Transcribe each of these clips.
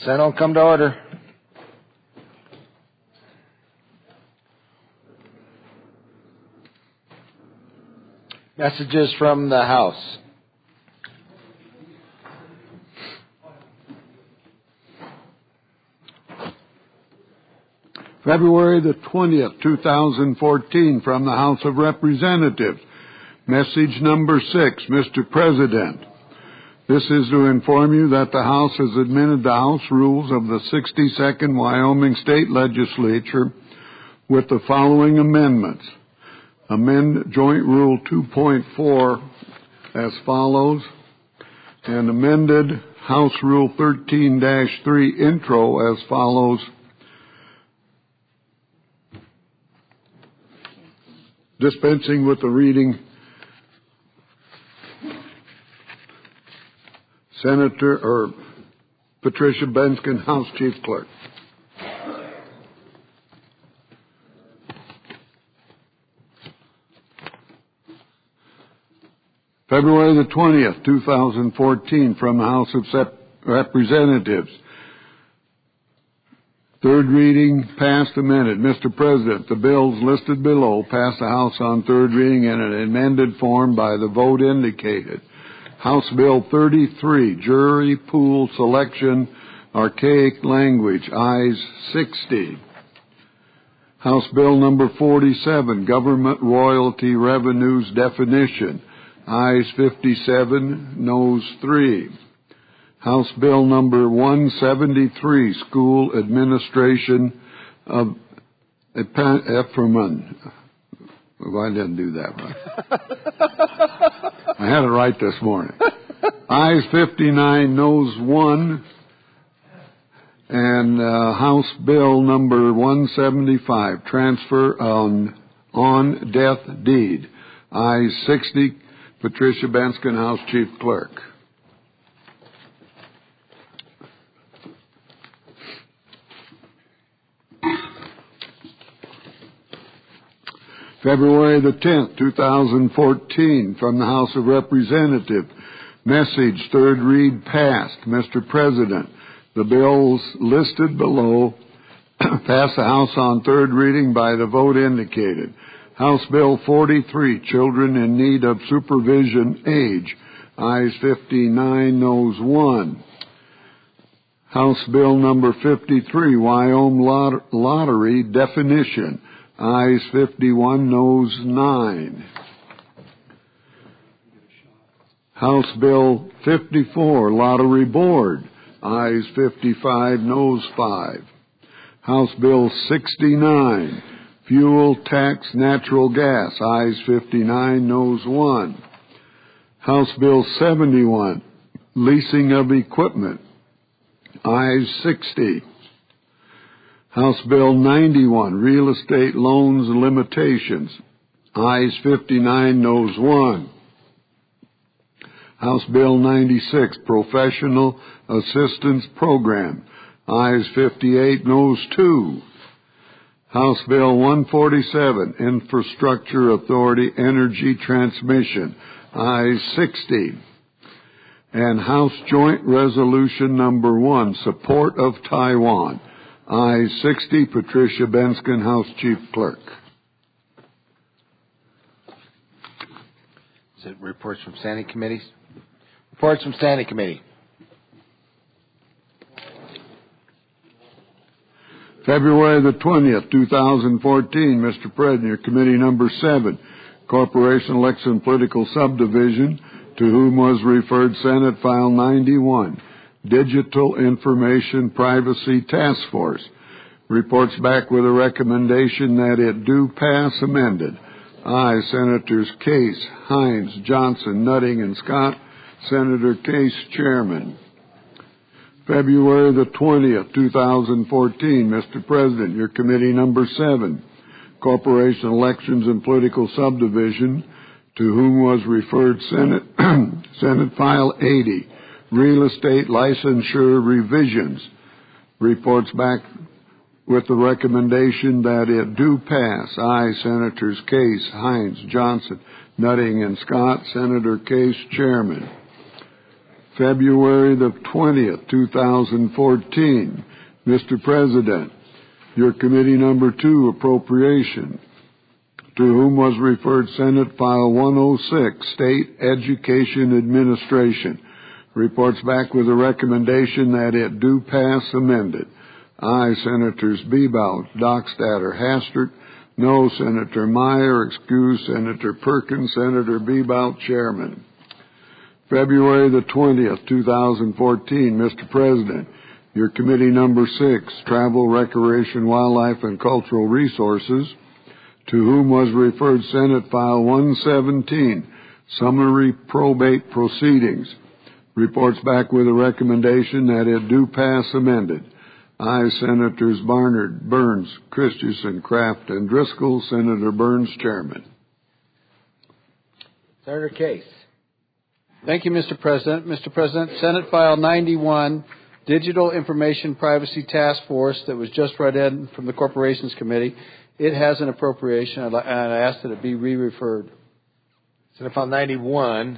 Senate will come to order. Messages from the House. February the 20th, 2014, from the House of Representatives. Message number 6, Mr. President. This is to inform you that the House has amended the House rules of the 62nd Wyoming State Legislature with the following amendments. Amend Joint Rule 2.4 as follows, and amended House Rule 13-3 intro as follows. Dispensing with the reading, Patricia Bensken, House Chief Clerk. February the 20th, 2014, from the House of Representatives. Third reading, passed, amended. Mr. President, the bills listed below passed the House on third reading in an amended form by the vote indicated. House Bill 33, Jury Pool Selection, Archaic Language, ayes 60. House Bill number 47, Government Royalty Revenues Definition, ayes 57, noes 3. House Bill number 173, School Administration of Epperman. Well, I didn't do that right. I had it right this morning. Ayes 59, noes 1. And House Bill number 175, Transfer on Death Deed. Ayes 60, Patricia Bensken, House Chief Clerk. February the 10th, 2014, from the House of Representatives. Message, third read, passed. Mr. President, the bills listed below passed the House on third reading by the vote indicated. House Bill 43, Children in Need of Supervision Age, ayes 59, noes 1. House Bill number 53, Wyoming Lottery Definition, ayes 51, noes 9. House Bill 54, Lottery Board, ayes 55, noes 5. House Bill 69, Fuel Tax Natural Gas, ayes 59, noes 1. House Bill 71, Leasing of Equipment, ayes 60. House Bill 91, Real Estate Loans Limitations, ayes 59, noes 1. House Bill 96, Professional Assistance Program, ayes 58, noes 2. House Bill 147, Infrastructure Authority Energy Transmission, ayes 60. And House Joint Resolution number 1, Support of Taiwan, ayes 60, Patricia Bensken, House Chief Clerk. Is it reports from standing committees? Reports from standing committee. February the 20th, 2014, Mr. President, your committee number 7, Corporation Election Political Subdivision, to whom was referred Senate File 91, Digital Information Privacy Task Force, reports back with a recommendation that it do pass amended. Aye, Senators Case, Hines, Johnson, Nutting, and Scott. Senator Case, Chairman. February the 20th, 2014, Mr. President, your committee number 7, Corporation Elections and Political Subdivision, to whom was referred Senate File 80, Real Estate Licensure Revisions, reports back with the recommendation that it do pass. Aye, Senators Case, Hines, Johnson, Nutting, and Scott. Senator Case, Chairman. February the 20th, 2014. Mr. President, your committee number 2, Appropriation, to whom was referred Senate File 106, State Education Administration, reports back with a recommendation that it do pass amended. Aye, Senators Bebout, Dockstader, Hastert. No, Senator Meyer. Excuse, Senator Perkins. Senator Bebout, Chairman. February the 20th, 2014. Mr. President, your committee number 6, Travel, Recreation, Wildlife, and Cultural Resources, to whom was referred Senate File 117, Summary Probate Proceedings, reports back with a recommendation that it do pass amended. Aye, Senators Barnard, Burns, Christensen, Kraft, and Driscoll. Senator Burns, Chairman. Senator Case. Thank you, Mr. President. Mr. President, Senate File 91, Digital Information Privacy Task Force, that was just read in from the Corporations Committee. It has an appropriation, and I ask that it be re-referred. Senate File 91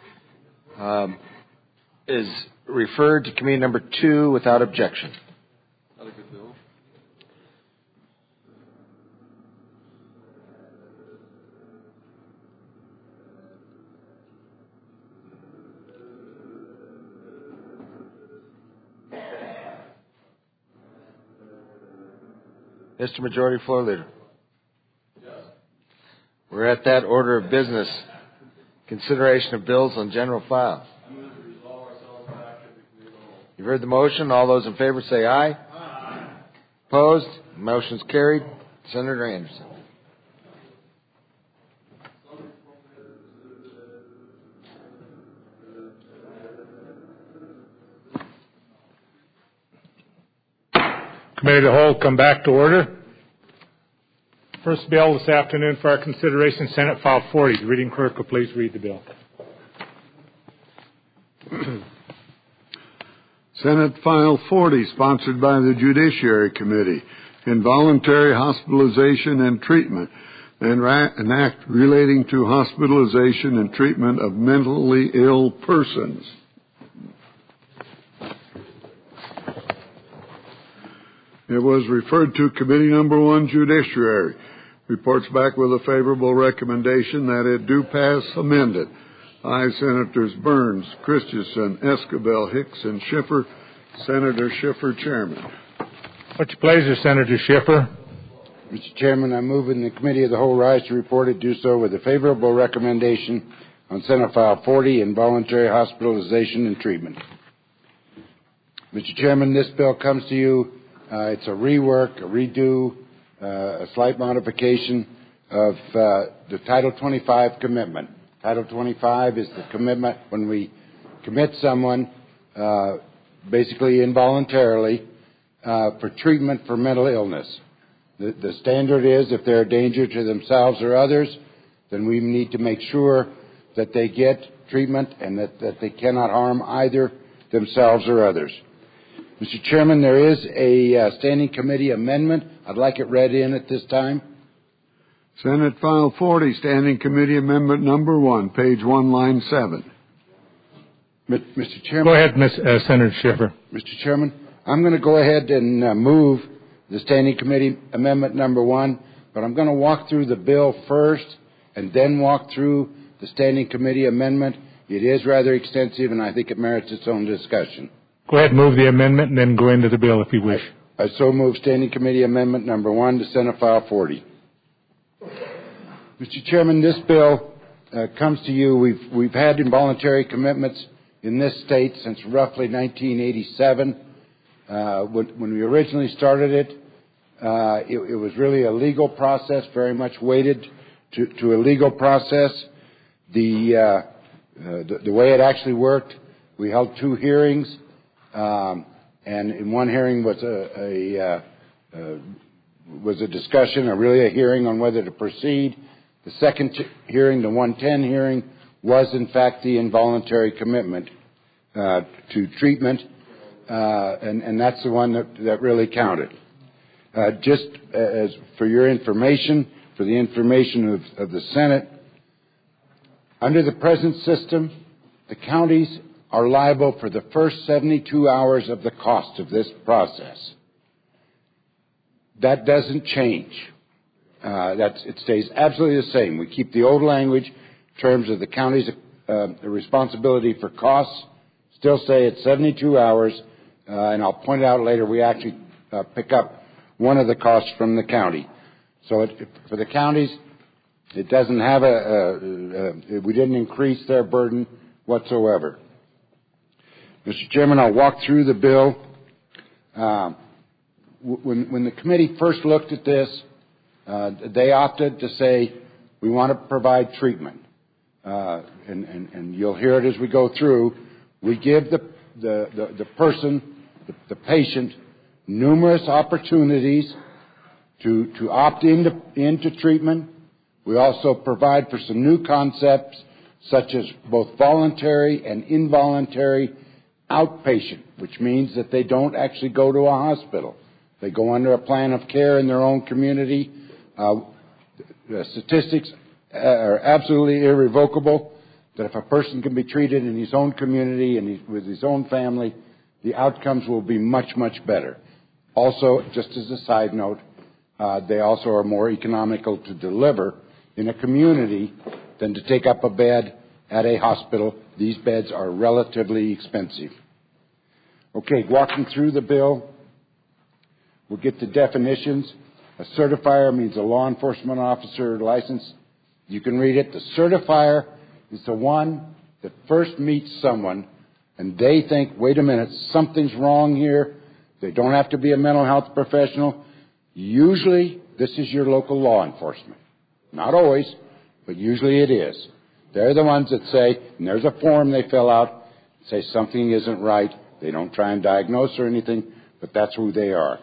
is referred to committee number 2 without objection. Not a good bill. Mr. Majority Floor Leader. Yes. We're at that order of business. Consideration of bills on general file. You've heard the motion. All those in favor say aye. Aye. Opposed? Motion's carried. Senator Anderson. Committee of the Whole, come back to order. First bill this afternoon for our consideration, Senate File 40. The reading clerk will please read the bill. Senate File 40, sponsored by the Judiciary Committee, Involuntary Hospitalization and Treatment, an act relating to hospitalization and treatment of mentally ill persons. It was referred to Committee number 1, Judiciary. Reports back with a favorable recommendation that it do pass amended. Aye, Senators Burns, Christensen, Escabel, Hicks, and Schiffer. Senator Schiffer, Chairman. What's your pleasure, Senator Schiffer? Mr. Chairman, I move in the Committee of the Whole rise to report it, do so with a favorable recommendation on Senate File 40, Involuntary Hospitalization and Treatment. Mr. Chairman, this bill comes to you. It's a rework, a redo, a slight modification of the Title 25 commitment. Title 25 is the commitment when we commit someone basically involuntarily for treatment for mental illness. The standard is if they're a danger to themselves or others, then we need to make sure that they get treatment and that they cannot harm either themselves or others. Mr. Chairman, there is a standing committee amendment. I'd like it read in at this time. Senate File 40, Standing Committee Amendment number 1, page 1, line 7. Mr. Chairman. Go ahead, Senator Schiffer. Mr. Chairman, I'm going to go ahead and move the Standing Committee Amendment number 1, but I'm going to walk through the bill first and then walk through the Standing Committee Amendment. It is rather extensive, and I think it merits its own discussion. Go ahead and move the amendment and then go into the bill if you wish. I so move Standing Committee Amendment number 1 to Senate File 40. Mr. Chairman, this bill comes to you. We've had involuntary commitments in this state since roughly 1987. When we originally started it, it was really a legal process, very much weighted to a legal process. The way it actually worked, we held 2 hearings. And in one hearing was a discussion, or really a hearing on whether to proceed. The second hearing, the 110 hearing, was in fact the involuntary commitment to treatment, and that's the one that really counted. Just as for your information, for the information of the Senate, under the present system, the counties are liable for the first 72 hours of the cost of this process. That doesn't change. It stays absolutely the same. We keep the old language in terms of the county's responsibility for costs. Still say it's 72 hours, and I'll point it out later. We actually pick up one of the costs from the county. So for the counties, it doesn't have we didn't increase their burden whatsoever. Mr. Chairman, I'll walk through the bill. When the committee first looked at this, they opted to say, we want to provide treatment. And you'll hear it as we go through. We give the person, the patient, numerous opportunities to opt into treatment. We also provide for some new concepts such as both voluntary and involuntary outpatient, which means that they don't actually go to a hospital. They go under a plan of care in their own community. The statistics are absolutely irrevocable that if a person can be treated in his own community and with his own family, the outcomes will be much, much better. Also, just as a side note, they also are more economical to deliver in a community than to take up a bed at a hospital. These beds are relatively expensive. Okay, walking through the bill, we'll get the definitions. A certifier means a law enforcement officer license. You can read it. The certifier is the one that first meets someone and they think, wait a minute, something's wrong here. They don't have to be a mental health professional. Usually, this is your local law enforcement. Not always, but usually it is. They're the ones that say, and there's a form they fill out, say something isn't right. They don't try and diagnose or anything, but that's who they are.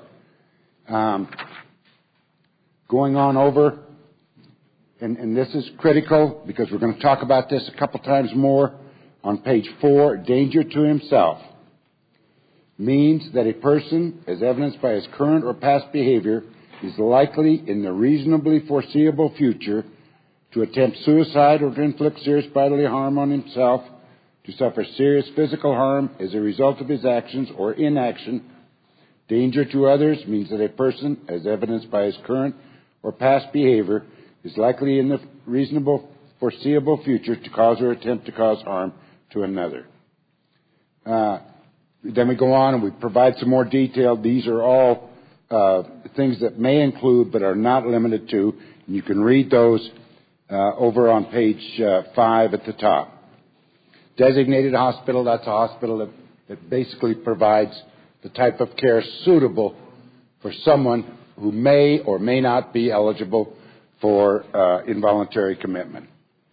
Going on over, and this is critical because we're going to talk about this a couple times more. On page 4, danger to himself means that a person, as evidenced by his current or past behavior, is likely in the reasonably foreseeable future to attempt suicide or to inflict serious bodily harm on himself, to suffer serious physical harm as a result of his actions or inaction. Danger to others means that a person, as evidenced by his current or past behavior, is likely in the reasonable foreseeable future to cause or attempt to cause harm to another. Then we go on and we provide some more detail. These are all things that may include but are not limited to. And you can read those over on page 5 at the top. Designated hospital, that's a hospital that basically provides the type of care suitable for someone who may or may not be eligible for involuntary commitment.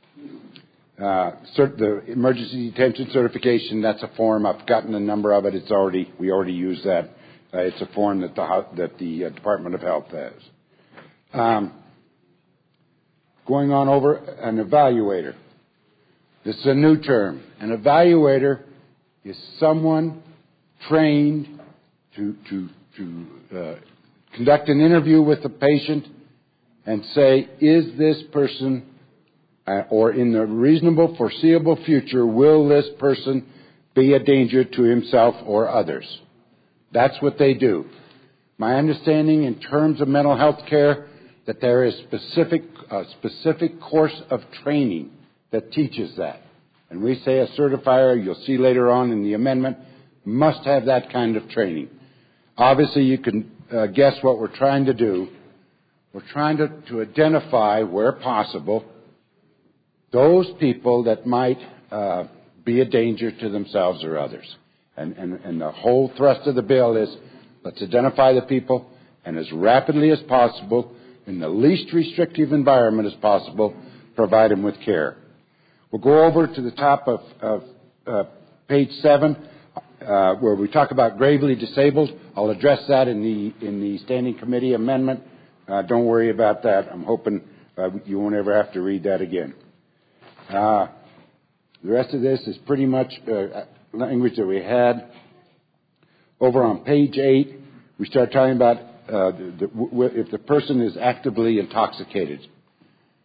The emergency detention certification, that's a form. I've gotten a number of it. We already use that. It's a form that the Department of Health has. Going on over, an evaluator. This is a new term. An evaluator is someone trained to conduct an interview with the patient and say, is this person, or in the reasonable foreseeable future, will this person be a danger to himself or others? That's what they do. My understanding in terms of mental health care, that there is a specific course of training that teaches that. And we say a certifier, you'll see later on in the amendment, must have that kind of training. Obviously, you can guess what we're trying to do. We're trying to identify, where possible, those people that might be a danger to themselves or others. And the whole thrust of the bill is, let's identify the people, and as rapidly as possible, in the least restrictive environment as possible, provide them with care. We'll go over to the top of page 7, where we talk about gravely disabled. I'll address that in the Standing Committee amendment. Don't worry about that. I'm hoping you won't ever have to read that again. The rest of this is pretty much language that we had. Over on page 8, we start talking about if the person is actively intoxicated.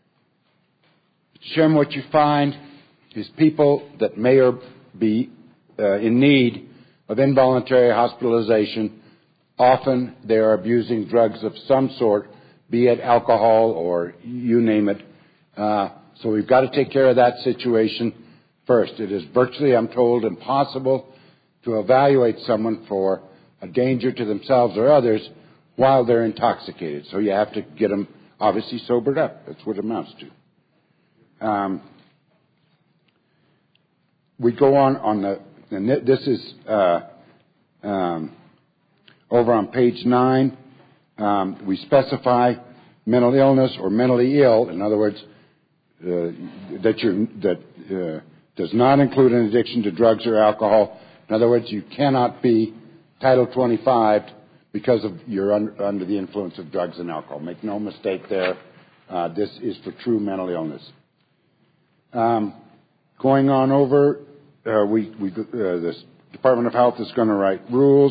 Chairman, what you find is people that may or be in need of involuntary hospitalization, often they are abusing drugs of some sort, be it alcohol or you name it. So we've got to take care of that situation first. It is virtually, I'm told, impossible to evaluate someone for a danger to themselves or others while they're intoxicated. So you have to get them obviously sobered up. That's what it amounts to. We go on the, and this is over on page 9. We specify mental illness or mentally ill. In other words, that does not include an addiction to drugs or alcohol. In other words, you cannot be Title 25 because of you're under the influence of drugs and alcohol. Make no mistake there. This is for true mental illness. Going on over, the Department of Health is going to write rules.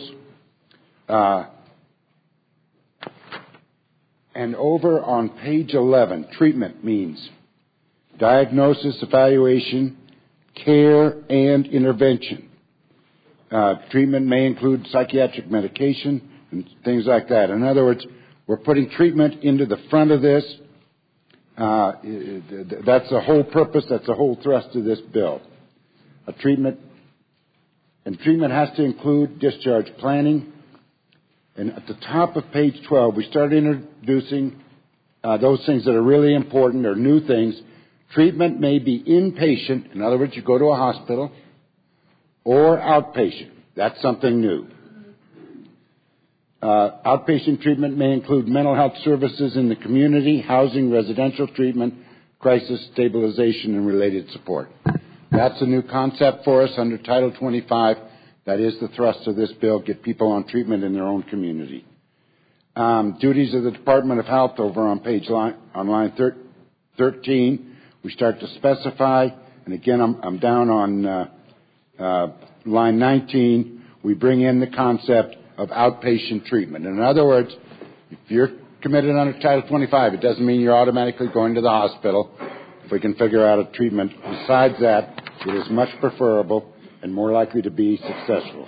And over on page 11, treatment means diagnosis, evaluation, care, and intervention. Treatment may include psychiatric medication and things like that. In other words, we're putting treatment into the front of this. That's the whole purpose, that's the whole thrust of this bill. Treatment has to include discharge planning. And at the top of page 12, we start introducing those things that are really important or new things. Treatment may be inpatient. In other words, you go to a hospital, or outpatient. That's something new. Outpatient treatment may include mental health services in the community, housing, residential treatment, crisis stabilization, and related support. That's a new concept for us under Title 25. That is the thrust of this bill, get people on treatment in their own community. Duties of the Department of Health over on line 13, we start to specify, and again, I'm down on line 19, we bring in the concept of outpatient treatment. In other words, if you're committed under Title 25, it doesn't mean you're automatically going to the hospital. If we can figure out a treatment besides that, it is much preferable and more likely to be successful.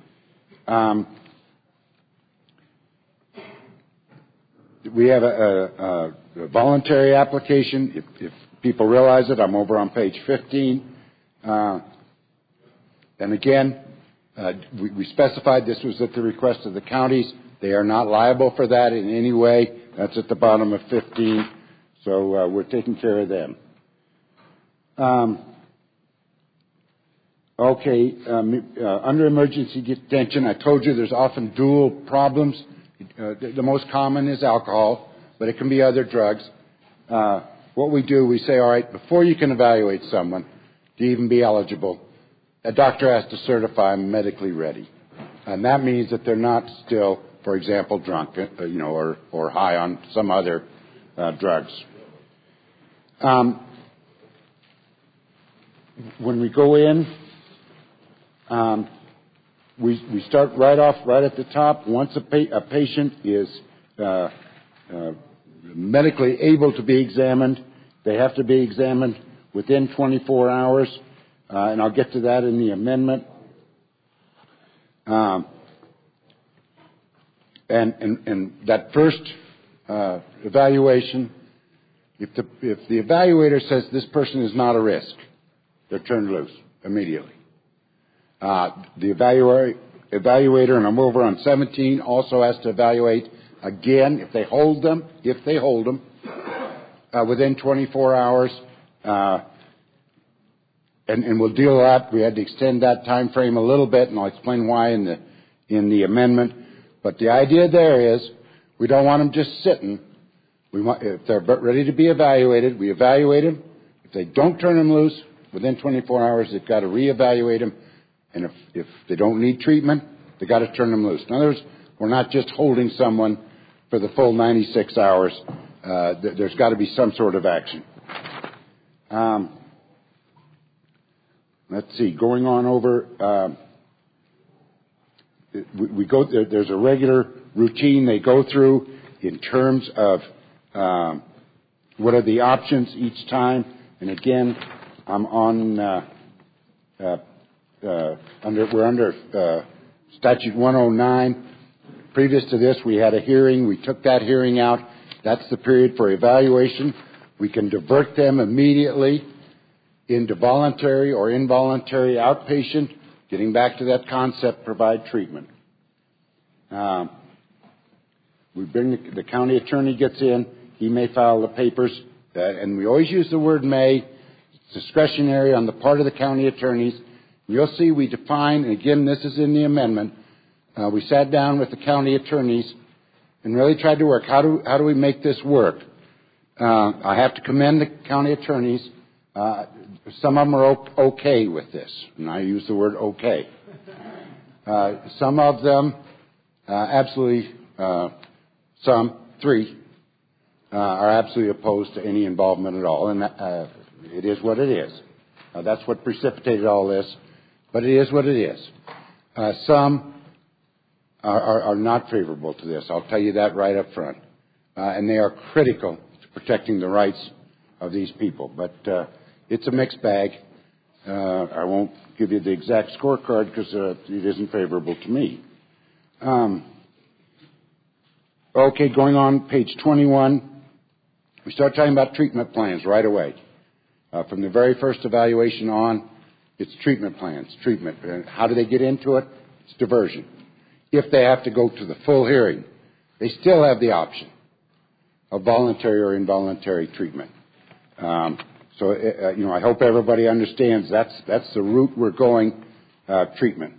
We have a voluntary application. If people realize it, I'm over on page 15. And again, we specified this was at the request of the counties. They are not liable for that in any way. That's at the bottom of 15. So we're taking care of them. Under emergency detention, I told you there's often dual problems. The most common is alcohol, but it can be other drugs. What we do, we say, all right, before you can evaluate someone to even be eligible, a doctor has to certify them medically ready. And that means that they're not still, for example, drunk, or high on some other drugs. When we go in, we start right at the top. Once a patient is medically able to be examined, they have to be examined within 24 hours, and I'll get to that in the amendment. And that first evaluation, if the evaluator says this person is not a risk, they're turned loose immediately. The evaluator, and I'm over on 17, also has to evaluate again if they hold them within 24 hours. And we'll deal with that. We had to extend that time frame a little bit, and I'll explain why in the amendment. But the idea there is we don't want them just sitting. If they're ready to be evaluated, we evaluate them. If they don't turn them loose within 24 hours, they've got to reevaluate them. And if they don't need treatment, they've got to turn them loose. In other words, we're not just holding someone for the full 96 hours. There's got to be some sort of action. Let's see. Going on over, we go. There's a regular routine they go through in terms of what are the options each time. And again, I'm on we're under Statute 109. Previous to this, we had a hearing. We took that hearing out. That's the period for evaluation. We can divert them immediately into voluntary or involuntary outpatient. Getting back to that concept, provide treatment. We bring the county attorney gets in. He may file the papers, and we always use the word may. It's discretionary on the part of the county attorneys. You'll see we define, and again, this is in the amendment. We sat down with the county attorneys and really tried to work. How do we make this work? I have to commend the county attorneys. Some of them are okay with this, and I use the word okay. Some of them absolutely, three, are absolutely opposed to any involvement at all, and it is what it is. That's what precipitated all this, but it is what it is. Some are not favorable to this. I'll tell you that right up front. And they are critical to protecting the rights of these people. But it's a mixed bag. I won't give you the exact scorecard because it isn't favorable to me. Okay, going on page 21, we start talking about treatment plans right away. From the very first evaluation on, it's treatment plans, treatment. And how do they get into it? It's diversion. If they have to go to the full hearing, they still have the option of voluntary or involuntary treatment. I hope everybody understands that's the route we're going, treatment.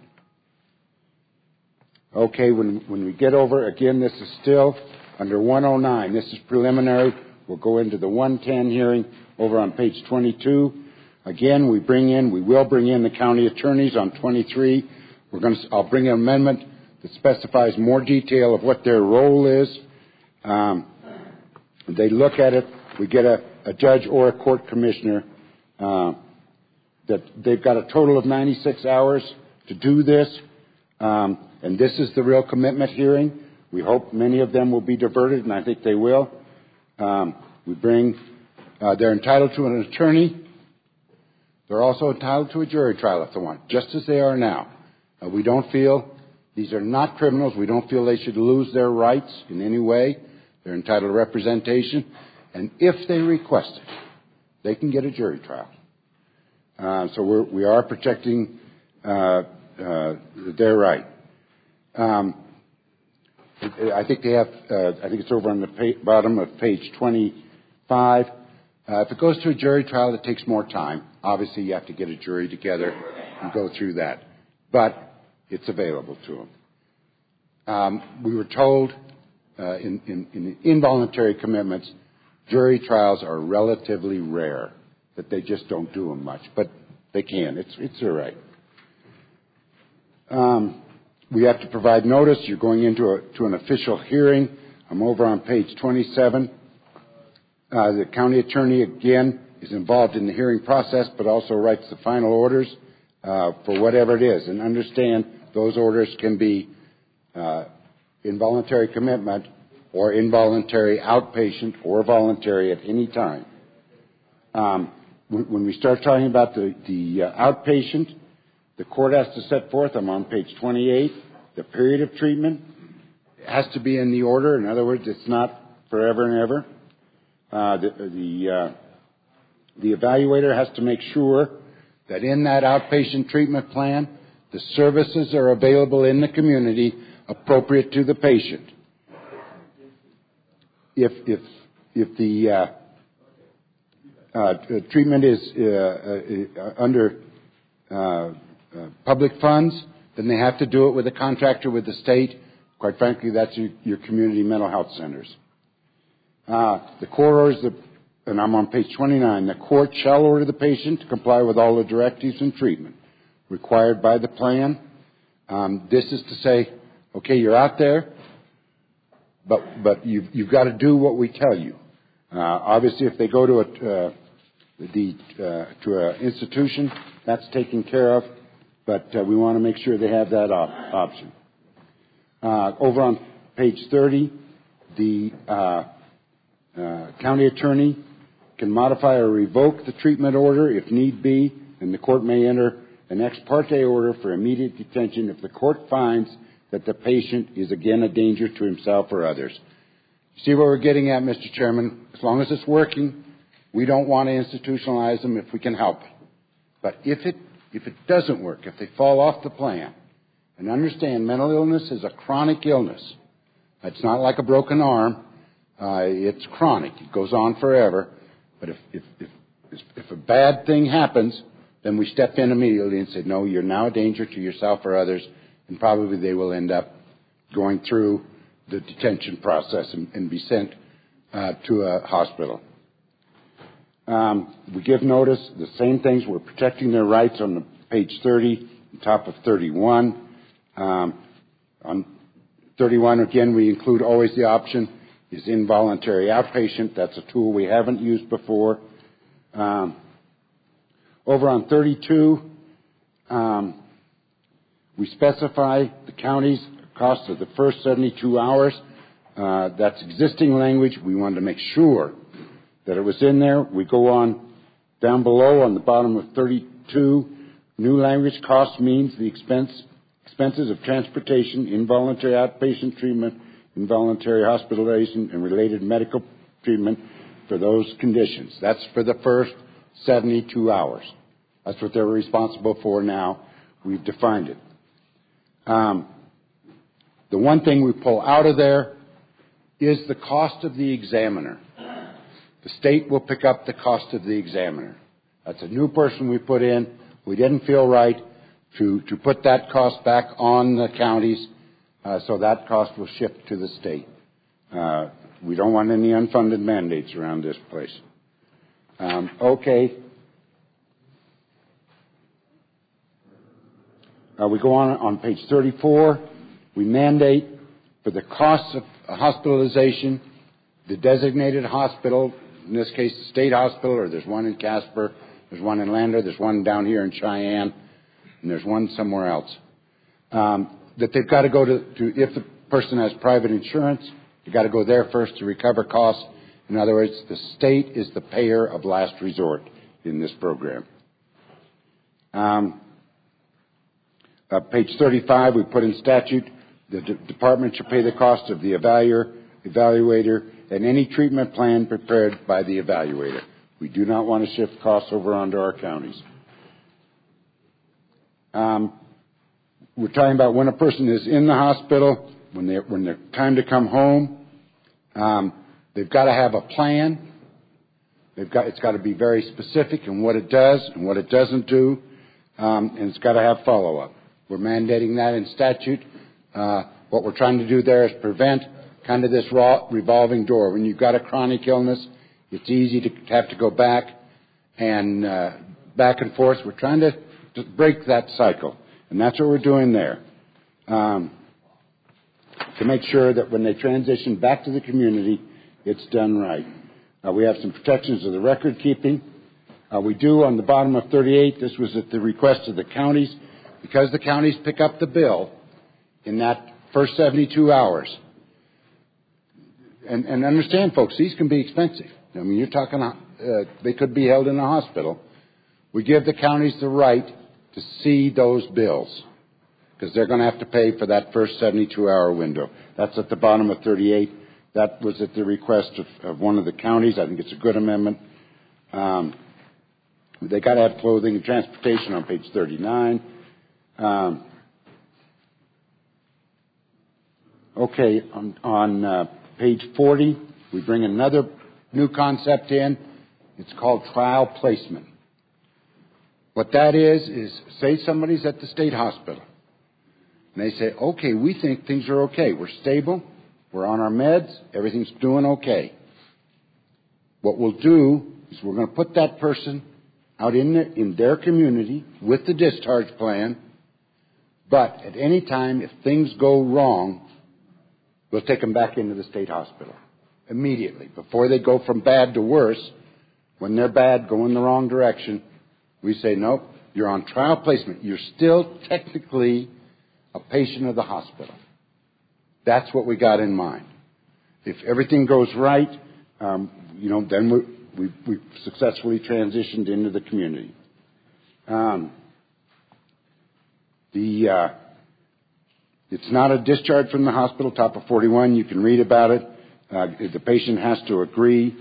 Okay, when we get over, again, this is still under 109. This is preliminary. We'll go into the 110 hearing over on page 22. Again, we will bring in the county attorneys on 23. I'll bring an amendment that specifies more detail of what their role is. They look at it. We get a judge or a court commissioner that they've got a total of 96 hours to do this. And this is the real commitment hearing. We hope many of them will be diverted, and I think they will. They're entitled to an attorney. They're also entitled to a jury trial if they want, just as they are now. We don't feel these are not criminals. We don't feel they should lose their rights in any way. They're entitled to representation. And if they request it, they can get a jury trial. So we are protecting their right. I think they have, I think it's over on the bottom of page 25. If it goes to a jury trial, it takes more time. Obviously, you have to get a jury together and go through that. But it's available to them. We were told in involuntary commitments, jury trials are relatively rare, that they just don't do them much. But they can. It's all right. We have to provide notice. You're going into an official hearing. I'm over on page 27. The county attorney, again, is involved in the hearing process, but also writes the final orders for whatever it is. And understand those orders can be involuntary commitment or involuntary outpatient or voluntary at any time. When we start talking about the outpatient, the court has to set forth, I'm on page 28, the period of treatment. It has to be in the order. In other words, it's not forever and ever. The evaluator has to make sure that in that outpatient treatment plan, the services are available in the community appropriate to the patient. If the treatment is under public funds, then they have to do it with a contractor with the state. Quite frankly, that's your community mental health centers. The court orders, and I'm on page 29, the court shall order the patient to comply with all the directives and treatment required by the plan. This is to say, okay, you're out there, but you've got to do what we tell you. Obviously, if they go to an institution, that's taken care of, but we want to make sure they have that option. Over on page 30, the county attorney can modify or revoke the treatment order if need be, and the court may enter an ex parte order for immediate detention if the court finds that the patient is again a danger to himself or others. See what we're getting at, Mr. Chairman? As long as it's working, we don't want to institutionalize them if we can help it. But if it doesn't work, if they fall off the plan, and understand mental illness is a chronic illness. It's not like a broken arm. It's chronic. It goes on forever. But if a bad thing happens, then we step in immediately and say, no, you're now a danger to yourself or others, and probably they will end up going through the detention process and be sent to a hospital. We give notice, the same things. We're protecting their rights on page 30, on top of 31. On 31, again, we include always the option is involuntary outpatient. That's a tool we haven't used before. Over on 32, we specify the county's cost of the first 72 hours. That's existing language. We wanted to make sure that it was in there. We go on down below on the bottom of 32. New language cost means the expenses of transportation, involuntary outpatient treatment, involuntary hospitalization, and related medical treatment for those conditions. That's for the first 72 hours. That's what they're responsible for now. We've defined it. The one thing we pull out of there is the cost of the examiner. The state will pick up the cost of the examiner. That's a new person we put in. We didn't feel right to put that cost back on the counties, so that cost will shift to the state. We don't want any unfunded mandates around this place. Okay. We go on page 34. We mandate for the costs of hospitalization, the designated hospital, in this case the state hospital, or there's one in Casper, there's one in Lander, there's one down here in Cheyenne, and there's one somewhere else, that they've got to go to if the person has private insurance, you've got to go there first to recover costs. In other words, the state is the payer of last resort in this program. Page 35, we put in statute, the department should pay the cost of the evaluator and any treatment plan prepared by the evaluator. We do not want to shift costs over onto our counties. We're talking about when a person is in the hospital, when they're time to come home, they've got to have a plan. It's got to be very specific in what it does and what it doesn't do, and it's got to have follow-up. We're mandating that in statute. What we're trying to do there is prevent kind of this revolving door. When you've got a chronic illness, it's easy to have to go back and forth. We're trying to break that cycle, and that's what we're doing there to make sure that when they transition back to the community, it's done right. We have some protections of the record keeping. We do on the bottom of 38. This was at the request of the counties. Because the counties pick up the bill in that first 72 hours. And understand, folks, these can be expensive. I mean, you're talking, they could be held in a hospital. We give the counties the right to see those bills because they're going to have to pay for that first 72-hour window. That's at the bottom of 38. That was at the request of one of the counties. I think it's a good amendment. They got to have clothing and transportation on page 39. Okay, on page 40, we bring another new concept in. It's called trial placement. What that is say somebody's at the state hospital. And they say, okay, we think things are okay. We're stable. We're on our meds. Everything's doing okay. What we'll do is we're going to put that person out in their community with the discharge plan. But at any time, if things go wrong, we'll take them back into the state hospital immediately. Before they go from bad to worse, when they're bad, go in the wrong direction, we say, nope, you're on trial placement. You're still technically a patient of the hospital. That's what we got in mind. If everything goes right, then we've successfully transitioned into the community. It's not a discharge from the hospital, top of 41. You can read about it. The patient has to agree.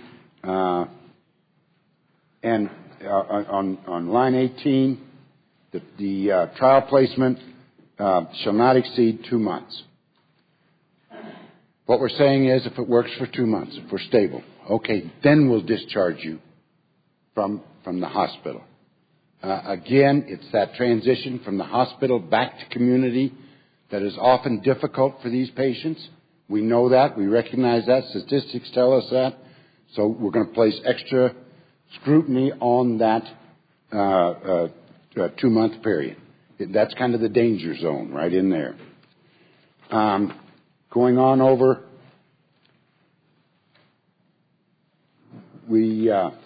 And on line 18, the trial placement shall not exceed 2 months. What we're saying is if it works for 2 months, if we're stable, okay, then we'll discharge you from the hospital. Again, it's that transition from the hospital back to community that is often difficult for these patients. We know that. We recognize that. Statistics tell us that. So we're going to place extra scrutiny on that 2 month period. That's kind of the danger zone right in there. Going on over, we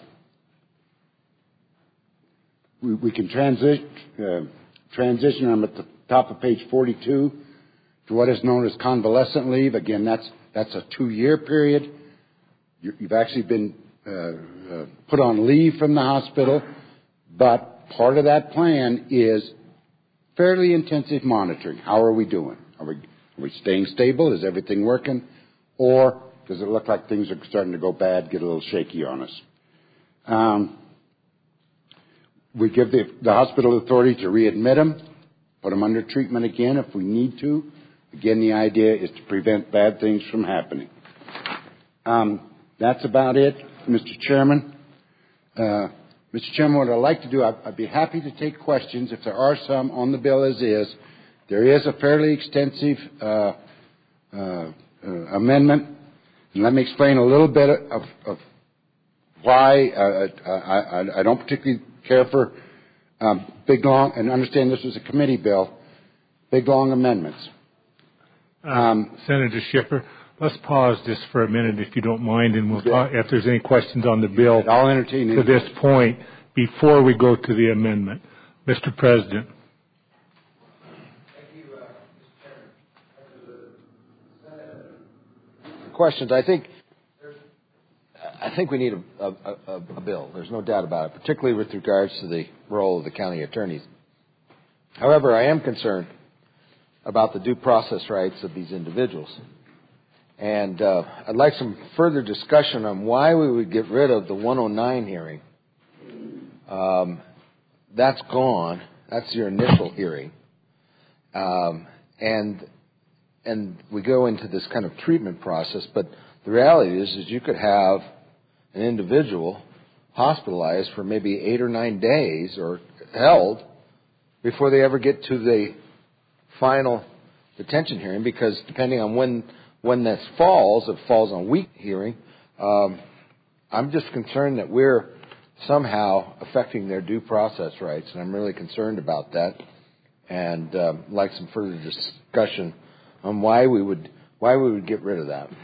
can transition them at the top of page 42 to what is known as convalescent leave. Again, that's a 2-year period. You've actually been put on leave from the hospital, but part of that plan is fairly intensive monitoring. How are we doing? Are we staying stable? Is everything working? Or does it look like things are starting to go bad, get a little shaky on us? We give the hospital authority to readmit them, put them under treatment again if we need to. Again, the idea is to prevent bad things from happening. That's about it, Mr. Chairman. Mr. Chairman, what I'd like to do, I'd be happy to take questions if there are some on the bill as is. There is a fairly extensive amendment, and let me explain a little bit of why I don't particularly care for big, long, and understand this was a committee bill, big, long amendments. Senator Schiffer, let's pause just for a minute if you don't mind, and we'll talk if there's any questions on the bill I'll entertain to this point before we go to the amendment. Mr. President. Thank you, Mr. Chairman. Questions. I think we need a bill. There's no doubt about it, particularly with regards to the role of the county attorneys. However, I am concerned about the due process rights of these individuals. And I'd like some further discussion on why we would get rid of the 109 hearing. That's gone. That's your initial hearing. And we go into this kind of treatment process, but the reality is you could have an individual hospitalized for maybe 8 or 9 days or held before they ever get to the final detention hearing, because depending on when this falls, if it falls on week hearing, I'm just concerned that we're somehow affecting their due process rights, and I'm really concerned about that, and like some further discussion on why we would get rid of that.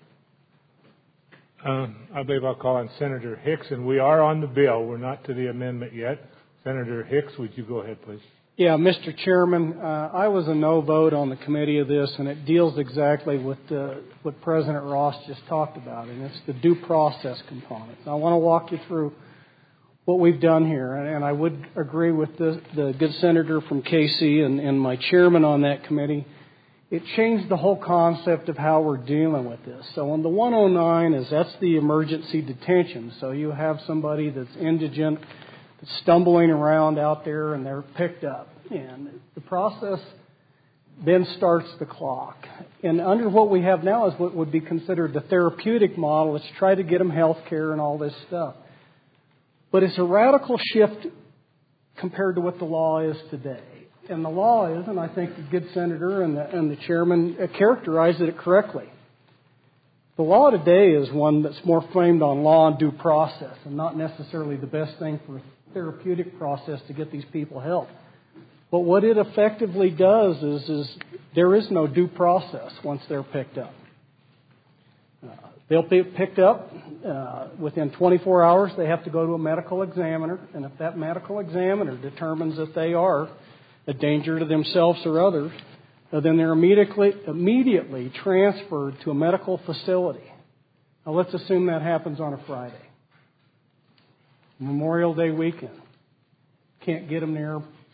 I believe I'll call on Senator Hicks, and we are on the bill. We're not to the amendment yet. Senator Hicks, would you go ahead, please? Yeah, Mr. Chairman, I was a no vote on the committee of this, and it deals exactly with what President Ross just talked about, and it's the due process component. I want to walk you through what we've done here, and I would agree with the good senator from KC and my chairman on that committee. It changed the whole concept of how we're dealing with this. So on the 109 that's the emergency detention. So you have somebody that's indigent, that's stumbling around out there, and they're picked up. And the process then starts the clock. And under what we have now is what would be considered the therapeutic model. Let's try to get them health care and all this stuff. But it's a radical shift compared to what the law is today. And the law is, and I think the good senator and the chairman characterized it correctly. The law today is one that's more framed on law and due process, and not necessarily the best thing for a therapeutic process to get these people help. But what it effectively does is there is no due process once they're picked up. They'll be picked up within 24 hours. They have to go to a medical examiner, and if that medical examiner determines that they are a danger to themselves or others, then they're immediately transferred to a medical facility. Now, let's assume that happens on a Friday, Memorial Day weekend. Can't get them there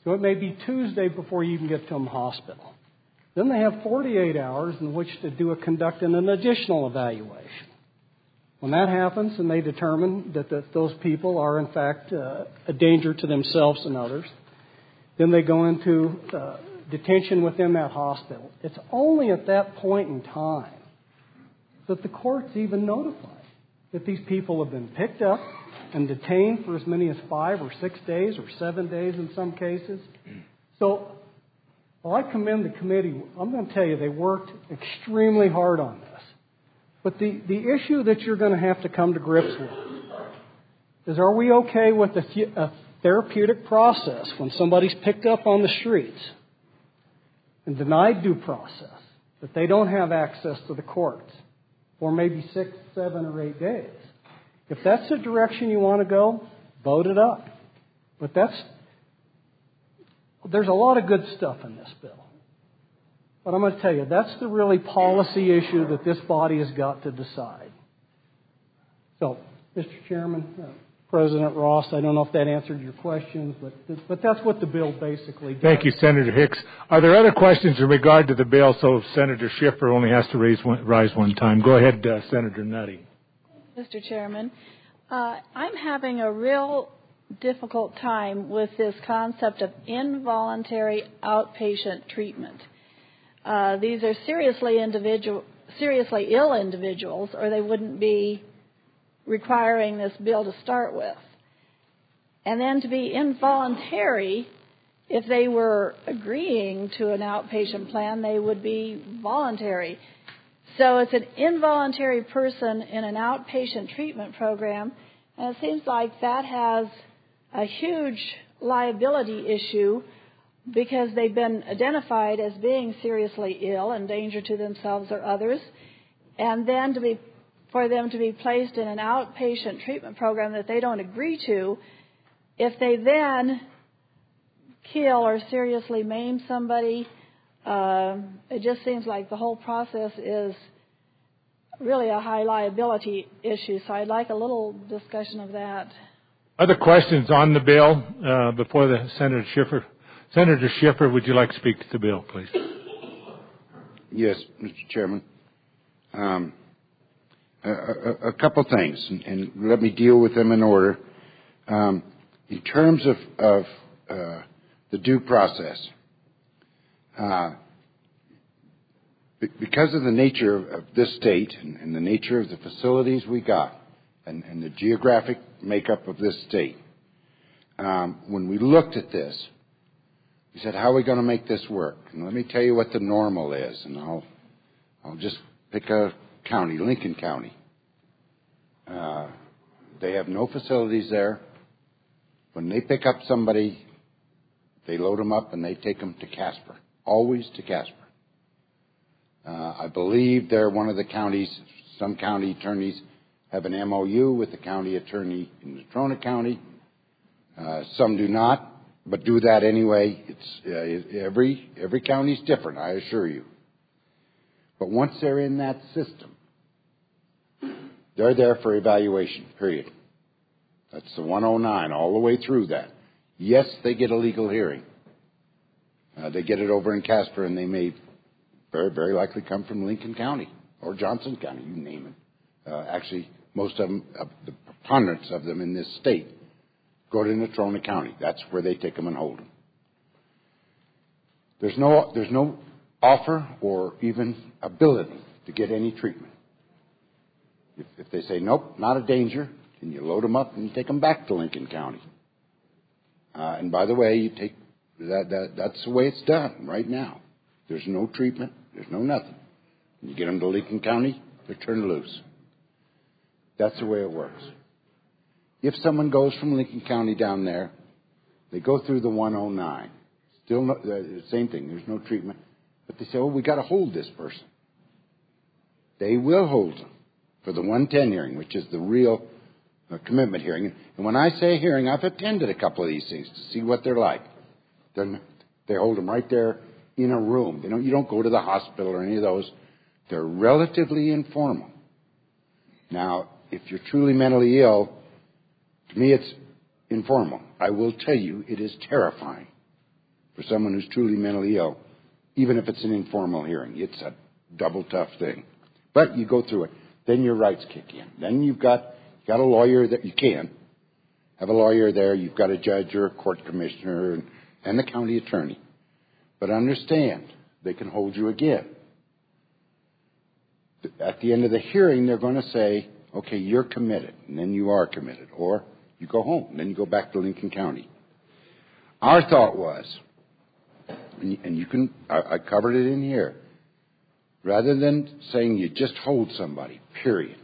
So it may be Tuesday before you can get to them hospital. Then they have 48 hours in which to conduct an additional evaluation. When that happens and they determine that those people are in fact a danger to themselves and others, then they go into detention within that hospital. It's only at that point in time that the court's even notified that these people have been picked up and detained for as many as 5 or 6 days or 7 days in some cases. So, well, I commend the committee. I'm going to tell you, they worked extremely hard on this. But the issue that you're going to have to come to grips with is, are we okay with a therapeutic process when somebody's picked up on the streets and denied due process, that they don't have access to the courts for maybe 6, 7, or 8 days? If that's the direction you want to go, vote it up. But there's a lot of good stuff in this bill. But I'm going to tell you, that's the really policy issue that this body has got to decide. So, Mr. Chairman, President Ross, I don't know if that answered your questions, but that's what the bill basically does. Thank you, Senator Hicks. Are there other questions in regard to the bill? So Senator Schiffer only has to rise one time. Go ahead, Senator Nutty. Mr. Chairman, I'm having a real difficult time with this concept of involuntary outpatient treatment. These are seriously ill individuals, or they wouldn't be requiring this bill to start with. And then to be involuntary, if they were agreeing to an outpatient plan, they would be voluntary. So it's an involuntary person in an outpatient treatment program, and it seems like that has a huge liability issue because they've been identified as being seriously ill and danger to themselves or others, and then for them to be placed in an outpatient treatment program that they don't agree to, if they then kill or seriously maim somebody, it just seems like the whole process is really a high liability issue. So I'd like a little discussion of that. Other questions on the bill before the Senator Schiffer? Senator Schiffer, would you like to speak to the bill, please? Yes, Mr. Chairman. A couple things, and let me deal with them in order. In terms of the due process, because of the nature of this state and the nature of the facilities we got and the geographic makeup of this state, when we looked at this, we said, how are we going to make this work? And let me tell you what the normal is, and I'll just pick a county, Lincoln County. They have no facilities there. When they pick up somebody, they load them up and they take them to Casper, always to Casper. I believe they're one of the counties, some county attorneys have an MOU with the county attorney in Natrona County. Some do not, but do that anyway. It's every county's different, I assure you. But once they're in that system, they're there for evaluation, period. That's the 109, all the way through that. Yes, they get a legal hearing. They get it over in Casper, and they may very, very likely come from Lincoln County or Johnson County, you name it. Actually, most of them, the preponderance of them in this state, go to Natrona County. That's where they take them and hold them. There's no offer or even ability to get any treatment. If they say, nope, not a danger, then you load them up and you take them back to Lincoln County. And by the way, you take that's the way it's done right now. There's no treatment. There's no nothing. When you get them to Lincoln County, they're turned loose. That's the way it works. If someone goes from Lincoln County down there, they go through the 109. Still the same thing. There's no treatment. But they say, well, we got to hold this person. They will hold them for the 110 hearing, which is the real commitment hearing. And when I say hearing, I've attended a couple of these things to see what they're like. They hold them right there in a room. You don't go to the hospital or any of those. They're relatively informal. Now, if you're truly mentally ill, to me it's informal. I will tell you, it is terrifying for someone who's truly mentally ill, even if it's an informal hearing. It's a double tough thing. But you go through it. Then your rights kick in. Then you've got a lawyer that you can have a lawyer there. You've got a judge or a court commissioner and the county attorney. But understand, they can hold you again. At the end of the hearing, they're going to say, okay, you're committed, and then you are committed. Or you go home, and then you go back to Lincoln County. Our thought was, and you can, I covered it in here, rather than saying you just hold somebody, period,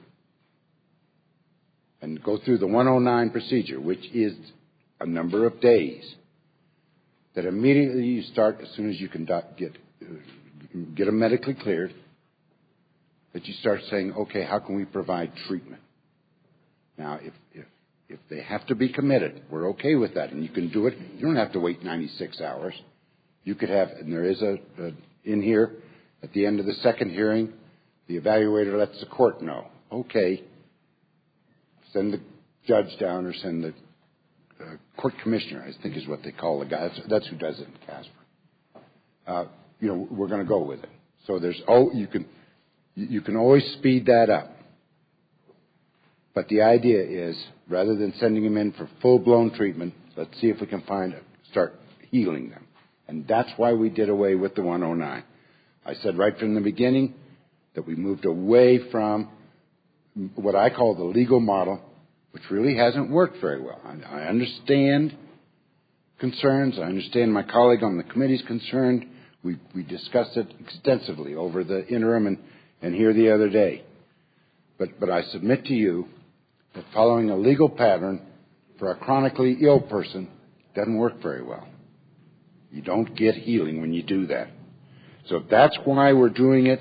and go through the 109 procedure, which is a number of days, that immediately you start as soon as you can get them medically cleared, that you start saying, okay, how can we provide treatment? Now, if they have to be committed, we're okay with that, and you can do it. You don't have to wait 96 hours. You could have, and there is in here, at the end of the second hearing, the evaluator lets the court know, okay, send the judge down or send the court commissioner, I think is what they call the guy. That's who does it in Casper. We're going to go with it. So you can always speed that up. But the idea is, rather than sending them in for full-blown treatment, let's see if we can start healing them. And that's why we did away with the 109. I said right from the beginning that we moved away from what I call the legal model, which really hasn't worked very well. I understand concerns. I understand my colleague on the committee's concerned. We discussed it extensively over the interim and here the other day. But I submit to you that following a legal pattern for a chronically ill person doesn't work very well. You don't get healing when you do that. So that's why we're doing it.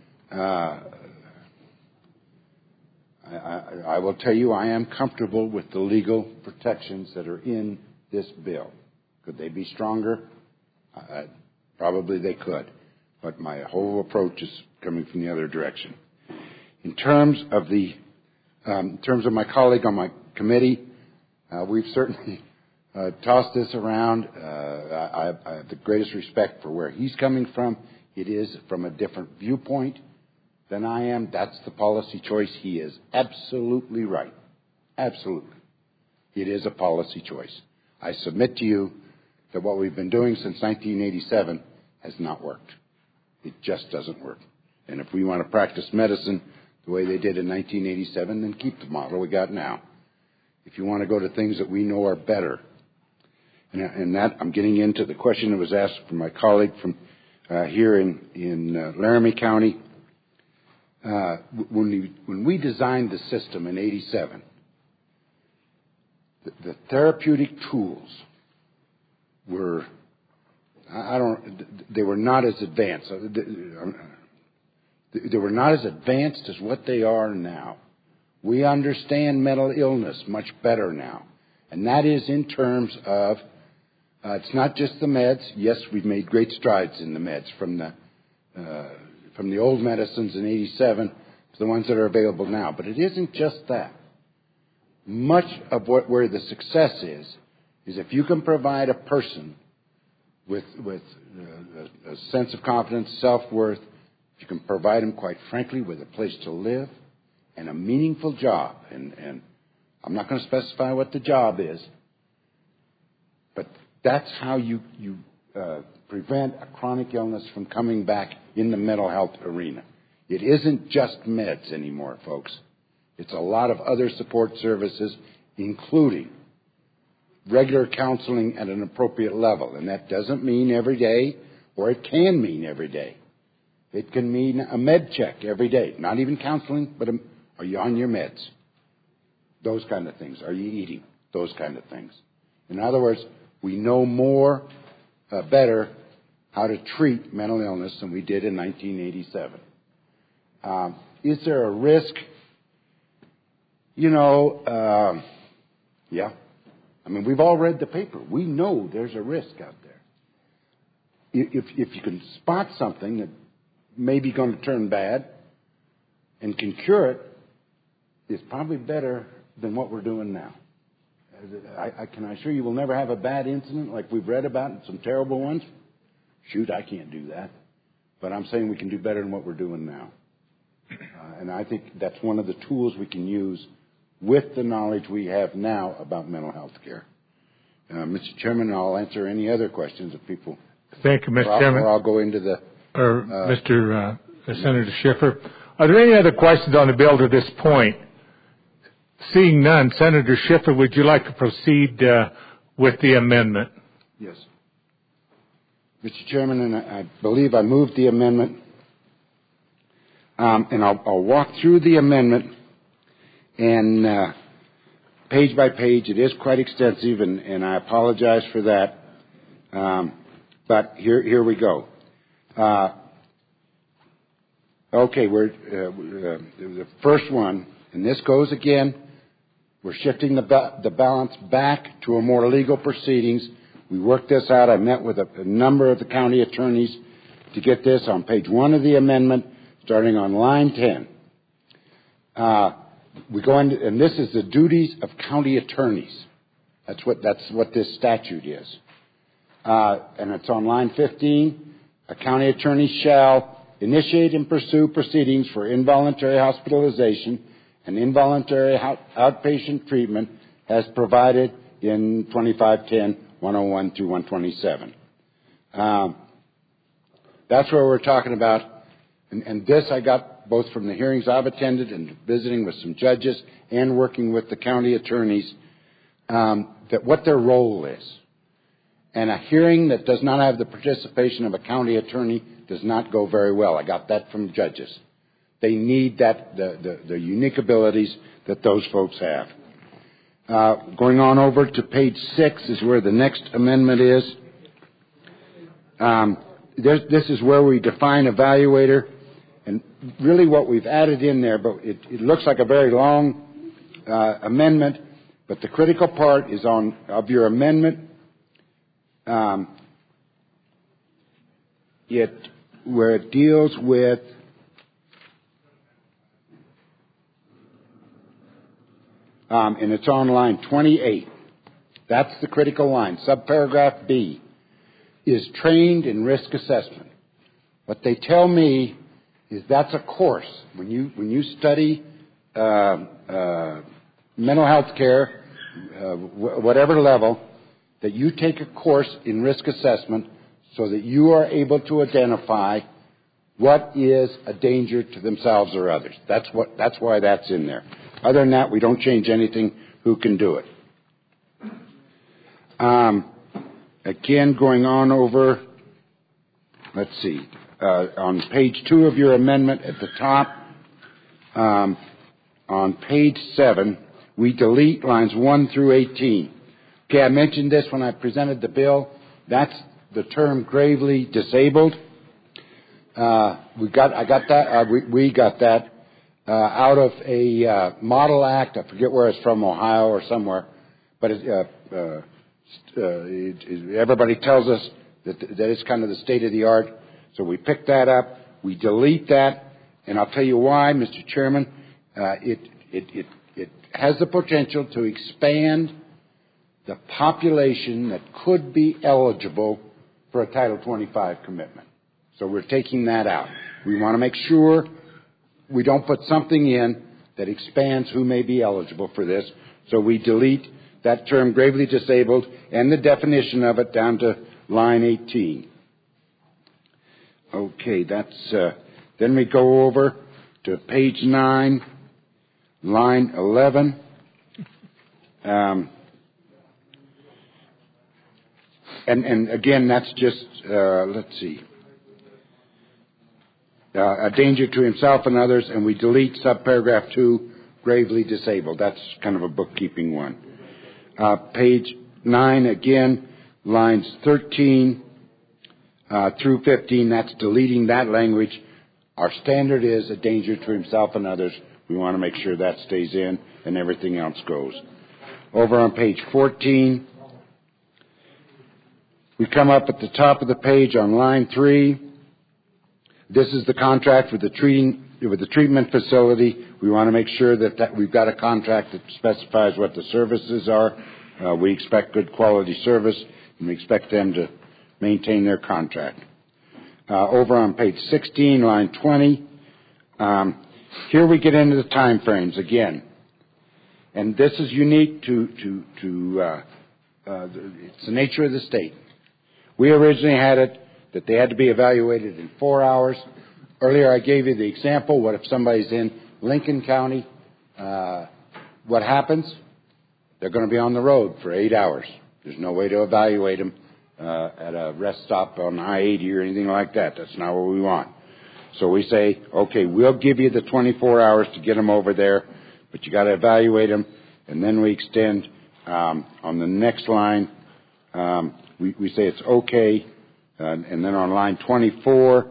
I will tell you I am comfortable with the legal protections that are in this bill. Could they be stronger? Probably they could. But my whole approach is coming from the other direction. In terms of my colleague on my committee, we've certainly tossed this around. I have the greatest respect for where he's coming from. It is from a different viewpoint than I am. That's the policy choice. He is absolutely right. Absolutely. It is a policy choice. I submit to you that what we've been doing since 1987 has not worked. It just doesn't work. And if we want to practice medicine the way they did in 1987, then keep the model we got now. If you want to go to things that we know are better, and that I'm getting into the question that was asked from my colleague from here in Laramie County. When we designed the system in '87, the therapeutic tools were they were not as advanced. They were not as advanced as what they are now. We understand mental illness much better now. And that is in terms of, it's not just the meds. Yes, we've made great strides in the meds from the old medicines in '87 to the ones that are available now. But it isn't just that. Much of where the success is if you can provide a person with a sense of confidence, self-worth, if you can provide them, quite frankly, with a place to live and a meaningful job. And I'm not going to specify what the job is, but that's how you prevent a chronic illness from coming back in the mental health arena. It isn't just meds anymore, folks. It's a lot of other support services, including regular counseling at an appropriate level. And that doesn't mean every day, or it can mean every day. It can mean a med check every day. Not even counseling, but are you on your meds? Those kind of things. Are you eating? Those kind of things. In other words, we know more, better, how to treat mental illness than we did in 1987. Is there a risk? Yeah. I mean, we've all read the paper. We know there's a risk out there. If you can spot something that may be going to turn bad and can cure it, it's probably better than what we're doing now. Can I assure you we'll never have a bad incident like we've read about and some terrible ones? Shoot, I can't do that. But I'm saying we can do better than what we're doing now. And I think that's one of the tools we can use with the knowledge we have now about mental health care. Mr. Chairman, I'll answer any other questions if people... Thank you, Mr. Chairman. Or I'll go into the... Senator Schiffer. Are there any other questions on the bill to this point? Seeing none, Senator Schiffer, would you like to proceed with the amendment? Yes. Mr. Chairman, and I believe I moved the amendment. And I'll walk through the amendment, and page by page, it is quite extensive, and I apologize for that. But here we go. Okay, the first one, and this goes again. We're shifting the balance back to a more legal proceedings. We worked this out. I met with a number of the county attorneys to get this on page 1 of the amendment, starting on line 10. We go into, and this is the duties of county attorneys. That's what this statute is. And it's on line 15. A county attorney shall initiate and pursue proceedings for involuntary hospitalization and involuntary outpatient treatment as provided in 2510, 101 through 127. That's what we're talking about. And this I got both from the hearings I've attended and visiting with some judges and working with the county attorneys, that what their role is. And a hearing that does not have the participation of a county attorney does not go very well. I got that from judges. They need that, the unique abilities that those folks have. Going on over to page 6 is where the next amendment is. This is where we define evaluator. And really what we've added in there, but it looks like a very long amendment, but the critical part is of your amendment. Where it deals with and it's on line 28. That's the critical line. Subparagraph B is trained in risk assessment. What they tell me is that's a course. When you study mental health care, whatever level, that you take a course in risk assessment so that you are able to identify what is a danger to themselves or others. That's why that's in there. Other than that, we don't change anything. Who can do it? Again, going on over, let's see, on page 2 of your amendment at the top, on page 7, we delete lines 1 through 18. Okay, I mentioned this when I presented the bill. That's the term gravely disabled. We got that out of a model act. I forget where it's from, Ohio or somewhere, but everybody tells us that it's kind of the state of the art. So we pick that up, we delete that, and I'll tell you why, Mr. Chairman. It has the potential to expand the population that could be eligible for a Title 25 commitment. So we're taking that out. We want to make sure we don't put something in that expands who may be eligible for this. So we delete that term gravely disabled and the definition of it down to line 18. Okay, then we go over to page 9, line 11. And again, that's just, let's see, a danger to himself and others, and we delete subparagraph 2, gravely disabled. That's kind of a bookkeeping one. Page 9, again, lines 13 through 15, that's deleting that language. Our standard is a danger to himself and others. We want to make sure that stays in and everything else goes. Over on page 14, we come up at the top of the page on line 3. This is the contract with the treatment facility. We want to make sure that we've got a contract that specifies what the services are We expect good quality service, and we expect them to maintain their contract. Over on page 16, line 20, here we get into the time frames again. And this is unique to it's the nature of the state. We originally had it that they had to be evaluated in 4 hours. Earlier I gave you the example, what if somebody's in Lincoln County, what happens? They're going to be on the road for 8 hours. There's no way to evaluate them at a rest stop on I-80 or anything like that. That's not what we want. So we say, okay, we'll give you the 24 hours to get them over there, but you got to evaluate them. And then we extend on the next line, we say it's okay. And then on line 24,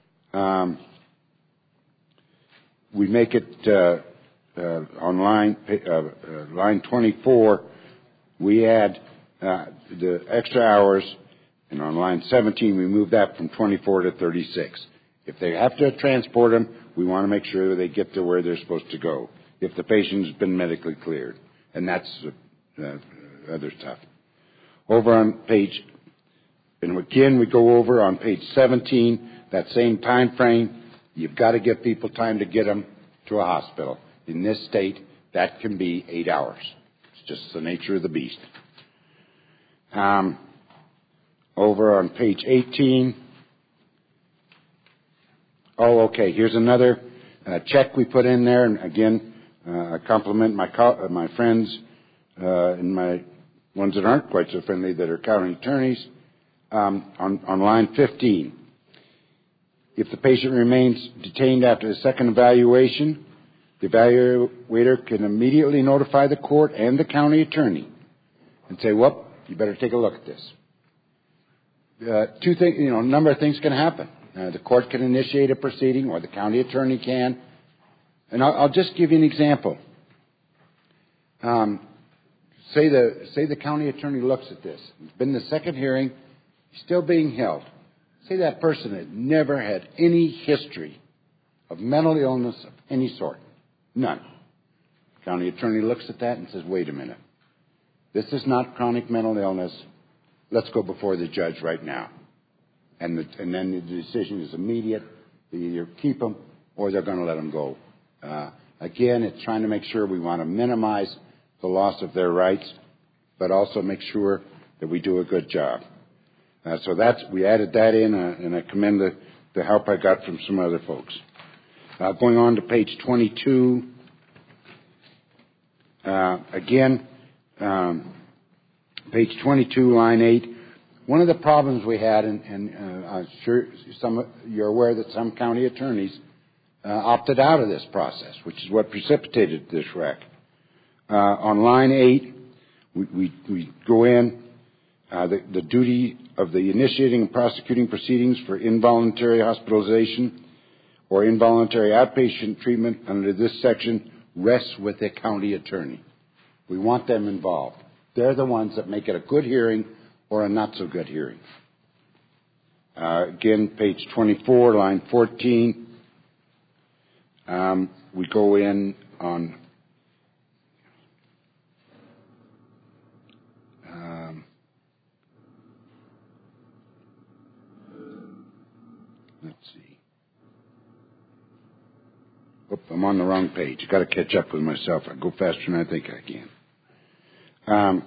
we make it on line 24, we add the extra hours, and on line 17, we move that from 24 to 36. If they have to transport them, we want to make sure that they get to where they're supposed to go, if the patient's been medically cleared. And that's other stuff. Over on page, and again, we go over on page 17, that same time frame. You've got to give people time to get them to a hospital. In this state, that can be 8 hours. It's just the nature of the beast. Over on page 18. Oh, okay. Here's another check we put in there. And again, I compliment my friends and my ones that aren't quite so friendly that are county attorneys. On line 15. If the patient remains detained after the second evaluation, the evaluator can immediately notify the court and the county attorney and say, well, you better take a look at this. Two things, a number of things can happen. The court can initiate a proceeding, or the county attorney can. And I'll just give you an example. Say the county attorney looks at this. It's been the second hearing, still being held. Say that person had never had any history of mental illness of any sort. None. County attorney looks at that and says, wait a minute. This is not chronic mental illness. Let's go before the judge right now. And then the decision is immediate. They either keep them or they're going to let them go. Again, it's trying to make sure we want to minimize the loss of their rights, but also make sure that we do a good job. So we added that in, and I commend the help I got from some other folks. Going on to page 22. Again, page 22, line 8. One of the problems we had, and I'm sure you're aware that some county attorneys opted out of this process, which is what precipitated this wreck. On line 8, we go in. The duty of the initiating and prosecuting proceedings for involuntary hospitalization or involuntary outpatient treatment under this section rests with the county attorney. We want them involved. They're the ones that make it a good hearing or a not so good hearing. Again, page 24, line 14. We go in on let's see. Oop, I'm on the wrong page. Got to catch up with myself. I go faster than I think I can.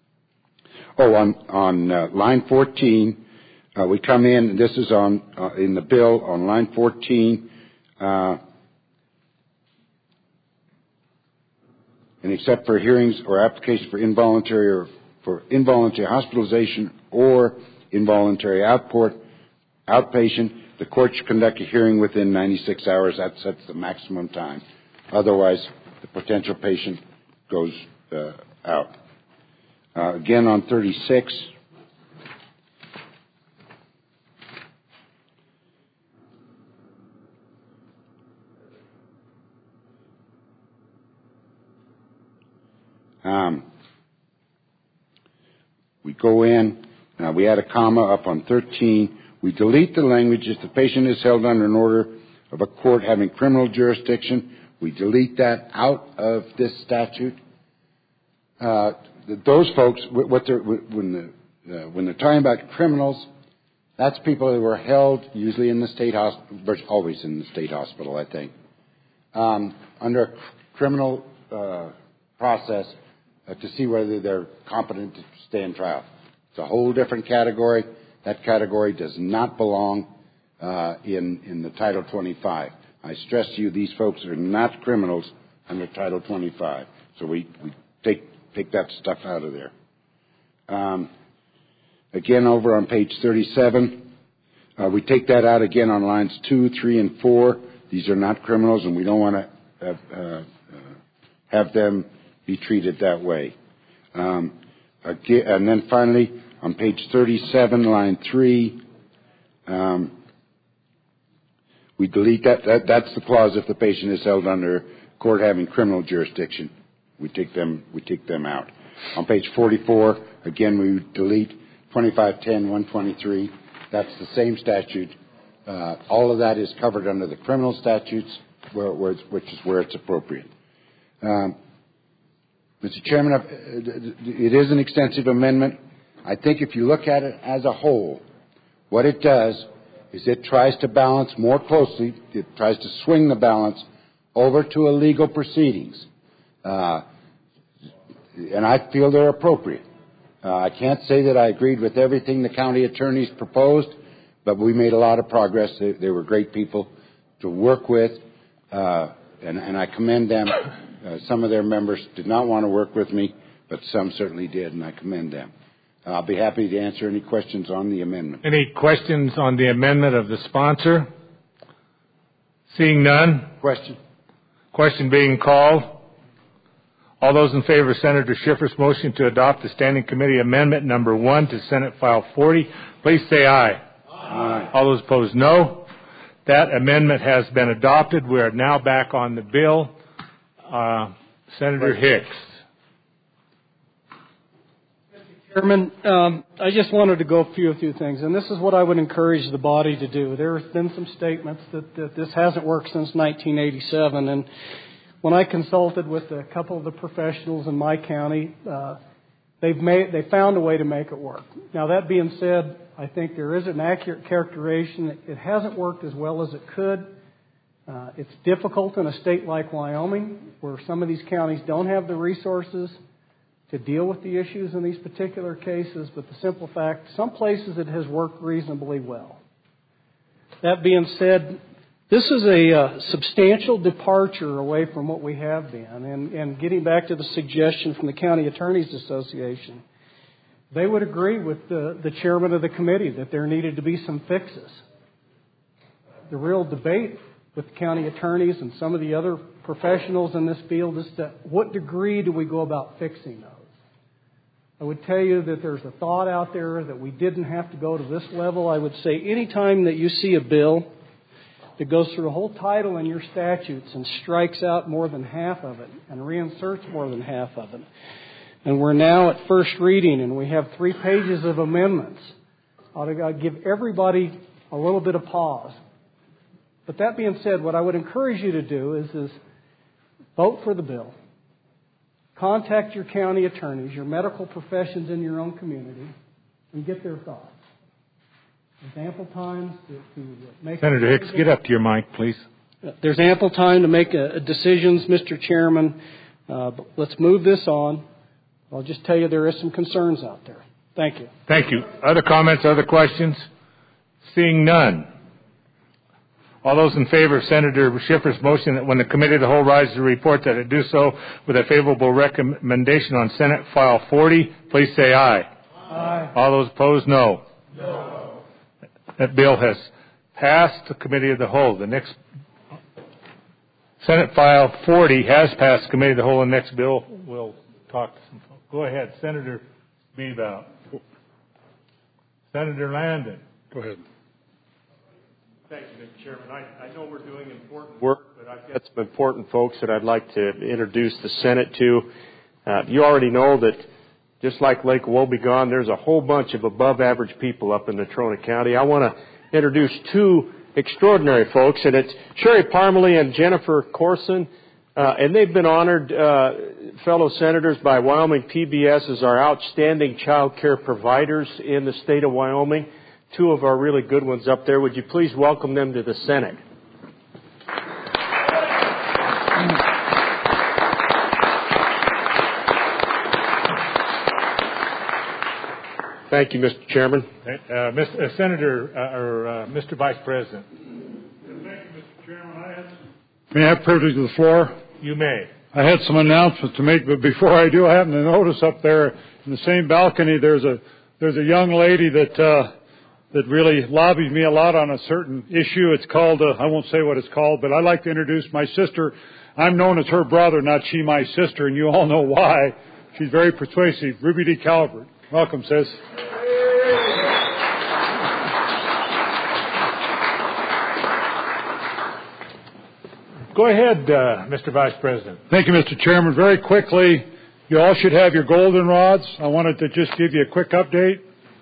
On line 14, we come in. This is on in the bill on line 14. And except for hearings or applications for involuntary hospitalization or involuntary outpatient, the court should conduct a hearing within 96 hours. That sets the maximum time. Otherwise, the potential patient goes out. Again, on 36. We go in. We add a comma up on 13. We delete the language if the patient is held under an order of a court having criminal jurisdiction. We delete that out of this statute. those folks, when they're talking about criminals, that's people who were held usually in the state hospital, always in the state hospital, I think, under a criminal process to see whether they're competent to stand trial. It's a whole different category. That category does not belong in the Title 25. I stress to you, these folks are not criminals under Title 25. So we take that stuff out of there. Again, over on page 37, we take that out again on lines 2, 3, and 4. These are not criminals, and we don't want to have them be treated that way. Again, and then finally, on page 37, line 3, we delete that. That's the clause if the patient is held under court having criminal jurisdiction. We take them out. On page 44, again, we delete 2510-123. That's the same statute. All of that is covered under the criminal statutes, which is where it's appropriate. Mr. Chairman, it is an extensive amendment. I think if you look at it as a whole, what it does is it tries to balance more closely. It tries to swing the balance over to illegal proceedings. And I feel they're appropriate. I can't say that I agreed with everything the county attorneys proposed, but we made a lot of progress. They were great people to work with, and I commend them. Some of their members did not want to work with me, but some certainly did, and I commend them. I'll be happy to answer any questions on the amendment. Any questions on the amendment of the sponsor? Seeing none. Question being called. All those in favor of Senator Schiffer's motion to adopt the Standing Committee Amendment number 1 to Senate File 40, please say aye. Aye. All those opposed, no. That amendment has been adopted. We are now back on the bill. Senator Hicks. Mr. Chairman, I just wanted to go through a few things, and this is what I would encourage the body to do. There have been some statements that this hasn't worked since 1987, and when I consulted with a couple of the professionals in my county, they found a way to make it work. Now, that being said, I think there is an accurate characterization. It hasn't worked as well as it could. It's difficult in a state like Wyoming, where some of these counties don't have the resources to deal with the issues in these particular cases, but the simple fact, some places it has worked reasonably well. That being said, this is a substantial departure away from what we have been. And getting back to the suggestion from the County Attorneys Association, they would agree with the chairman of the committee that there needed to be some fixes. The real debate with the county attorneys and some of the other professionals in this field is to what degree do we go about fixing those? I would tell you that there's a thought out there that we didn't have to go to this level. I would say any time that you see a bill that goes through the whole title in your statutes and strikes out more than half of it and reinserts more than half of it. And we're now at first reading and we have 3 pages of amendments. I'll give everybody a little bit of pause. But that being said, what I would encourage you to do is vote for the bill. Contact your county attorneys, your medical professions in your own community, and get their thoughts. There's ample time to make... Senator Hicks, get up to your mic, please. There's ample time to make decisions, Mr. Chairman. But let's move this on. I'll just tell you there is some concerns out there. Thank you. Thank you. Other comments, other questions? Seeing none. All those in favor of Senator Schiffer's motion that when the Committee of the Whole rises to report that it do so with a favorable recommendation on Senate File 40, please say aye. Aye. All those opposed, no. No. That bill has passed the Committee of the Whole. The next Senate File 40 has passed the Committee of the Whole. The next bill we'll talk to some folks. Go ahead, Senator Bebout. Senator Landon. Go ahead. Thank you, Mr. Chairman. I know we're doing important work, but I've got some important folks that I'd like to introduce the Senate to. You already know that just like Lake Wobegon, there's a whole bunch of above-average people up in Natrona County. I want to introduce 2 extraordinary folks, and it's Sherry Parmalee and Jennifer Corson. And they've been honored, fellow senators, by Wyoming PBS as our outstanding child care providers in the state of Wyoming. Two of our really good ones up there. Would you please welcome them to the Senate? Thank you, Mr. Chairman. Mr. Vice President. Thank you, Mr. Chairman. May I have privilege of the floor? You may. I had some announcements to make, but before I do, I happen to notice up there in the same balcony there's a young lady that really lobbies me a lot on a certain issue. It's called, I won't say what it's called, but I'd like to introduce my sister. I'm known as her brother, not she my sister, and you all know why. She's very persuasive. Ruby D. Calvert. Welcome, sis. Go ahead, Mr. Vice President. Thank you, Mr. Chairman. Very quickly, you all should have your goldenrods. I wanted to just give you a quick update.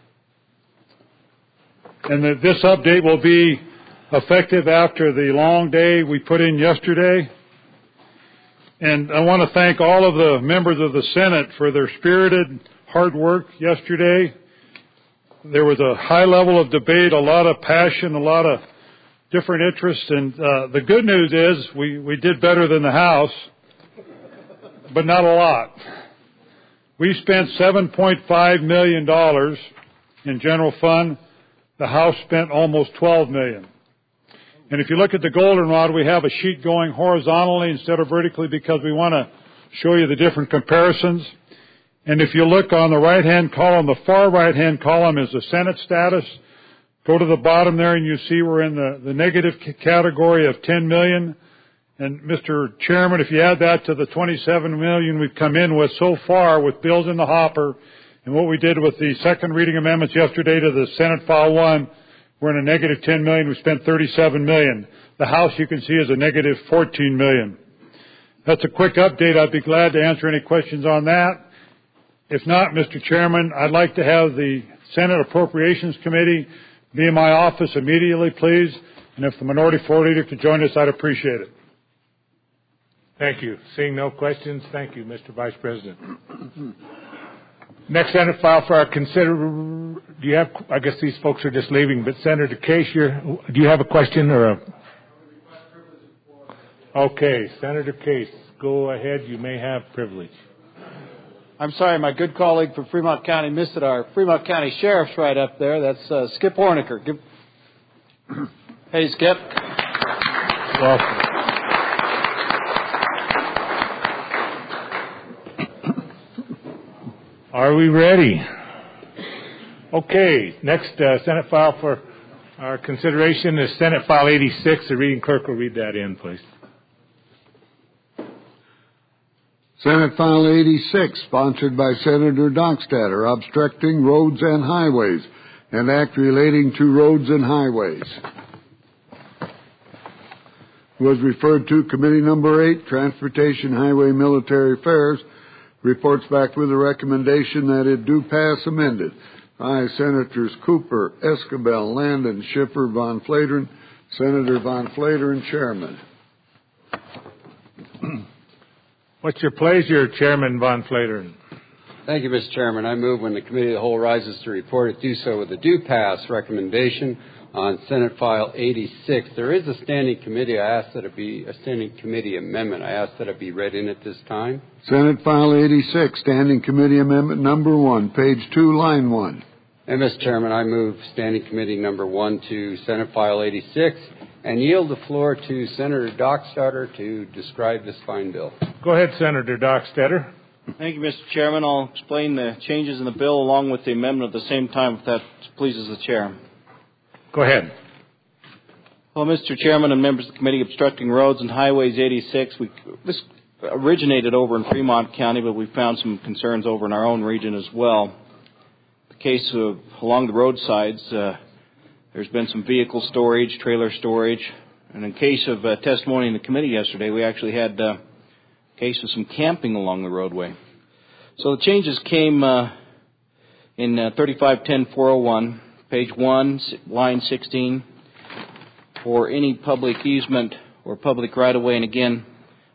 And this update will be effective after the long day we put in yesterday. And I want to thank all of the members of the Senate for their spirited hard work yesterday. There was a high level of debate, a lot of passion, a lot of different interests. And the good news is we did better than the House, but not a lot. We spent $7.5 million in general fund. The House spent almost $12 million. And if you look at the goldenrod, we have a sheet going horizontally instead of vertically because we want to show you the different comparisons. And if you look on the right-hand column, the far right-hand column is the Senate status. Go to the bottom there and you see we're in the negative category of $10 million. And Mr. Chairman, if you add that to the $27 million we've come in with so far with bills in the hopper and what we did with the second reading amendments yesterday to the Senate File 1, we're in a negative $10 million. We spent $37 million. The House, you can see, is a negative $14 million. That's a quick update. I'd be glad to answer any questions on that. If not, Mr. Chairman, I'd like to have the Senate Appropriations Committee be in my office immediately, please. And if the Minority Floor Leader could join us, I'd appreciate it. Thank you. Seeing no questions, thank you, Mr. Vice President. Next Senate file for our do you have, I guess these folks are just leaving, but Senator Case, do you have a question or a? Okay, Senator Case, go ahead. You may have privilege. I'm sorry, my good colleague from Fremont County missed it. Our Fremont County Sheriff's right up there. That's Skip Horniker. Hey, Skip. Welcome. Are we ready? Okay, next Senate file for our consideration is Senate File 86. The reading clerk will read that in, please. Senate File 86, sponsored by Senator Dockstader, obstructing roads and highways, an act relating to roads and highways. Was referred to Committee Number 8, Transportation, Highway, Military Affairs, reports back with a recommendation that it do pass amended. Aye, Senators Cooper, Escabel, Landon, Schiffer, Von Flateren, Senator Von Flateren, Chairman. What's your pleasure, Chairman Von Flateren? Thank you, Mr. Chairman. I move when the Committee of the Whole rises to report it, do so with a do pass recommendation on Senate File 86. There is a standing committee. I ask that it be a standing committee amendment. I ask that it be read in at this time. Senate File 86, Standing Committee Amendment Number 1, page 2, line 1. And, Mr. Chairman, I move Standing Committee Number 1 to Senate File 86 and yield the floor to Senator Dockstader to describe this fine bill. Go ahead, Senator Dockstader. Thank you, Mr. Chairman. I'll explain the changes in the bill along with the amendment at the same time, if that pleases the Chair. Go ahead. Well, Mr. Chairman and members of the Committee Obstructing Roads and Highways 86, this originated over in Fremont County, but we found some concerns over in our own region as well. The case along the roadsides, there's been some vehicle storage, trailer storage, and in case of testimony in the committee yesterday, we actually had a case of some camping along the roadway. So the changes came in 3510-401, page 1, line 16, for any public easement or public right-of-way. And again,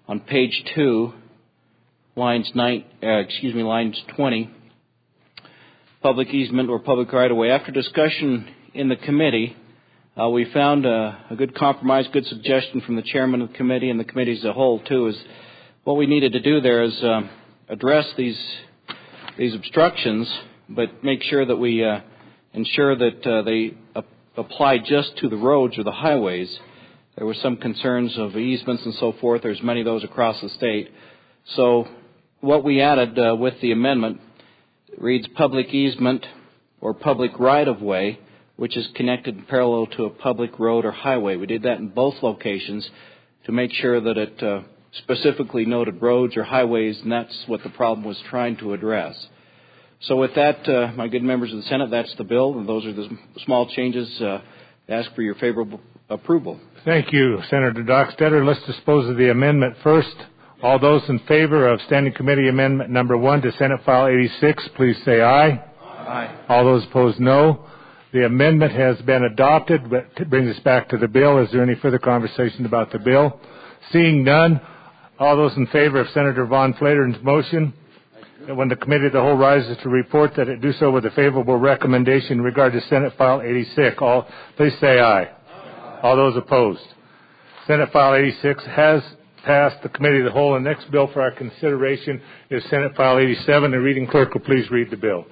on page 2, lines 20, public easement or public right-of-way. After discussion in the committee, we found a good compromise, good suggestion from the chairman of the committee and the committee as a whole, too, is what we needed to do there is address these obstructions, but make sure that we ensure that they apply just to the roads or the highways. There were some concerns of easements and so forth. There's many of those across the state. So what we added with the amendment reads public easement or public right-of-way, which is connected parallel to a public road or highway. We did that in both locations to make sure that it specifically noted roads or highways, and that's what the problem was trying to address. So with that, my good members of the Senate, that's the bill, and those are the small changes. Ask for your favorable approval. Thank you, Senator Dockstader. Let's dispose of the amendment first. All those in favor of Standing Committee Amendment number 1 to Senate File 86, please say aye. Aye. All those opposed, no. The amendment has been adopted, but it brings us back to the bill. Is there any further conversation about the bill? Seeing none, all those in favor of Senator Von Flater's motion, that when the Committee of the Whole rises to report that it do so with a favorable recommendation in regard to Senate File 86, please say aye. All those opposed. Senate File 86 has passed the Committee of the Whole. The next bill for our consideration is Senate File 87. The reading clerk will please read the bill.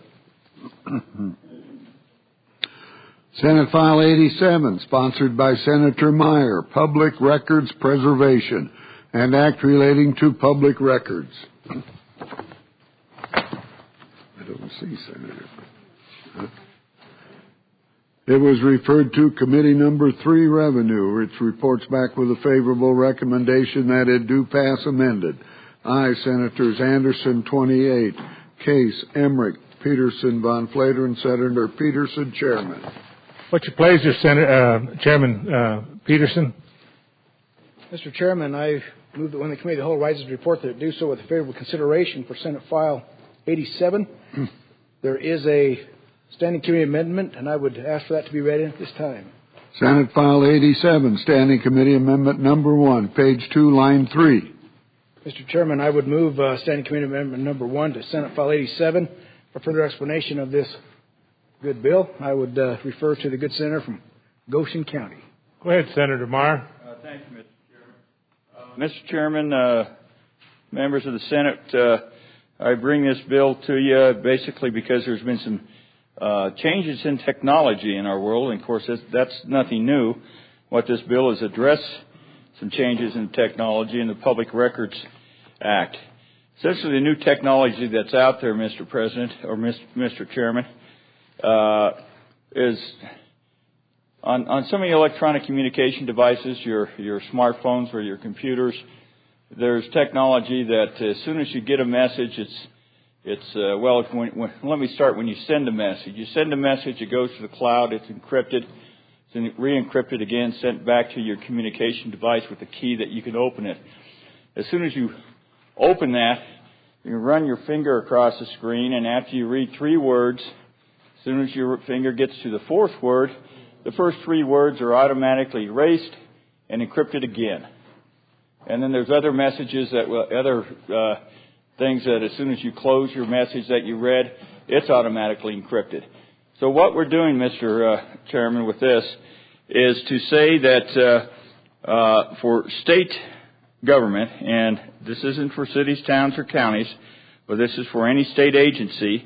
Senate File 87, sponsored by Senator Meyer, Public Records Preservation, and Act relating to public records. I don't see Senator. It was referred to Committee number 3, Revenue, which reports back with a favorable recommendation that it do pass amended. Aye, Senators Anderson, 28, Case, Emmerich, Peterson, Von Flater, and Senator Peterson, Chairman. What's your pleasure, Chairman Peterson? Mr. Chairman, I move that when the Committee of the Whole rises to report that it do so with a favorable consideration for Senate File 87. There is a Standing Committee amendment, and I would ask for that to be read in at this time. Senate File 87, Standing Committee Amendment number 1, page 2, line 3. Mr. Chairman, I would move Standing Committee Amendment number 1 to Senate File 87. For further explanation of this good bill, I would refer to the good senator from Goshen County. Go ahead, Senator Meyer. Thank you, Mr. Chairman. Mr. Chairman, members of the Senate, I bring this bill to you basically because there's been some changes in technology in our world, and of course that's nothing new. What this bill is address some changes in technology in the Public Records Act. Essentially, the new technology that's out there, Mr. President or Mr. Chairman, is on some of the electronic communication devices, your smartphones or your computers. There's technology that as soon as you get a message, let me start when you send a message. You send a message, it goes to the cloud, it's encrypted, it's re-encrypted again, sent back to your communication device with a key that you can open it. As soon as you open that, you run your finger across the screen, and after you read 3 words, as soon as your finger gets to the 4th word, the first 3 words are automatically erased and encrypted again. And then there's other messages things that as soon as you close your message that you read, it's automatically encrypted. So what we're doing, Mr. Chairman, with this is to say that for state government, and this isn't for cities, towns, or counties, but this is for any state agency,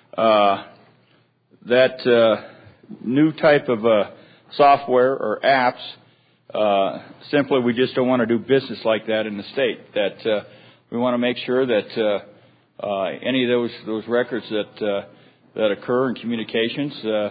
that new type of software or apps, simply we just don't want to do business like that in the state. That we want to make sure that any of those records that occur in communications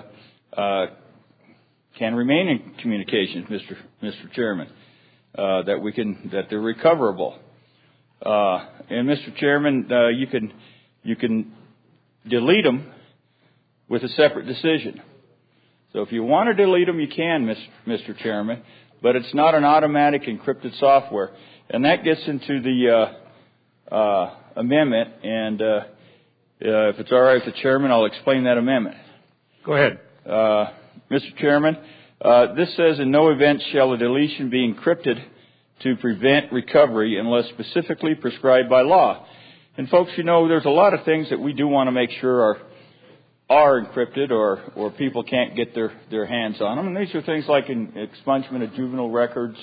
can remain in communications, Mr. Chairman. That they're recoverable. And Mr. Chairman, you can delete them with a separate decision. So if you want to delete them, you can, Mr. Chairman, but it's not an automatic encrypted software. And that gets into the amendment, and if it's all right with the Chairman, I'll explain that amendment. Go ahead. Mr. Chairman, this says, in no event shall a deletion be encrypted to prevent recovery unless specifically prescribed by law. And folks, there's a lot of things that we do want to make sure are encrypted or people can't get their hands on them. And these are things like expungement of juvenile records,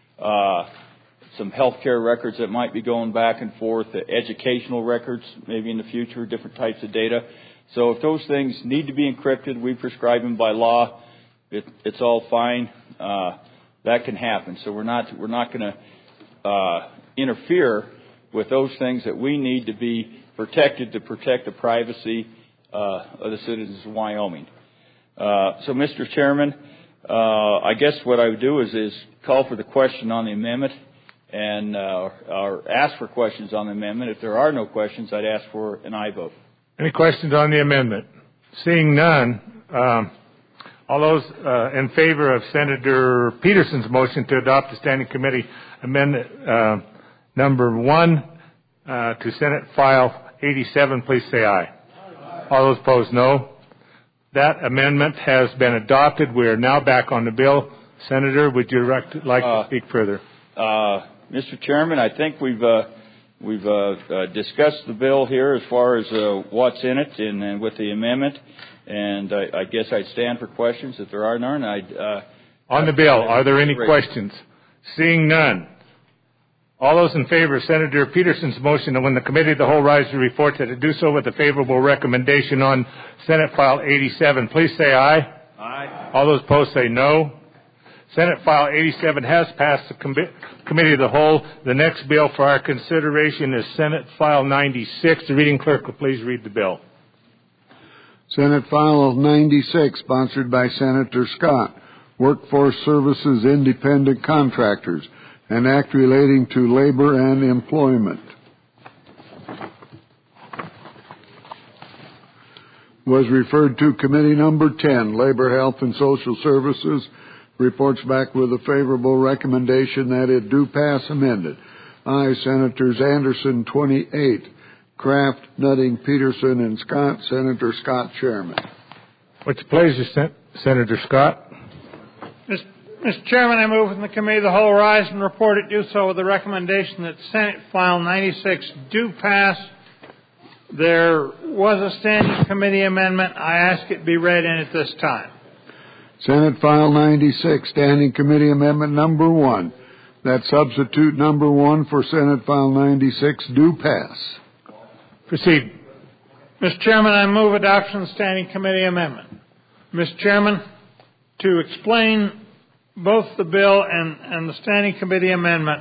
some healthcare records that might be going back and forth, educational records maybe in the future, different types of data. So if those things need to be encrypted, we prescribe them by law. It's all fine. That can happen. So we're not going to interfere with those things that we need to be protected to protect the privacy of the citizens of Wyoming. So, Mr. Chairman, I guess what I would do is call for the question on the amendment and or ask for questions on the amendment. If there are no questions, I'd ask for an aye vote. Any questions on the amendment? Seeing none, all those in favor of Senator Peterson's motion to adopt the Standing Committee Amendment number 1 to Senate File 87, please say aye. All those opposed, no. That amendment has been adopted. We are now back on the bill. Senator, would you like to speak further? Mr. Chairman, I think we've discussed the bill here as far as what's in it and with the amendment, and I guess I'd stand for questions if there are none. On the bill, are there any questions? Seeing none. All those in favor of Senator Peterson's motion that when the Committee of the Whole rise to report that it do so with a favorable recommendation on Senate File 87, please say aye. Aye. All those opposed say no. Senate File 87 has passed the Committee of the Whole. The next bill for our consideration is Senate File 96. The reading clerk will please read the bill. Senate File 96, sponsored by Senator Scott, Workforce Services Independent Contractors, an act relating to labor and employment. Was referred to Committee Number 10, Labor, Health, and Social Services, reports back with a favorable recommendation that it do pass amended. Aye, Senators Anderson, 28, Kraft, Nutting, Peterson, and Scott. Senator Scott, Chairman. What's your pleasure, Senator Scott? Mr. Chairman, I move from the Committee of the Whole rise and report it do so with the recommendation that Senate File 96 do pass. There was a standing committee amendment. I ask it be read in at this time. Senate File 96, Standing Committee Amendment Number 1. That substitute number 1 for Senate File 96 do pass. Proceed. Mr. Chairman, I move adoption of the Standing Committee Amendment. Mr. Chairman, to explain both the bill and the Standing Committee Amendment,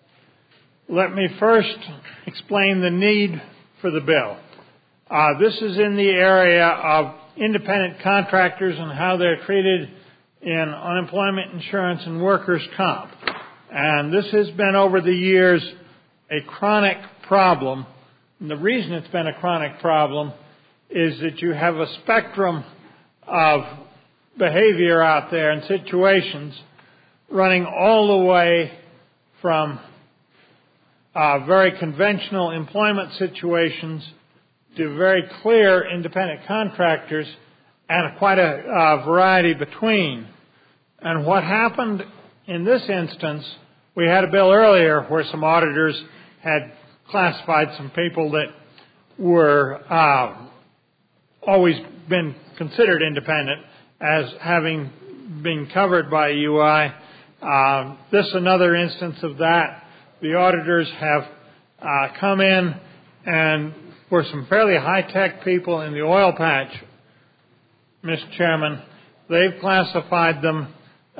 let me first explain the need for the bill. This is in the area of independent contractors and how they're treated in unemployment insurance and workers' comp. And this has been over the years a chronic problem. And the reason it's been a chronic problem is that you have a spectrum of behavior out there and situations running all the way from very conventional employment situations to very clear independent contractors and quite a variety between. And what happened in this instance, we had a bill earlier where some auditors had classified some people that were always been considered independent as having been covered by UI. This is another instance of that. The auditors have come in and for some fairly high-tech people in the oil patch, Mr. Chairman, they've classified them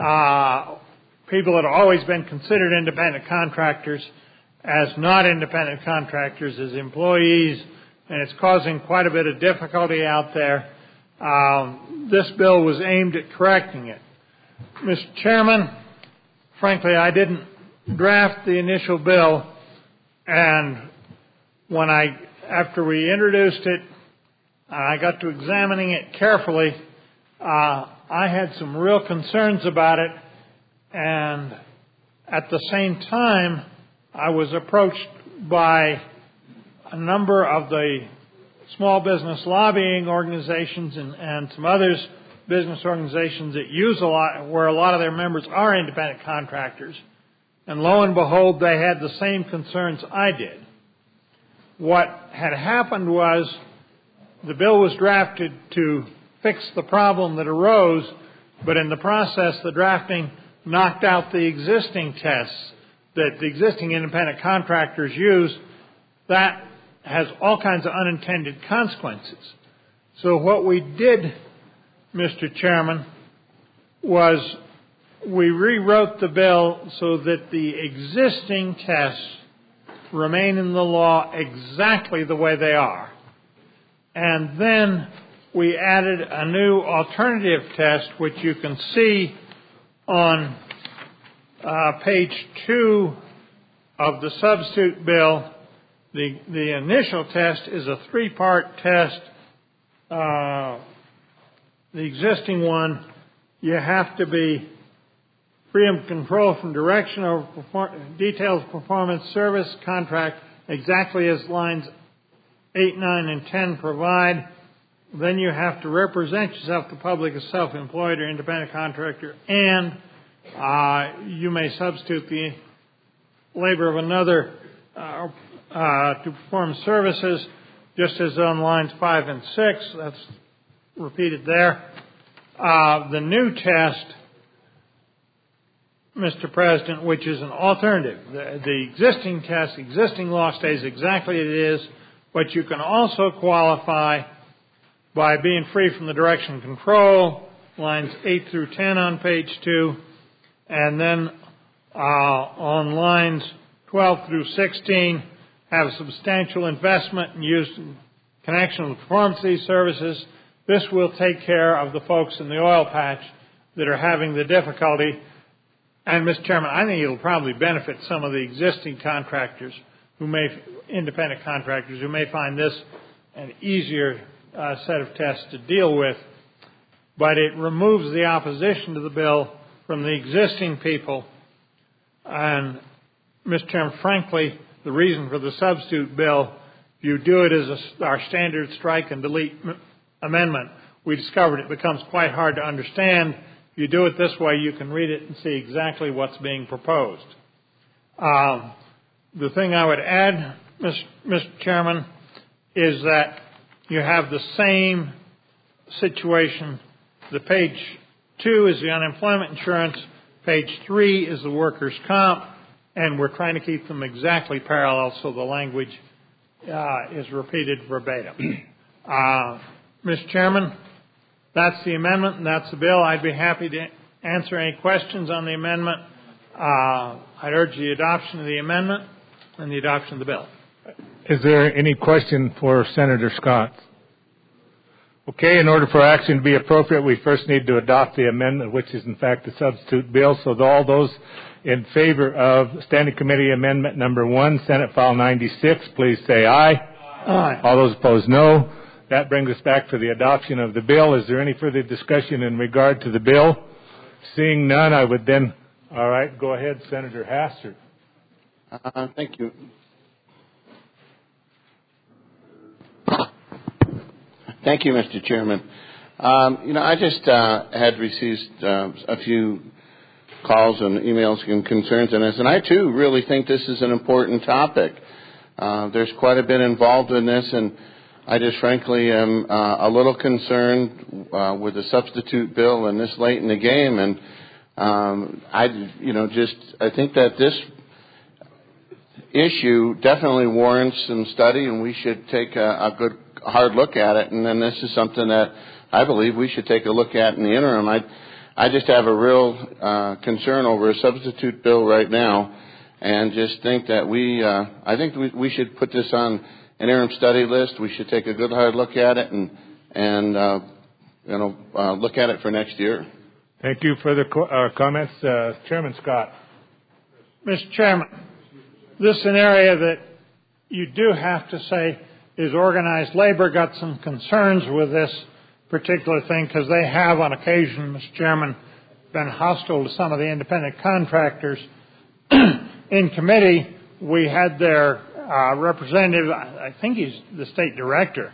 people that have always been considered independent contractors as not independent contractors, as employees, and it's causing quite a bit of difficulty out there. This bill was aimed at correcting it. Mr. Chairman, frankly, I didn't draft the initial bill, and after we introduced it, I got to examining it carefully. I had some real concerns about it, and at the same time, I was approached by a number of the small business lobbying organizations and some others, business organizations that use a lot, where a lot of their members are independent contractors. and lo and behold, they had the same concerns I did. What had happened was the bill was drafted to fix the problem that arose, but in the process, the drafting knocked out the existing tests that the existing independent contractors use. That has all kinds of unintended consequences. So what we did, Mr. Chairman, was we rewrote the bill so that the existing tests remain in the law exactly the way they are. And then we added a new alternative test, which you can see on page 2 of the substitute bill. The initial test is a 3-part test. The existing one, you have to be free of control from direction over details of performance service contract, exactly as lines 8, 9, and 10 provide. Then you have to represent yourself to the public as self-employed or independent contractor, and you may substitute the labor of another to perform services, just as on lines 5 and 6. That's repeated there. The new test, Mr. President, which is an alternative. The existing test, existing law stays exactly as it is, but you can also qualify by being free from the direction control, lines 8 through 10 on page 2, and then on lines 12 through 16, have a substantial investment and use in connection with the performance of these services. This will take care of the folks in the oil patch that are having the difficulty. And, Mr. Chairman, I think it will probably benefit some of the existing contractors independent contractors who may find this an easier set of tests to deal with. But it removes the opposition to the bill from the existing people. And, Mr. Chairman, frankly, the reason for the substitute bill, if you do it as our standard strike and delete amendment, we discovered it becomes quite hard to understand. If you do it this way, you can read it and see exactly what's being proposed. The thing I would add, Mr. Chairman, is that you have the same situation. The page 2 is the unemployment insurance. Page 3 is the workers' comp. And we're trying to keep them exactly parallel so the language is repeated verbatim. Mr. Chairman, that's the amendment and that's the bill. I'd be happy to answer any questions on the amendment. I'd urge the adoption of the amendment and the adoption of the bill. Is there any question for Senator Scott? Okay, in order for action to be appropriate, we first need to adopt the amendment, which is in fact the substitute bill. So all those in favor of Standing Committee Amendment number 1, Senate File 96, please say aye. Aye. All those opposed, no. That brings us back to the adoption of the bill. Is there any further discussion in regard to the bill? Seeing none, I would then, all right, go ahead, Senator Hastert. Thank you. Thank you, Mr. Chairman. I just had received a few calls and emails and concerns on this, and I, too, really think this is an important topic. There's quite a bit involved in this, and I just frankly am a little concerned with the substitute bill and this late in the game, and I think that this issue definitely warrants some study, and we should take a good hard look at it. And then this is something that I believe we should take a look at in the interim. I just have a real concern over a substitute bill right now, and just think that we should put this on an interim study list. We should take a good hard look at it and look at it for next year. Thank you. Further comments, Chairman Scott. Mr. Chairman, this is an area that you do have to say is organized labor got some concerns with this particular thing because they have on occasion, Mr. Chairman, been hostile to some of the independent contractors. In committee, we had their representative, I think he's the state director,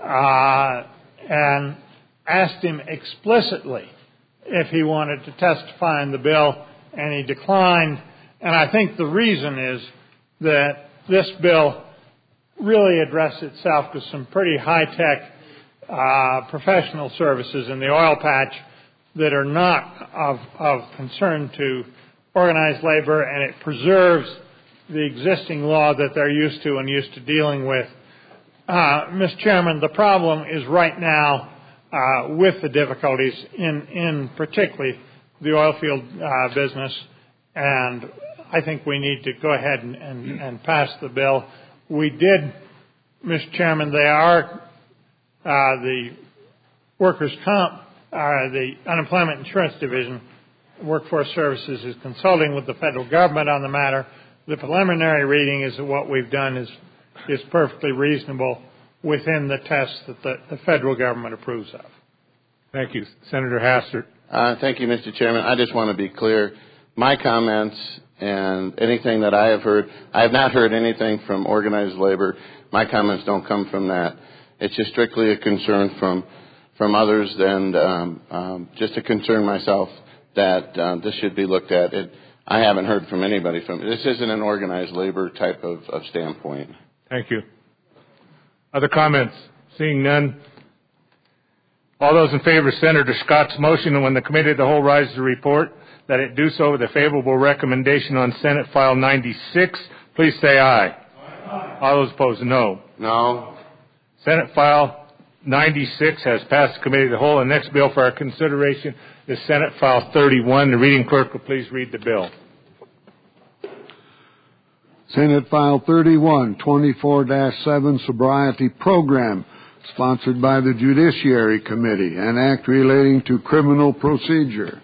and asked him explicitly if he wanted to testify in the bill, and he declined. And I think the reason is that this bill really addressed itself to some pretty high-tech professional services in the oil patch that are not of concern to organized labor, and it preserves the existing law that they're used to and used to dealing with. Mr. Chairman, the problem is right now with the difficulties in particularly the oil field business, and I think we need to go ahead and pass the bill. We did, Mr. Chairman, they are the workers' comp, the Unemployment Insurance Division, Workforce Services, is consulting with the federal government on the matter. The preliminary reading is that what we've done is perfectly reasonable within the tests that the federal government approves of. Thank you. Senator Hastert. Thank you, Mr. Chairman. I just want to be clear. My comments and anything that I have heard, I have not heard anything from organized labor. My comments don't come from that. It's just strictly a concern from others and just a concern myself that this should be looked at. I haven't heard from anybody this isn't an organized labor type of standpoint. Thank you. Other comments? Seeing none. All those in favor of Senator Scott's motion, and when the committee of the whole rises to report that it do so with a favorable recommendation on Senate File 96, please say aye. Aye. All those opposed, no. No. Senate File 96 has passed the committee of the whole. The next bill for our consideration is Senate File 31. The reading clerk will please read the bill. Senate File 31, 24-7 Sobriety Program, sponsored by the Judiciary Committee, an act relating to criminal procedure.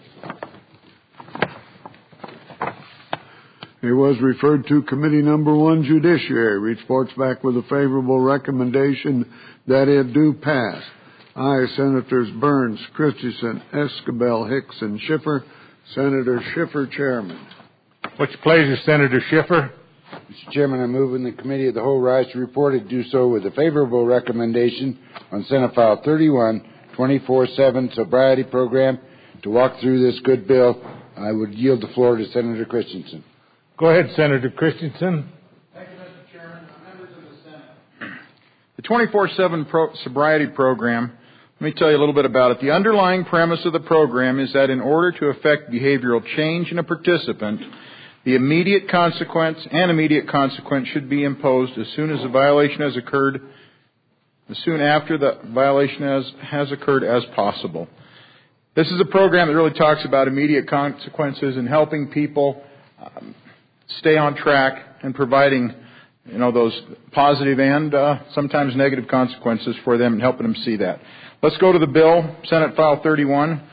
It was referred to Committee Number 1, Judiciary. Reports back with a favorable recommendation that it do pass. Aye, Senators Burns, Christensen, Escabel, Hicks, and Schiffer. Senator Schiffer, Chairman. What's your pleasure, Senator Schiffer? Mr. Chairman, I move in the Committee of the Whole rise to report it do so with a favorable recommendation on Senate File 31, 24-7 Sobriety Program. To walk through this good bill, I would yield the floor to Senator Christensen. Go ahead, Senator Christensen. Thank you, Mr. Chairman. Members of the Senate. The 24-7 Sobriety Program, let me tell you a little bit about it. The underlying premise of the program is that in order to affect behavioral change in a participant, the immediate consequence should be imposed as soon as the violation has occurred, as soon after the violation has occurred as possible. This is a program that really talks about immediate consequences and helping people stay on track and providing, those positive and sometimes negative consequences for them and helping them see that. Let's go to the bill, Senate File 31,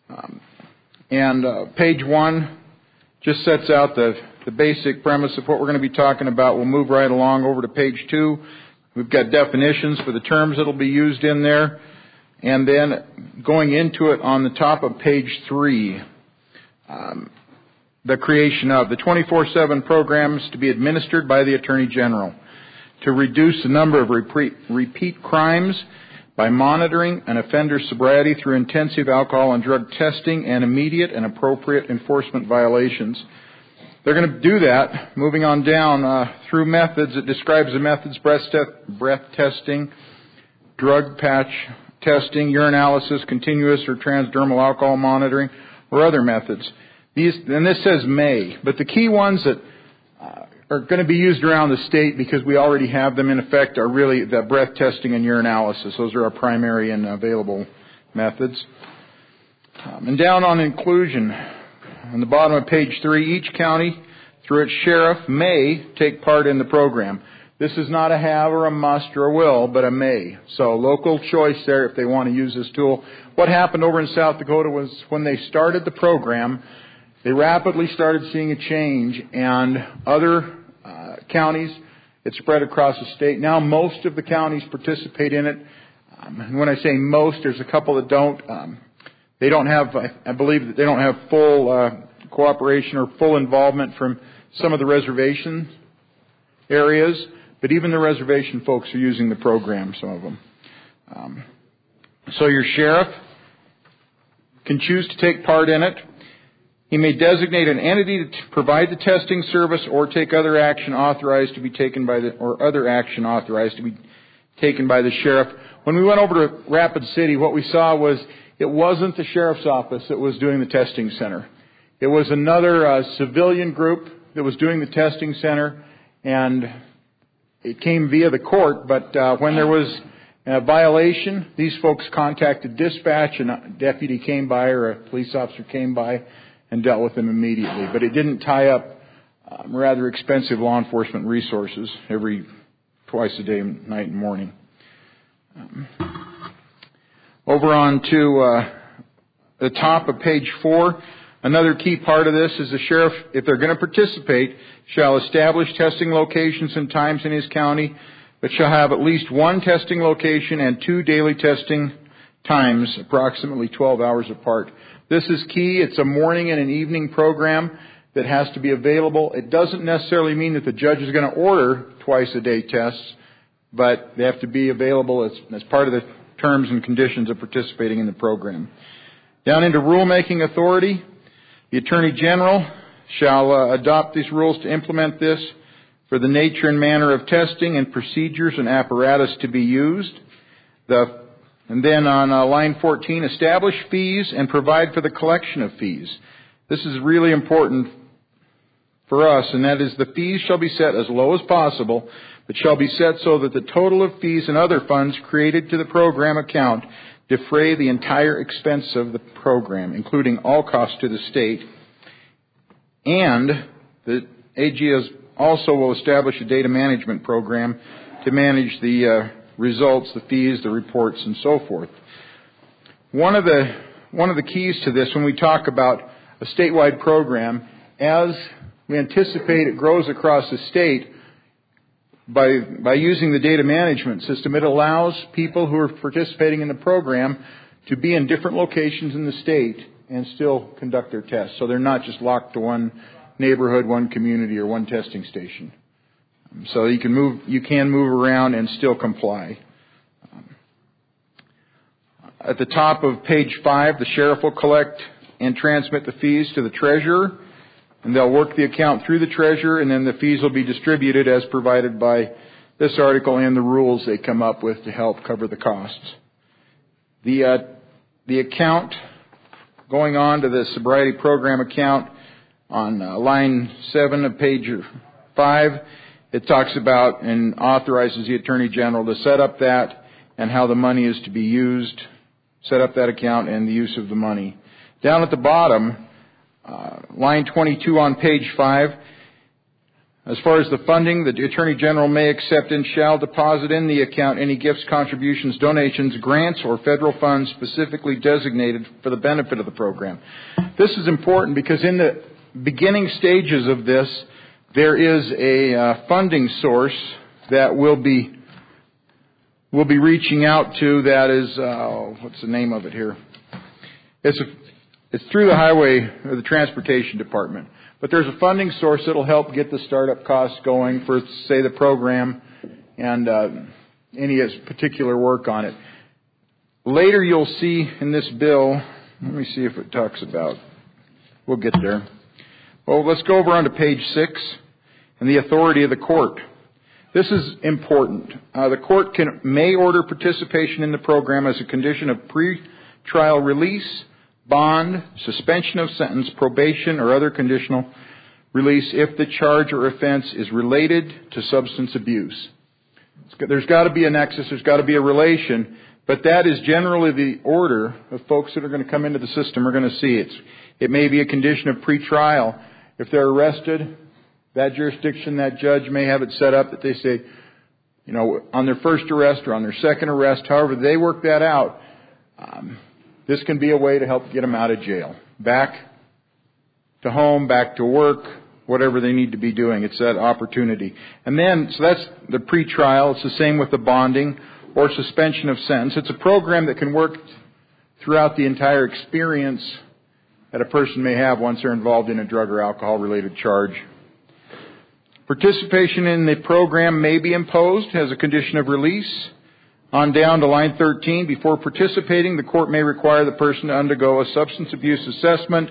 and page 1 just sets out the basic premise of what we're going to be talking about. We'll move right along over to page 2. We've got definitions for the terms that will be used in there. And then going into it on the top of page 3, the creation of the 24/7 programs to be administered by the Attorney General to reduce the number of repeat crimes by monitoring an offender's sobriety through intensive alcohol and drug testing and immediate and appropriate enforcement violations. They're going to do that, moving on down through methods. It describes the methods: breath testing, drug patch testing, urinalysis, continuous or transdermal alcohol monitoring, or other methods. And this says may, but the key ones that are going to be used around the state, because we already have them in effect, are really the breath testing and urinalysis. Those are our primary and available methods. And down on inclusion, on the bottom of page 3, each county, through its sheriff, may take part in the program. This is not a have or a must or a will, but a may. So local choice there if they want to use this tool. What happened over in South Dakota was when they started the program, they rapidly started seeing a change, and other counties, it spread across the state. Now most of the counties participate in it. And when I say most, there's a couple that don't. They don't have, I believe that they don't have full cooperation or full involvement from some of the reservation areas, but even the reservation folks are using the program, some of them. So your sheriff can choose to take part in it. He may designate an entity to provide the testing service or take other action authorized to be taken by the sheriff. When we went over to Rapid City, what we saw was it wasn't the sheriff's office that was doing the testing center. It was another civilian group that was doing the testing center, and it came via the court. But when there was a violation, these folks contacted dispatch, and a deputy came by or a police officer came by and dealt with them immediately. But it didn't tie up rather expensive law enforcement resources twice a day, night and morning. Over on to the top of page 4, another key part of this is the sheriff, if they're going to participate, shall establish testing locations and times in his county, but shall have at least one testing location and 2 daily testing times, approximately 12 hours apart. This is key. It's a morning and an evening program that has to be available. It doesn't necessarily mean that the judge is going to order twice-a-day tests, but they have to be available as part of the terms and conditions of participating in the program. Down into rulemaking authority, the Attorney General shall adopt these rules to implement this for the nature and manner of testing and procedures and apparatus to be used. And then on line 14, establish fees and provide for the collection of fees. This is really important for us, and that is the fees shall be set as low as possible, but shall be set so that the total of fees and other funds created to the program account defray the entire expense of the program, including all costs to the state. And the AG also will establish a data management program to manage the results, the fees, the reports, and so forth. One of the keys to this, when we talk about a statewide program, as we anticipate it grows across the state, by using the data management system, it allows people who are participating in the program to be in different locations in the state and still conduct their tests. So they're not just locked to one neighborhood, one community, or one testing station. So you can move around and still comply. At the top of page 5, the sheriff will collect and transmit the fees to the treasurer, and they'll work the account through the treasurer, and then the fees will be distributed as provided by this article and the rules they come up with to help cover the costs. The account, going on to the sobriety program account on line 7 of page 5, it talks about and authorizes the Attorney General to set up that and how the money is to be used, set up that account and the use of the money. Down at the bottom, line 22 on page 5, as far as the funding, the Attorney General may accept and shall deposit in the account any gifts, contributions, donations, grants, or federal funds specifically designated for the benefit of the program. This is important because in the beginning stages of this, there is a funding source that we'll be reaching out to. That is, what's the name of it here? It's through the highway or the transportation department. But there's a funding source that will help get the startup costs going for, say, the program and any particular work on it. Later you'll see in this bill, let me see if it talks about, we'll get there. Well, let's go over onto page 6 and the authority of the court. This is important. The court may order participation in the program as a condition of pre-trial release, bond, suspension of sentence, probation, or other conditional release if the charge or offense is related to substance abuse. There's got to be a nexus, there's got to be a relation, but that is generally the order of folks that are going to come into the system are going to see it. It may be a condition of pre-trial. If they're arrested, that jurisdiction, that judge may have it set up that they say, on their first arrest or on their second arrest, however they work that out, this can be a way to help get them out of jail. Back to home, back to work, whatever they need to be doing. It's that opportunity. And then, so that's the pre-trial. It's the same with the bonding or suspension of sentence. It's a program that can work throughout the entire experience that a person may have once they're involved in a drug or alcohol-related charge. Participation in the program may be imposed as a condition of release. On down to line 13, before participating, the court may require the person to undergo a substance abuse assessment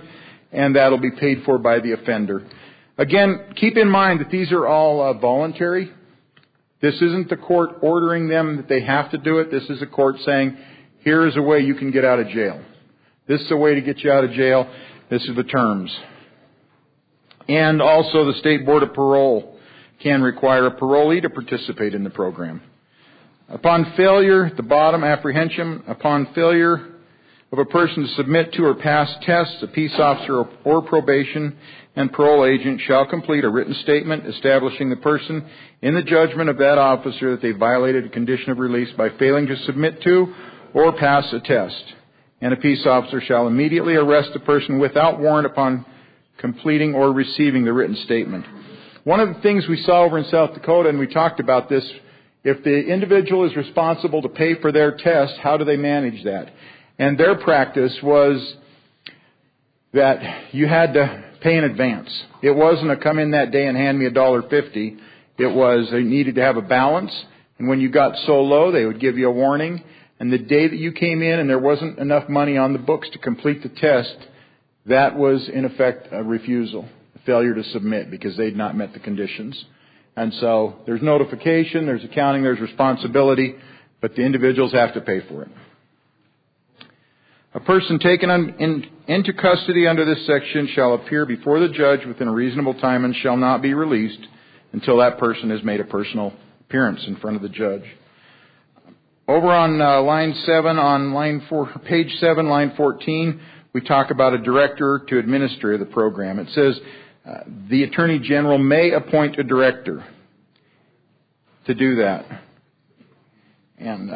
and that'll be paid for by the offender. Again, keep in mind that these are all voluntary. This isn't the court ordering them that they have to do it. This is a court saying, here is a way you can get out of jail. This is a way to get you out of jail. This is the terms. And also the State Board of Parole can require a parolee to participate in the program. Upon failure, at the bottom, apprehension, upon failure of a person to submit to or pass tests, a peace officer or probation and parole agent shall complete a written statement establishing the person in the judgment of that officer that they violated a condition of release by failing to submit to or pass a test. And a peace officer shall immediately arrest the person without warrant upon completing or receiving the written statement. One of the things we saw over in South Dakota, and we talked about this, if the individual is responsible to pay for their test, how do they manage that? And their practice was that you had to pay in advance. It wasn't a come in that day and hand me $1.50. It was they needed to have a balance. And when you got so low, they would give you a warning. And the day that you came in and there wasn't enough money on the books to complete the test, that was in effect a refusal, a failure to submit because they'd not met the conditions. And so there's notification, there's accounting, there's responsibility, but the individuals have to pay for it. A person taken into custody under this section shall appear before the judge within a reasonable time and shall not be released until that person has made a personal appearance in front of the judge. Over on line 7, on line 4, page 7, line 14, we talk about a director to administer the program. It says the Attorney General may appoint a director to do that. And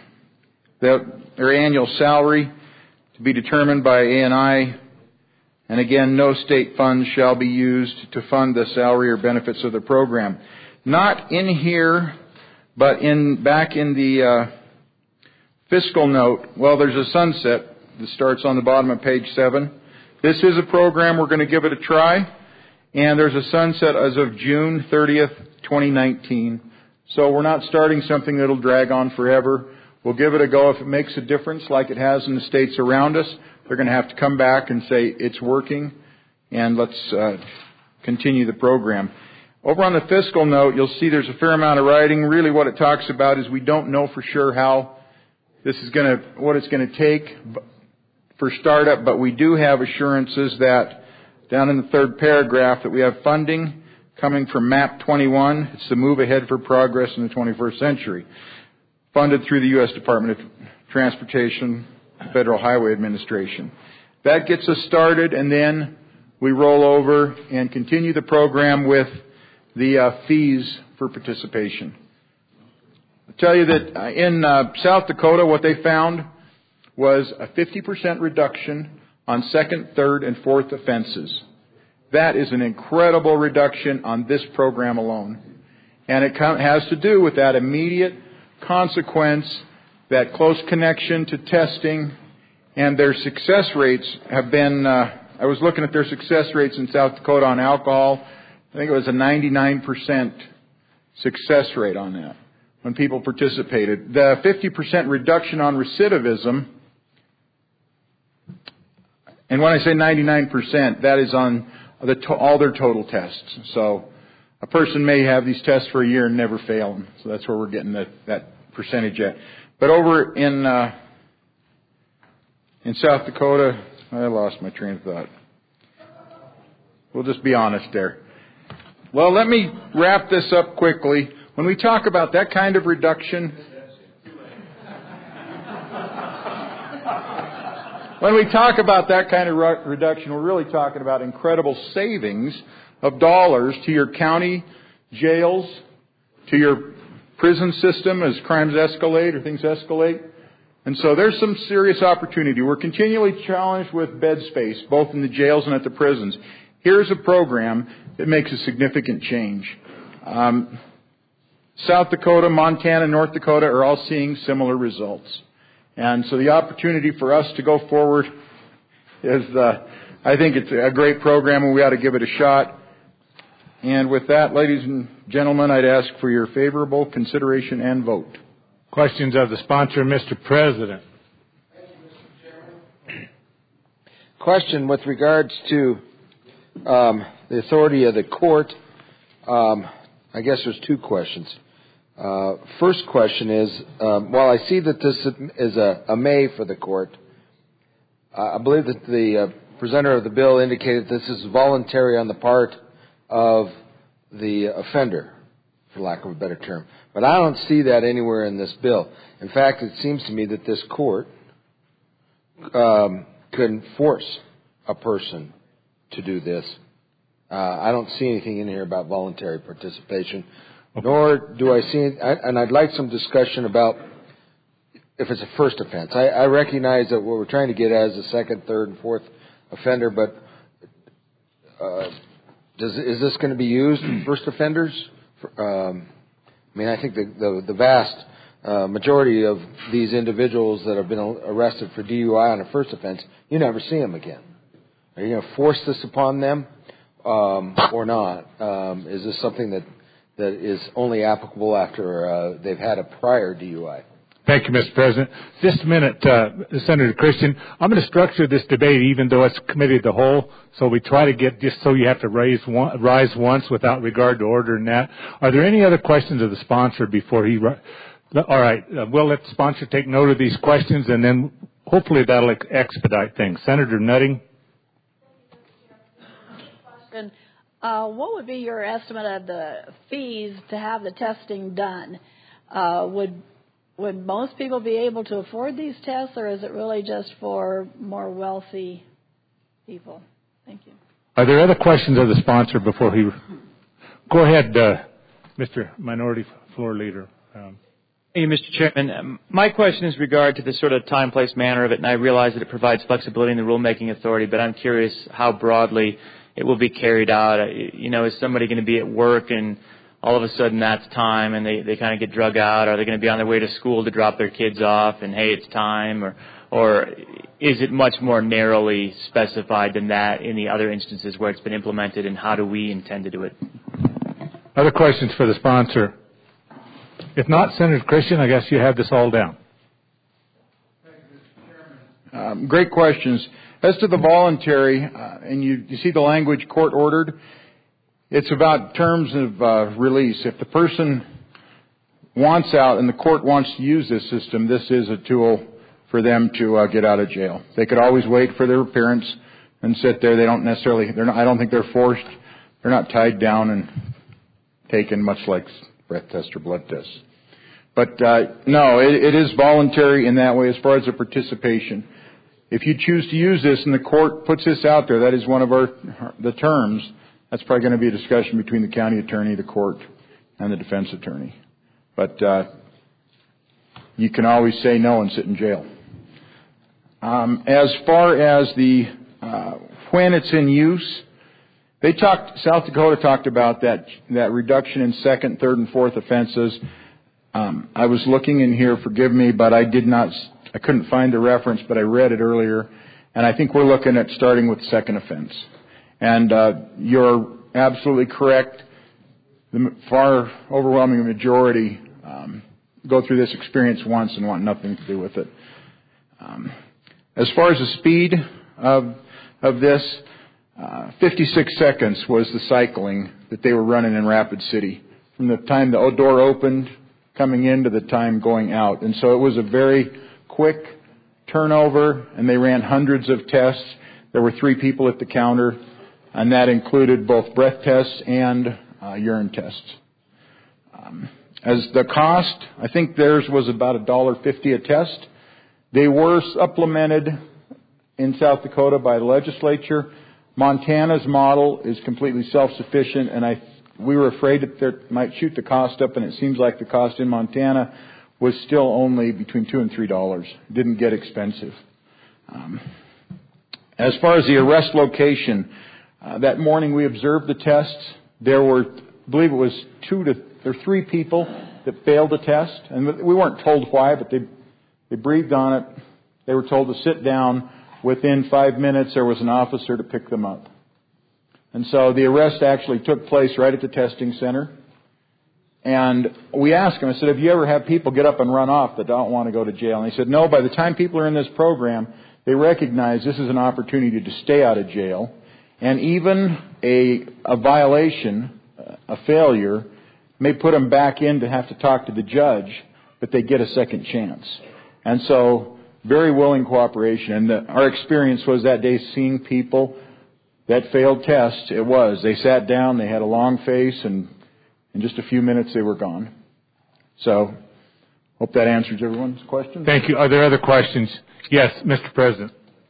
their annual salary to be determined by A&I. And again, no state funds shall be used to fund the salary or benefits of the program. Not in here, but back in the fiscal note, well, there's a sunset that starts on the bottom of page 7. This is a program. We're going to give it a try. And there's a sunset as of June 30th, 2019. So we're not starting something that'll drag on forever. We'll give it a go. If it makes a difference like it has in the states around us, they're going to have to come back and say it's working, and let's continue the program. Over on the fiscal note, you'll see there's a fair amount of writing. Really what it talks about is we don't know for sure how this is what it's going to take for startup, but we do have assurances that down in the third paragraph that we have funding coming from MAP 21. It's the Move Ahead for Progress in the 21st Century, funded through the U.S. Department of Transportation, Federal Highway Administration. That gets us started, and then we roll over and continue the program with the fees for participation. I'll tell you that in South Dakota, what they found was a 50% reduction on second, third, and fourth offenses. That is an incredible reduction on this program alone. And it has to do with that immediate consequence, that close connection to testing, and their success rates have been, I was looking at their success rates in South Dakota on alcohol. I think it was a 99% success rate on that when people participated. The 50% reduction on recidivism, and when I say 99%, that is on all their total tests. So a person may have these tests for a year and never fail them. So that's where we're getting that percentage at. But over in South Dakota, I lost my train of thought. We'll just be honest there. Well, let me wrap this up quickly. When we talk about that kind of reduction, we're really talking about incredible savings of dollars to your county jails, to your prison system as crimes escalate or things escalate. And so there's some serious opportunity. We're continually challenged with bed space, both in the jails and at the prisons. Here's a program that makes a significant change. South Dakota, Montana, North Dakota are all seeing similar results. And so the opportunity for us to go forward is, I think it's a great program and we ought to give it a shot. And with that, ladies and gentlemen, I'd ask for your favorable consideration and vote. Questions of the sponsor, Mr. President. question with regards to the authority of the court. I guess there's two questions. First question is, while I see that this is a may for the court, I believe that the presenter of the bill indicated this is voluntary on the part of the offender, for lack of a better term. But I don't see that anywhere in this bill. In fact, it seems to me that this court could force a person to do this. I don't see anything in here about voluntary participation, nor do I see, and I'd like some discussion about if it's a first offense. I recognize that what we're trying to get at is a second, third, and fourth offender, but is this going to be used for first offenders? I mean, I think the vast majority of these individuals that have been arrested for DUI on a first offense, you never see them again. Are you going to force this upon them or not? Is this something that is only applicable after they've had a prior DUI? Thank you, Mr. President. Just a minute, Senator Christian. I'm going to structure this debate even though it's committee of the whole, so we try to get just so you have to rise once without regard to order and that. Are there any other questions of the sponsor before he... All right, we'll let the sponsor take note of these questions, and then hopefully that'll expedite things. Senator Nutting. What would be your estimate of the fees to have the testing done? Would most people be able to afford these tests, or is it really just for more wealthy people? Thank you. Are there other questions of the sponsor before he... Go ahead, Mr. Minority Floor Leader. Hey, Mr. Chairman. My question is regard to the sort of time, place, manner of it, and I realize that it provides flexibility in the rulemaking authority, but I'm curious how broadly it will be carried out. You know, is somebody going to be at work and all of a sudden that's time and they kind of get drug out? Are they going to be on their way to school to drop their kids off and, hey, it's time? Or is it much more narrowly specified than that in the other instances where it's been implemented, and how do we intend to do it? Other questions for the sponsor? If not, Senator Christian, I guess you have this all down. Thank you, Mr. Chairman. Great questions. As to the voluntary, and you see the language court ordered, it's about terms of release. If the person wants out and the court wants to use this system, this is a tool for them to get out of jail. They could always wait for their appearance and sit there. They don't necessarily, I don't think they're forced. They're not tied down and taken, much like breath tests or blood tests. But no, it is voluntary in that way as far as the participation. If you choose to use this and the court puts this out there, that is one of the terms. That's probably going to be a discussion between the county attorney, the court, and the defense attorney. But you can always say no and sit in jail. As far as the when it's in use, South Dakota talked about that reduction in second, third, and fourth offenses. I was looking in here, forgive me, but I couldn't find the reference, but I read it earlier, and I think we're looking at starting with second offense. And you're absolutely correct. The far overwhelming majority go through this experience once and want nothing to do with it. As far as the speed of this, 56 seconds was the cycling that they were running in Rapid City, from the time the door opened coming in to the time going out. And so it was a very quick turnover, and they ran hundreds of tests. There were 3 people at the counter, and that included both breath tests and urine tests. As the cost, I think theirs was about $1.50 a test. They were supplemented in South Dakota by the legislature. Montana's model is completely self-sufficient, and we were afraid that they might shoot the cost up, and it seems like the cost in Montana was still only between $2 and $3. It didn't get expensive. As far as the arrest location, that morning we observed the tests. There were, I believe it was 3 people that failed the test, and we weren't told why, but they breathed on it. They were told to sit down. Within 5 minutes, there was an officer to pick them up. And so the arrest actually took place right at the testing center. And we asked them, I said, have you ever had people get up and run off that don't want to go to jail? And they said, no, by the time people are in this program, they recognize this is an opportunity to stay out of jail, and even a violation, a failure, may put them back in to have to talk to the judge, but they get a second chance. And so, very willing cooperation. And our experience was that day seeing people that failed tests. They sat down, they had a long face, and in just a few minutes they were gone. So, hope that answers everyone's questions. Thank you. Are there other questions? Yes, Mr. President.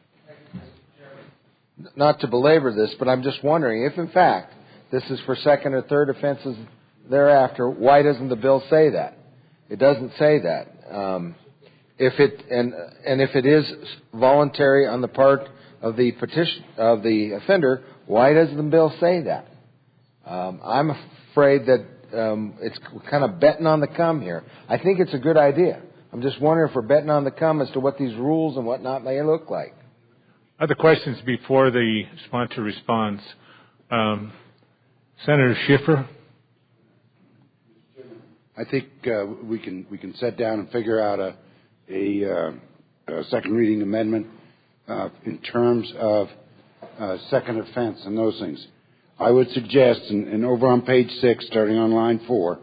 Not to belabor this, but I'm just wondering if, in fact, this is for second or third offenses thereafter, why doesn't the bill say that? It doesn't say that. If it is voluntary on the part of the offender, why doesn't the bill say that? I'm afraid that it's kind of betting on the come here. I think it's a good idea. I'm just wondering if we're betting on the come as to what these rules and whatnot may look like. Other questions before the sponsor responds? Senator Schiffer. I think we can sit down and figure out a second reading amendment in terms of second offense and those things. I would suggest, and over on page 6, starting on line 4,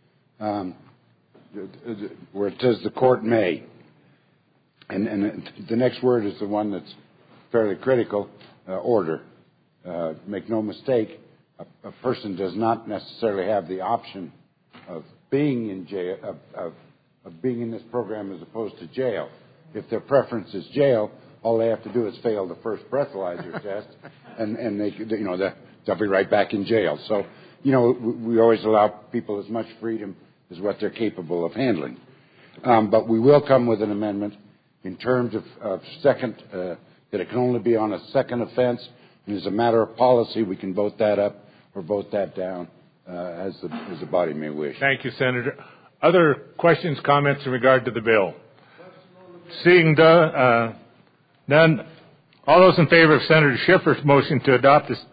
where it says the court may, and the next word is the one that's fairly critical, order. Make no mistake, a person does not necessarily have the option of being in jail, of being in this program as opposed to jail. If their preference is jail, all they have to do is fail the first breathalyzer test, and they'll be right back in jail. So, we always allow people as much freedom as what they're capable of handling. But we will come with an amendment in terms of second, that it can only be on a second offense, and as a matter of policy, we can vote that up or vote that down as the body may wish. Thank you, Senator. Other questions, comments in regard to the bill? Seeing none, all those in favor of Senator Schiffer's motion to adopt this.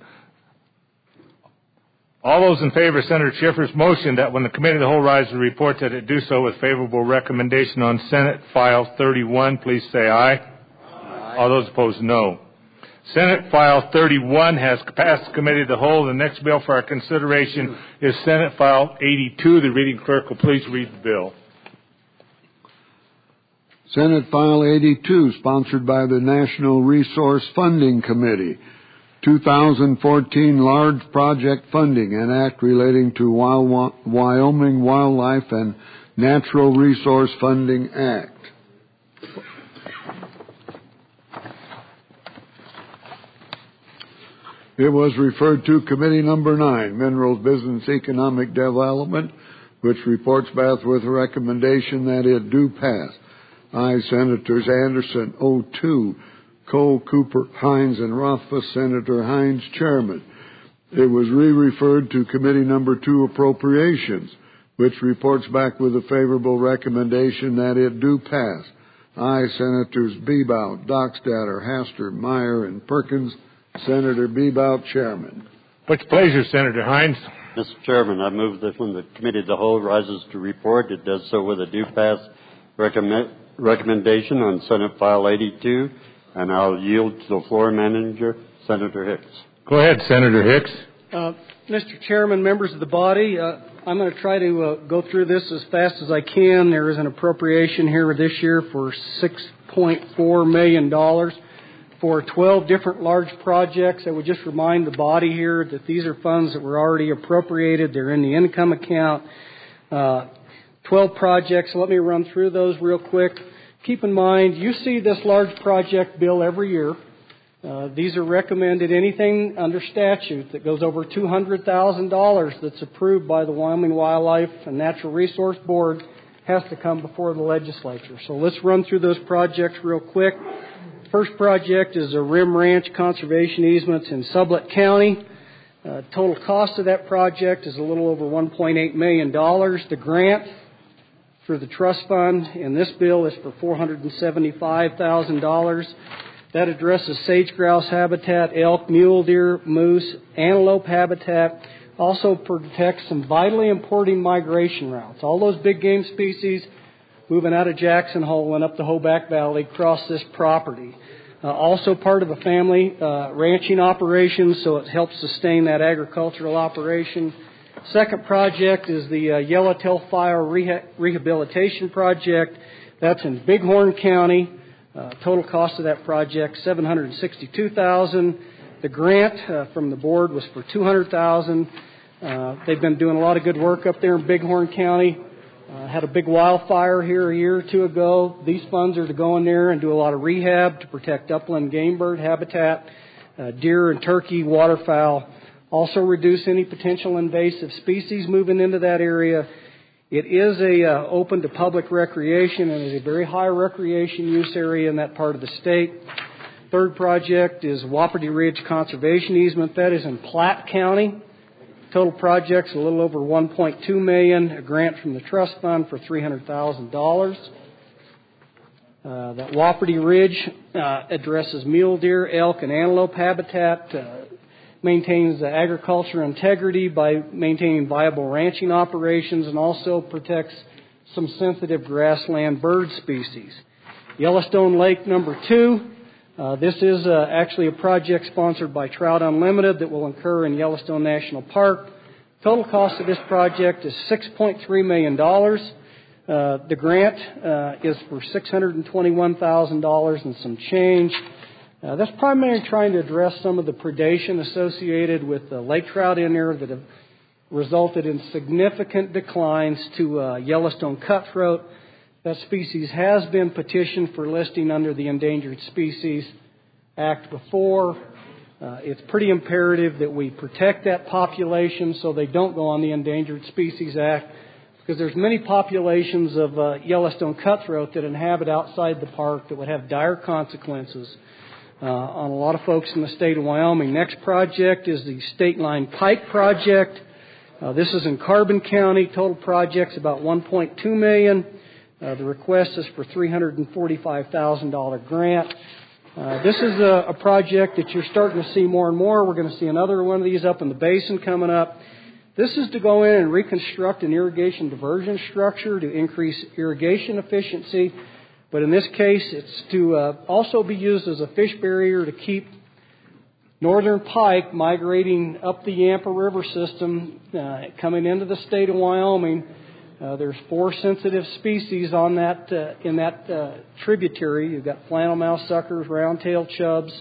All those in favor of Senator Schiffer's motion that when the Committee of the Whole rise to report that it do so with favorable recommendation on Senate File 31, please say aye. Aye. All those opposed, no. Senate File 31 has passed the Committee of the Whole. The next bill for our consideration is Senate File 82. The reading clerk will please read the bill. Senate File 82, sponsored by the National Resource Funding Committee. 2014 Large Project Funding, an act relating to Wyoming Wildlife and Natural Resource Funding Act. It was referred to Committee Number 9, Minerals Business Economic Development, which reports back with a recommendation that it do pass. I, Senators Anderson, O2, Cole, Cooper, Hines, and Rothfuss. Senator Hines, Chairman. It was re-referred to Committee Number 2, Appropriations, which reports back with a favorable recommendation that it do pass. I, Senators Bebout, Dockstader, Haster, Meyer, and Perkins. Senator Bebout, Chairman. What's your pleasure, Senator Hines? Mr. Chairman, I move that when the Committee of the Whole rises to report, it does so with a do pass recommendation on Senate File 82, and I'll yield to the floor manager, Senator Hicks. Go ahead, Senator Hicks. Mr. Chairman, members of the body, I'm going to try to go through this as fast as I can. There is an appropriation here this year for $6.4 million for 12 different large projects. I would just remind the body here that these are funds that were already appropriated. They're in the income account. 12 projects. Let me run through those real quick. Keep in mind, you see this large project bill every year. These are recommended. Anything under statute that goes over $200,000 that's approved by the Wyoming Wildlife and Natural Resource Board has to come before the legislature. So let's run through those projects real quick. First project is a Rim Ranch conservation easements in Sublette County. Total cost of that project is a little over $1.8 million. The grant through the trust fund in this bill is for $475,000. That addresses sage grouse habitat, elk, mule deer, moose, antelope habitat. Also protects some vitally important migration routes. All those big game species moving out of Jackson Hole and up the Hoback Valley across this property. Also part of a family ranching operation, so it helps sustain that agricultural operation. Second project is the Yellowtail Fire Rehabilitation Project. That's in Bighorn County. Total cost of that project, $762,000. The grant from the board was for $200,000. They've been doing a lot of good work up there in Bighorn County. Had a big wildfire here a year or two ago. These funds are to go in there and do a lot of rehab to protect upland game bird habitat, deer and turkey, waterfowl. Also reduce any potential invasive species moving into that area. It is open to public recreation and is a very high recreation use area in that part of the state. Third project is Wapiti Ridge Conservation Easement. That is in Platte County. Total project's a little over $1.2 million. A grant from the trust fund for $300,000. That Wapiti Ridge addresses mule deer, elk, and antelope habitat. Maintains agriculture integrity by maintaining viable ranching operations, and also protects some sensitive grassland bird species. Yellowstone Lake number 2. This is actually a project sponsored by Trout Unlimited that will occur in Yellowstone National Park. Total cost of this project is $6.3 million. The grant is for $621,000 and some change. That's primarily trying to address some of the predation associated with the lake trout in there that have resulted in significant declines to Yellowstone cutthroat. That species has been petitioned for listing under the Endangered Species Act before. It's pretty imperative that we protect that population so they don't go on the Endangered Species Act, because there's many populations of Yellowstone cutthroat that inhabit outside the park that would have dire consequences on a lot of folks in the state of Wyoming. Next project is the State Line Pike Project. This is in Carbon County. Total project's about $1.2 million. The request is for $345,000 grant. This is a project that you're starting to see more and more. We're going to see another one of these up in the basin coming up. This is to go in and reconstruct an irrigation diversion structure to increase irrigation efficiency. But in this case, it's to also be used as a fish barrier to keep northern pike migrating up the Yampa River system, coming into the state of Wyoming. There's 4 sensitive species on that in that tributary. You've got flannelmouth suckers, round-tailed chubs,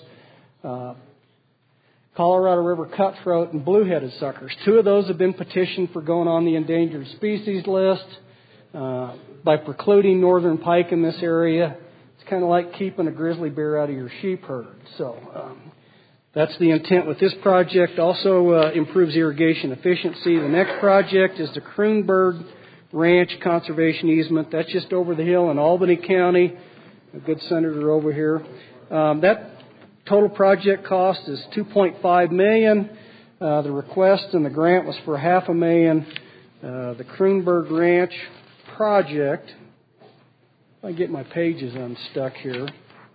Colorado River cutthroat, and blue-headed suckers. 2 of those have been petitioned for going on the endangered species list. By precluding northern pike in this area, it's kind of like keeping a grizzly bear out of your sheep herd. So that's the intent with this project. Also improves irrigation efficiency. The next project is the Kroonberg Ranch Conservation Easement. That's just over the hill in Albany County. A good senator over here. That total project cost is $2.5 million. The request and the grant was for $500,000. The Kroonberg Ranch project, if I get my pages unstuck here,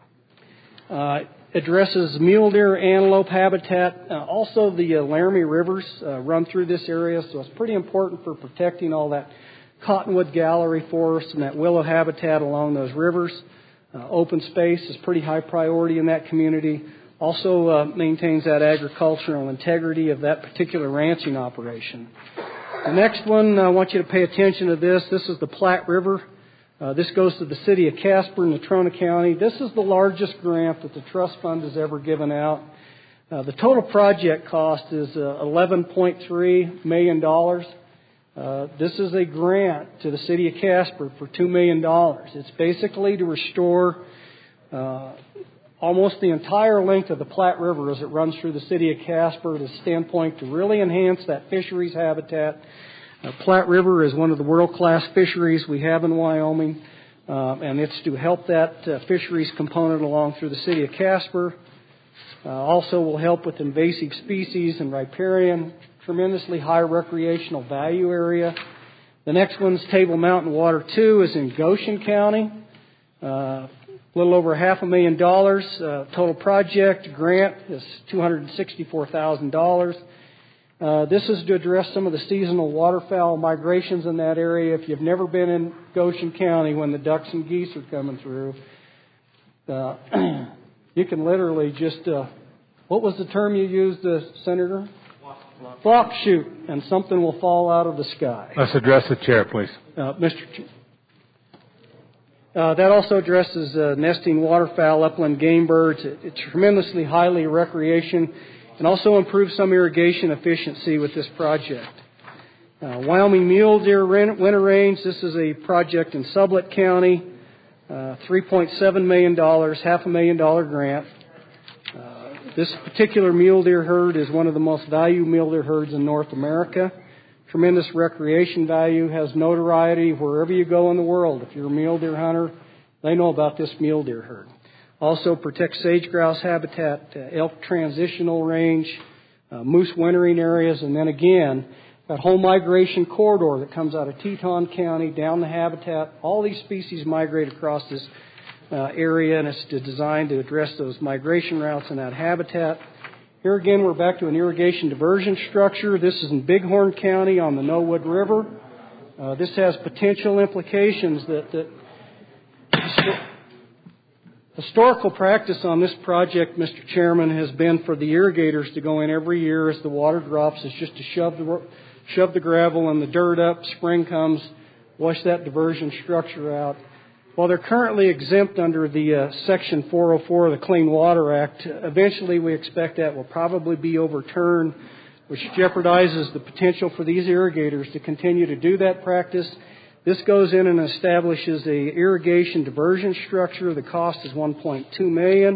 addresses mule deer, antelope habitat. Also, the Laramie rivers run through this area, so it's pretty important for protecting all that cottonwood gallery forest and that willow habitat along those rivers. Open space is pretty high priority in that community. Also maintains that agricultural integrity of that particular ranching operation. The next one, I want you to pay attention to this. This is the Platte River. This goes to the city of Casper in Natrona County. This is the largest grant that the trust fund has ever given out. The total project cost is $11.3 million. This is a grant to the city of Casper for $2 million. It's basically to restore almost the entire length of the Platte River as it runs through the city of Casper, to the standpoint to really enhance that fisheries habitat. Platte River is one of the world-class fisheries we have in Wyoming, and it's to help that fisheries component along through the city of Casper. Also will help with invasive species and riparian, tremendously high recreational value area. The next one's Table Mountain Water 2 is in Goshen County. A little over $500,000. Total project grant is $264,000. This is to address some of the seasonal waterfowl migrations in that area. If you've never been in Goshen County when the ducks and geese are coming through, you can literally just, what was the term you used, Senator? Flock shoot, and something will fall out of the sky. Let's address the chair, please. That also addresses nesting waterfowl, upland game birds. It's tremendously highly recreation and also improves some irrigation efficiency with this project. Wyoming Mule Deer Winter Range, this is a project in Sublette County, $3.7 million, $500,000 grant. This particular mule deer herd is one of the most valued mule deer herds in North America. Tremendous recreation value, has notoriety wherever you go in the world. If you're a mule deer hunter, they know about this mule deer herd. Also protects sage grouse habitat, elk transitional range, moose wintering areas, and then again, that whole migration corridor that comes out of Teton County down the habitat. All these species migrate across this area, and it's designed to address those migration routes in that habitat. Here again, we're back to an irrigation diversion structure. This is in Bighorn County on the Nowood River. This has potential implications that historical practice on this project, Mr. Chairman, has been for the irrigators to go in every year as the water drops. It's just to shove the gravel and the dirt up. Spring comes, wash that diversion structure out. While they're currently exempt under the Section 404 of the Clean Water Act, eventually we expect that will probably be overturned, which jeopardizes the potential for these irrigators to continue to do that practice. This goes in and establishes a irrigation diversion structure. The cost is $1.2 million,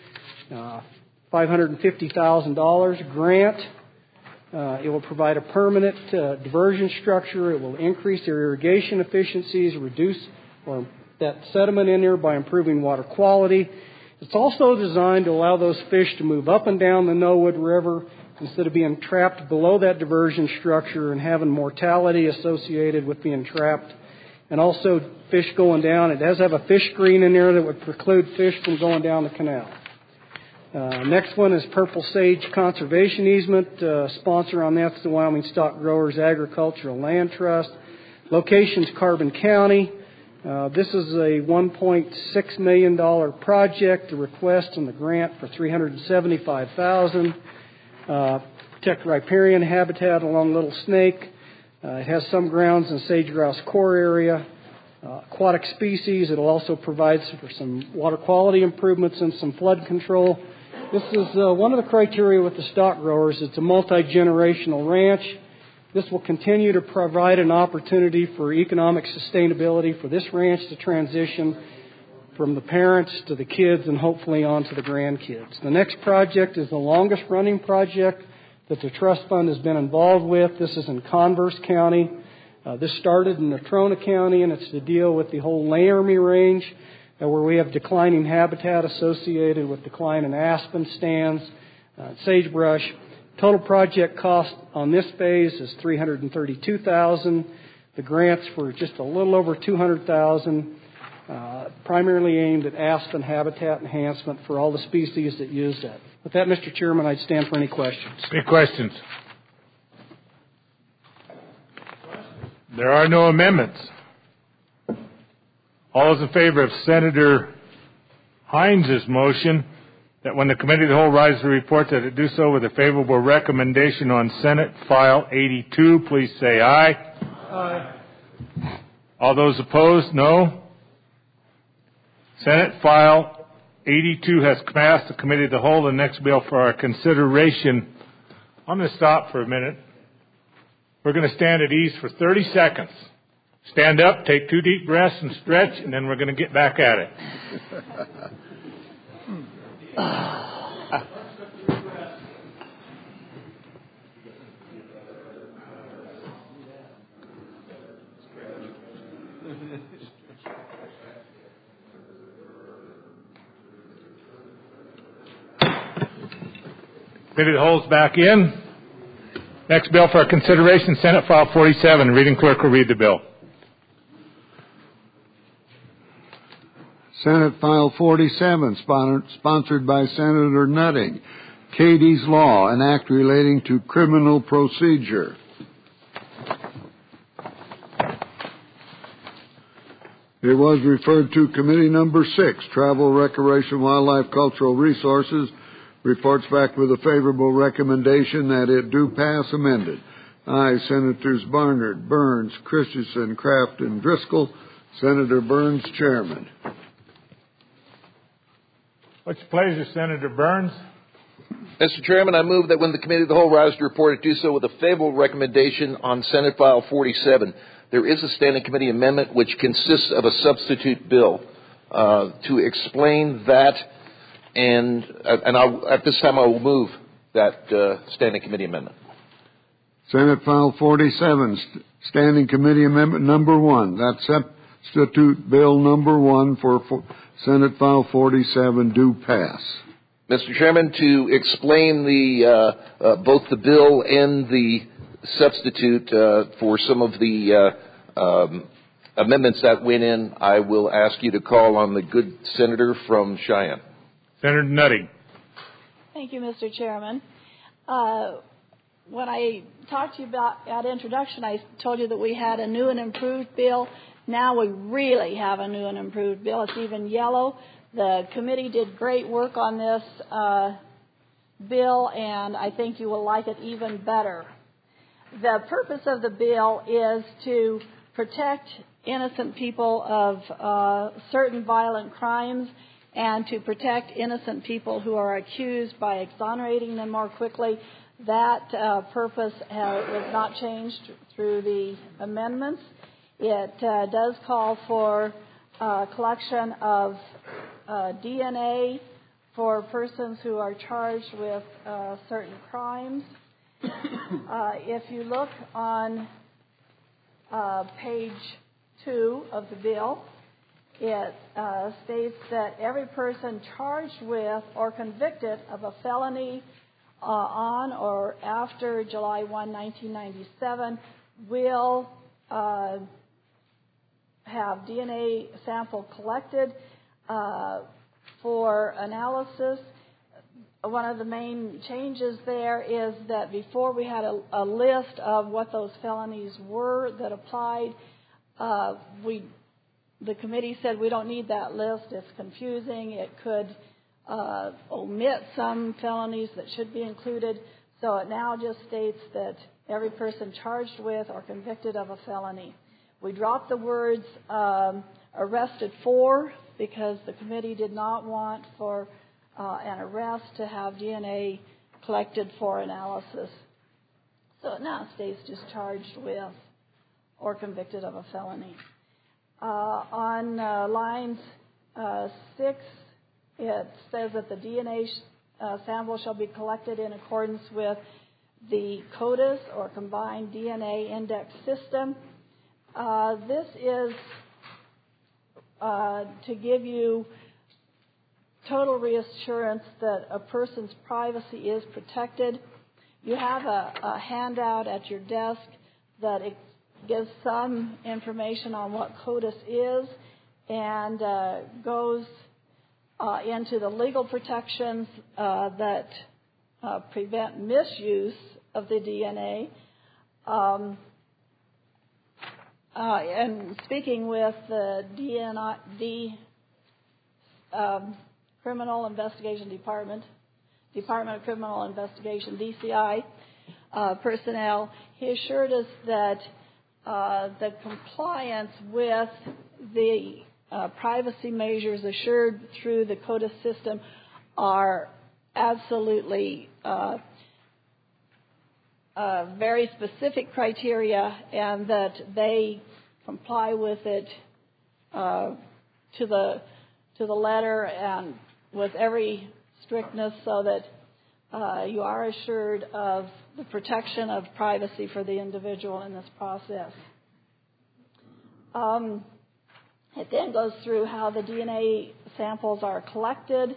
$550,000 grant. It will provide a permanent diversion structure. It will increase their irrigation efficiencies, reduce that sediment in there by improving water quality. It's also designed to allow those fish to move up and down the Nowood River instead of being trapped below that diversion structure and having mortality associated with being trapped. And also fish going down. It does have a fish screen in there that would preclude fish from going down the canal. Next one is Purple Sage Conservation Easement. Sponsor on that's the Wyoming Stock Growers Agricultural Land Trust. Location's Carbon County. This is a $1.6 million project. The request and the grant for $375,000. Protect riparian habitat along Little Snake. It has some grounds in sage grouse core area. Aquatic species. It'll also provide for some water quality improvements and some flood control. This is one of the criteria with the stock growers. It's a multi-generational ranch. This will continue to provide an opportunity for economic sustainability for this ranch to transition from the parents to the kids and hopefully on to the grandkids. The next project is the longest running project that the trust fund has been involved with. This is in Converse County. This started in Natrona County, and it's to deal with the whole Laramie Range where we have declining habitat associated with decline in aspen stands, sagebrush. Total project cost on this phase is $332,000. The grants for just a little over $200,000, primarily aimed at aspen habitat enhancement for all the species that use that. With that, Mr. Chairman, I'd stand for any questions. Any questions? There are no amendments. All those in favor of Senator Hines' motion that when the Committee of the Whole rises to report that it do so with a favorable recommendation on Senate File 82, please say aye. Aye. All those opposed, no. Senate File 82 has passed the Committee of the Whole. The next bill for our consideration. I'm going to stop for a minute. We're going to stand at ease for 30 seconds. Stand up, take 2 deep breaths and stretch, and then we're going to get back at it. Committee of the Whole's back in. Next bill for our consideration, Senate File 47. Reading clerk will read the bill. Senate File 47, sponsored by Senator Nutting. Katie's Law, an act relating to criminal procedure. It was referred to Committee Number 6, Travel, Recreation, Wildlife, Cultural Resources. Reports back with a favorable recommendation that it do pass amended. Aye, Senators Barnard, Burns, Christensen, Kraft, and Driscoll. Senator Burns, Chairman. What's your pleasure, Senator Burns? Mr. Chairman, I move that when the Committee of the Whole rises to report, it do so with a favorable recommendation on Senate File 47. There is a standing committee amendment which consists of a substitute bill. To explain that, and at this time I will move that standing committee amendment. Senate File 47, Standing Committee Amendment Number 1. That's substitute bill number 1 for Senate File 47 do pass. Mr. Chairman, to explain both the bill and the substitute for some of the amendments that went in, I will ask you to call on the good senator from Cheyenne. Senator Nutting. Thank you, Mr. Chairman. When I talked to you about at introduction, I told you that we had a new and improved bill. Now we really have a new and improved bill. It's even yellow. The committee did great work on this bill, and I think you will like it even better. The purpose of the bill is to protect innocent people of certain violent crimes and to protect innocent people who are accused by exonerating them more quickly. That purpose was not changed through the amendments. It does call for collection of DNA for persons who are charged with certain crimes. If you look on page 2 of the bill, it states that every person charged with or convicted of a felony on or after July 1, 1997 will have DNA sample collected for analysis. One of the main changes there is that before we had a list of what those felonies were that applied. The committee said we don't need that list. It's confusing. It could omit some felonies that should be included. So it now just states that every person charged with or convicted of a felony. We dropped the words arrested for because the committee did not want for an arrest to have DNA collected for analysis. So it now states just charged with or convicted of a felony. On lines 6, it says that the DNA sample shall be collected in accordance with the CODIS, or Combined DNA Index System. This is to give you total reassurance that a person's privacy is protected. You have a handout at your desk that it gives some information on what CODIS is and goes into the legal protections that prevent misuse of the DNA. And speaking with the Criminal Investigation Department of Criminal Investigation, DCI personnel, he assured us that the compliance with the privacy measures assured through the CODIS system are absolutely very specific criteria, and that they comply with it to the letter and with every strictness, so that you are assured of the protection of privacy for the individual in this process. It then goes through how the DNA samples are collected.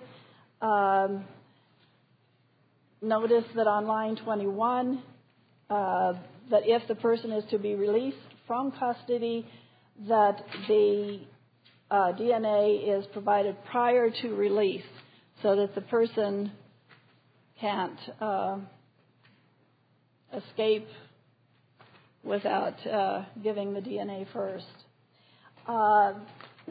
Notice that on line 21, that if the person is to be released from custody, that the DNA is provided prior to release, so that the person can't escape without giving the DNA first.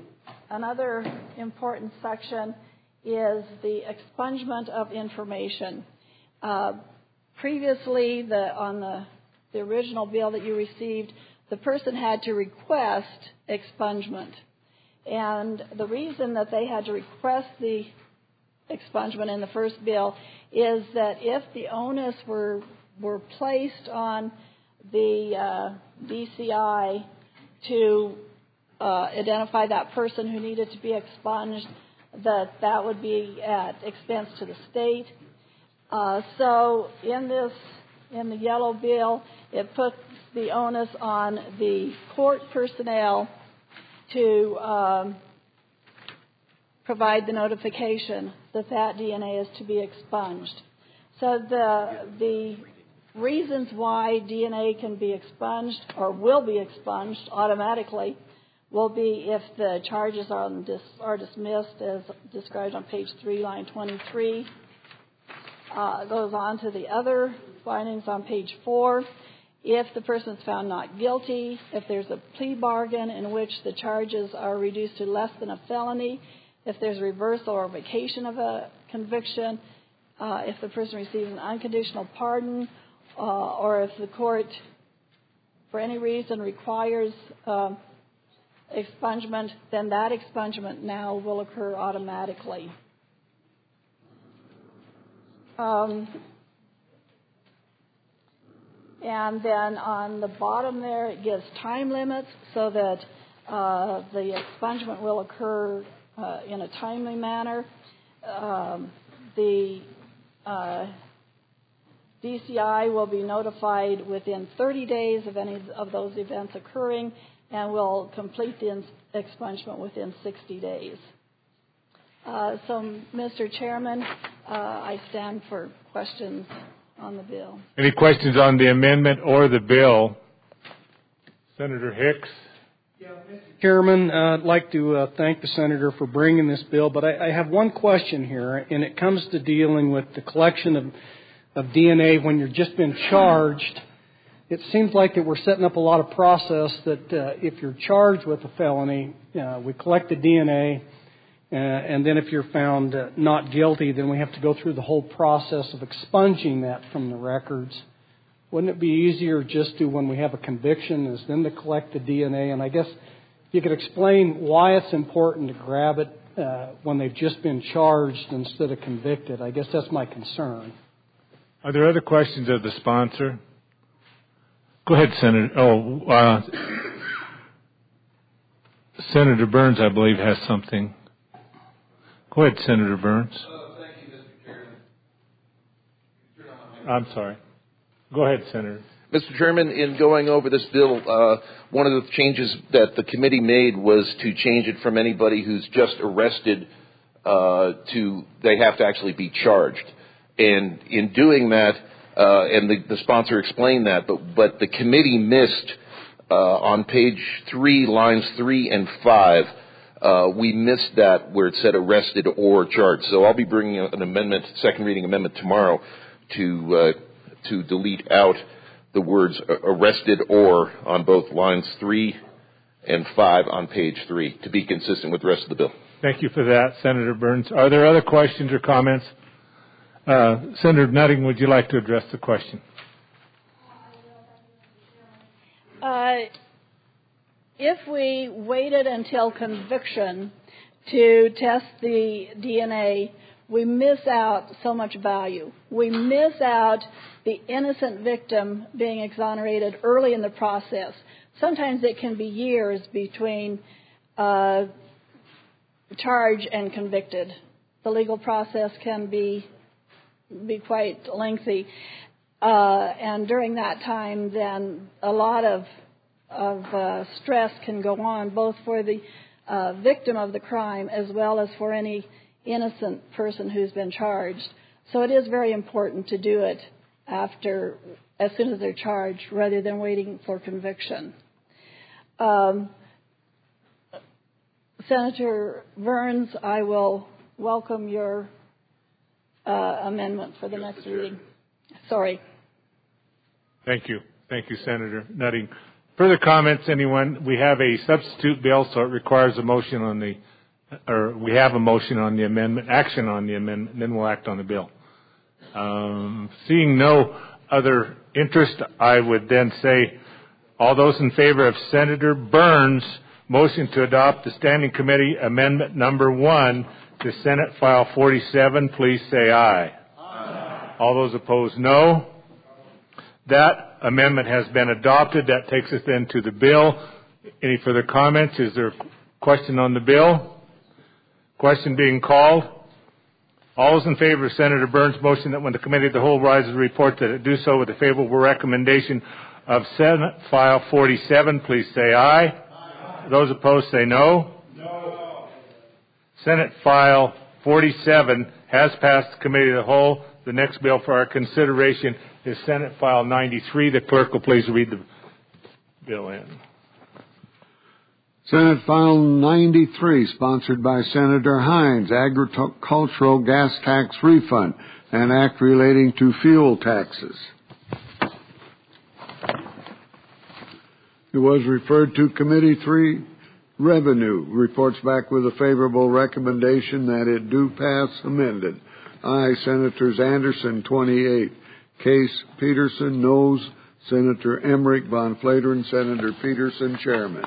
another important section is the expungement of information. Previously, on the original bill that you received, the person had to request expungement. And the reason that they had to request the expungement in the first bill is that if the onus were placed on the DCI to identify that person who needed to be expunged, that would be at expense to the state. So in the yellow bill, it puts the onus on the court personnel to provide the notification that DNA is to be expunged. So the reasons why DNA can be expunged or will be expunged automatically will be if the charges are dismissed, as described on page 3, line 23. Goes on to the other findings on page 4. If the person is found not guilty, if there's a plea bargain in which the charges are reduced to less than a felony, if there's reversal or vacation of a conviction, if the person receives an unconditional pardon, or if the court, for any reason, requires expungement, then that expungement now will occur automatically. And then on the bottom there, it gives time limits so that the expungement will occur in a timely manner. The DCI will be notified within 30 days of any of those events occurring and will complete the expungement within 60 days. So, Mr. Chairman, I stand for questions on the bill. Any questions on the amendment or the bill? Senator Hicks? Mr. Chairman, I'd like to thank the Senator for bringing this bill, but I have one question here, and it comes to dealing with the collection of DNA when you've just been charged. It seems like that we're setting up a lot of process that if you're charged with a felony, we collect the DNA, and then if you're found not guilty, then we have to go through the whole process of expunging that from the records. Wouldn't it be easier just to, when we have a conviction, is then to collect the DNA? And I guess you could explain why it's important to grab it when they've just been charged instead of convicted. I guess that's my concern. Are there other questions of the sponsor? Go ahead, Senator. Senator Burns, I believe, has something. Go ahead, Senator Burns. Thank you, Mr. Chairman. I'm sorry. Go ahead, Senator. Mr. Chairman, in going over this bill, one of the changes that the committee made was to change it from anybody who's just arrested to they have to actually be charged. And in doing that, and the sponsor explained that, but the committee missed on page 3, lines 3 and 5, we missed that where it said arrested or charged. So I'll be bringing an amendment, second reading amendment tomorrow to delete out the words arrested or on both lines 3 and 5 on page 3 to be consistent with the rest of the bill. Thank you for that, Senator Burns. Are there other questions or comments? Senator Nutting, would you like to address the question? If we waited until conviction to test the DNA, we miss out so much value. We miss out the innocent victim being exonerated early in the process. Sometimes it can be years between charge and convicted. The legal process can be quite lengthy. And during that time, then a lot of stress can go on, both for the victim of the crime as well as for any innocent person who's been charged. So it is very important to do it as soon as they're charged, rather than waiting for conviction. Senator Burns, I will welcome your amendment for the next reading. Sorry. Thank you. Thank you, Senator Nutting. Further comments, anyone? We have a substitute bill, so it requires a motion on the or we have a motion on the amendment, action on the amendment, and then we'll act on the bill. Seeing no other interest, I would then say all those in favor of Senator Burns' motion to adopt the Standing Committee Amendment number 1 to Senate File 47, please say aye. Aye. All those opposed, no. That amendment has been adopted. That takes us then to the bill. Any further comments? Is there a question on the bill? Question being called. All those in favor of Senator Burns' motion that when the Committee of the Whole rises report that it do so with a favorable recommendation of Senate File 47, please say aye. Aye. Those opposed say no. No. Senate File 47 has passed the Committee of the Whole. The next bill for our consideration is Senate File 93. The clerk will please read the bill in. Senate File 93, sponsored by Senator Hines, Agricultural Gas Tax Refund, an act relating to fuel taxes. It was referred to Committee 3, Revenue. Reports back with a favorable recommendation that it do pass amended. Aye, Senators Anderson, 28. Case, Peterson, noes. Senator Emmerich, Von Flateren, Senator Peterson, Chairman.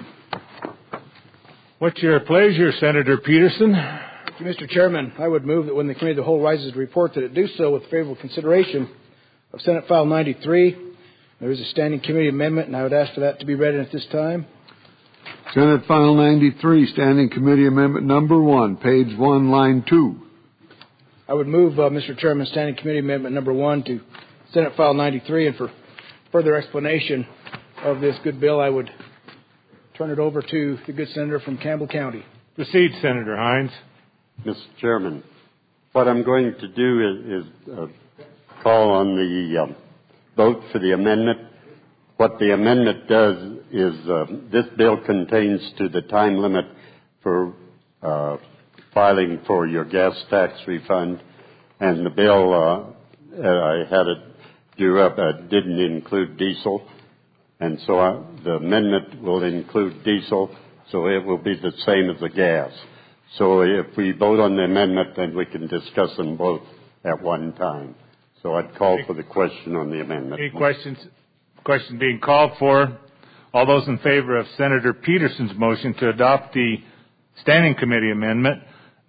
What's your pleasure, Senator Peterson? Thank you, Mr. Chairman. I would move that when the Committee of the Whole rises to report that it do so with favorable consideration of Senate File 93. There is a standing committee amendment, and I would ask for that to be read at this time. Senate File 93, Standing Committee Amendment number 1, page 1, line 2. I would move, Mr. Chairman, Standing Committee Amendment number 1 to Senate File 93, and for further explanation of this good bill, I would turn it over to the good senator from Campbell County. Proceed, Senator Hines. Mr. Chairman, what I'm going to do is call on the vote for the amendment. What the amendment does is this bill contains to the time limit for filing for your gas tax refund, and the bill, I had it drew up, didn't include diesel. And so the amendment will include diesel, so it will be the same as the gas. So if we vote on the amendment, then we can discuss them both at one time. So I'd call for the question on the amendment. Any questions? Question being called for. All those in favor of Senator Peterson's motion to adopt the Standing Committee Amendment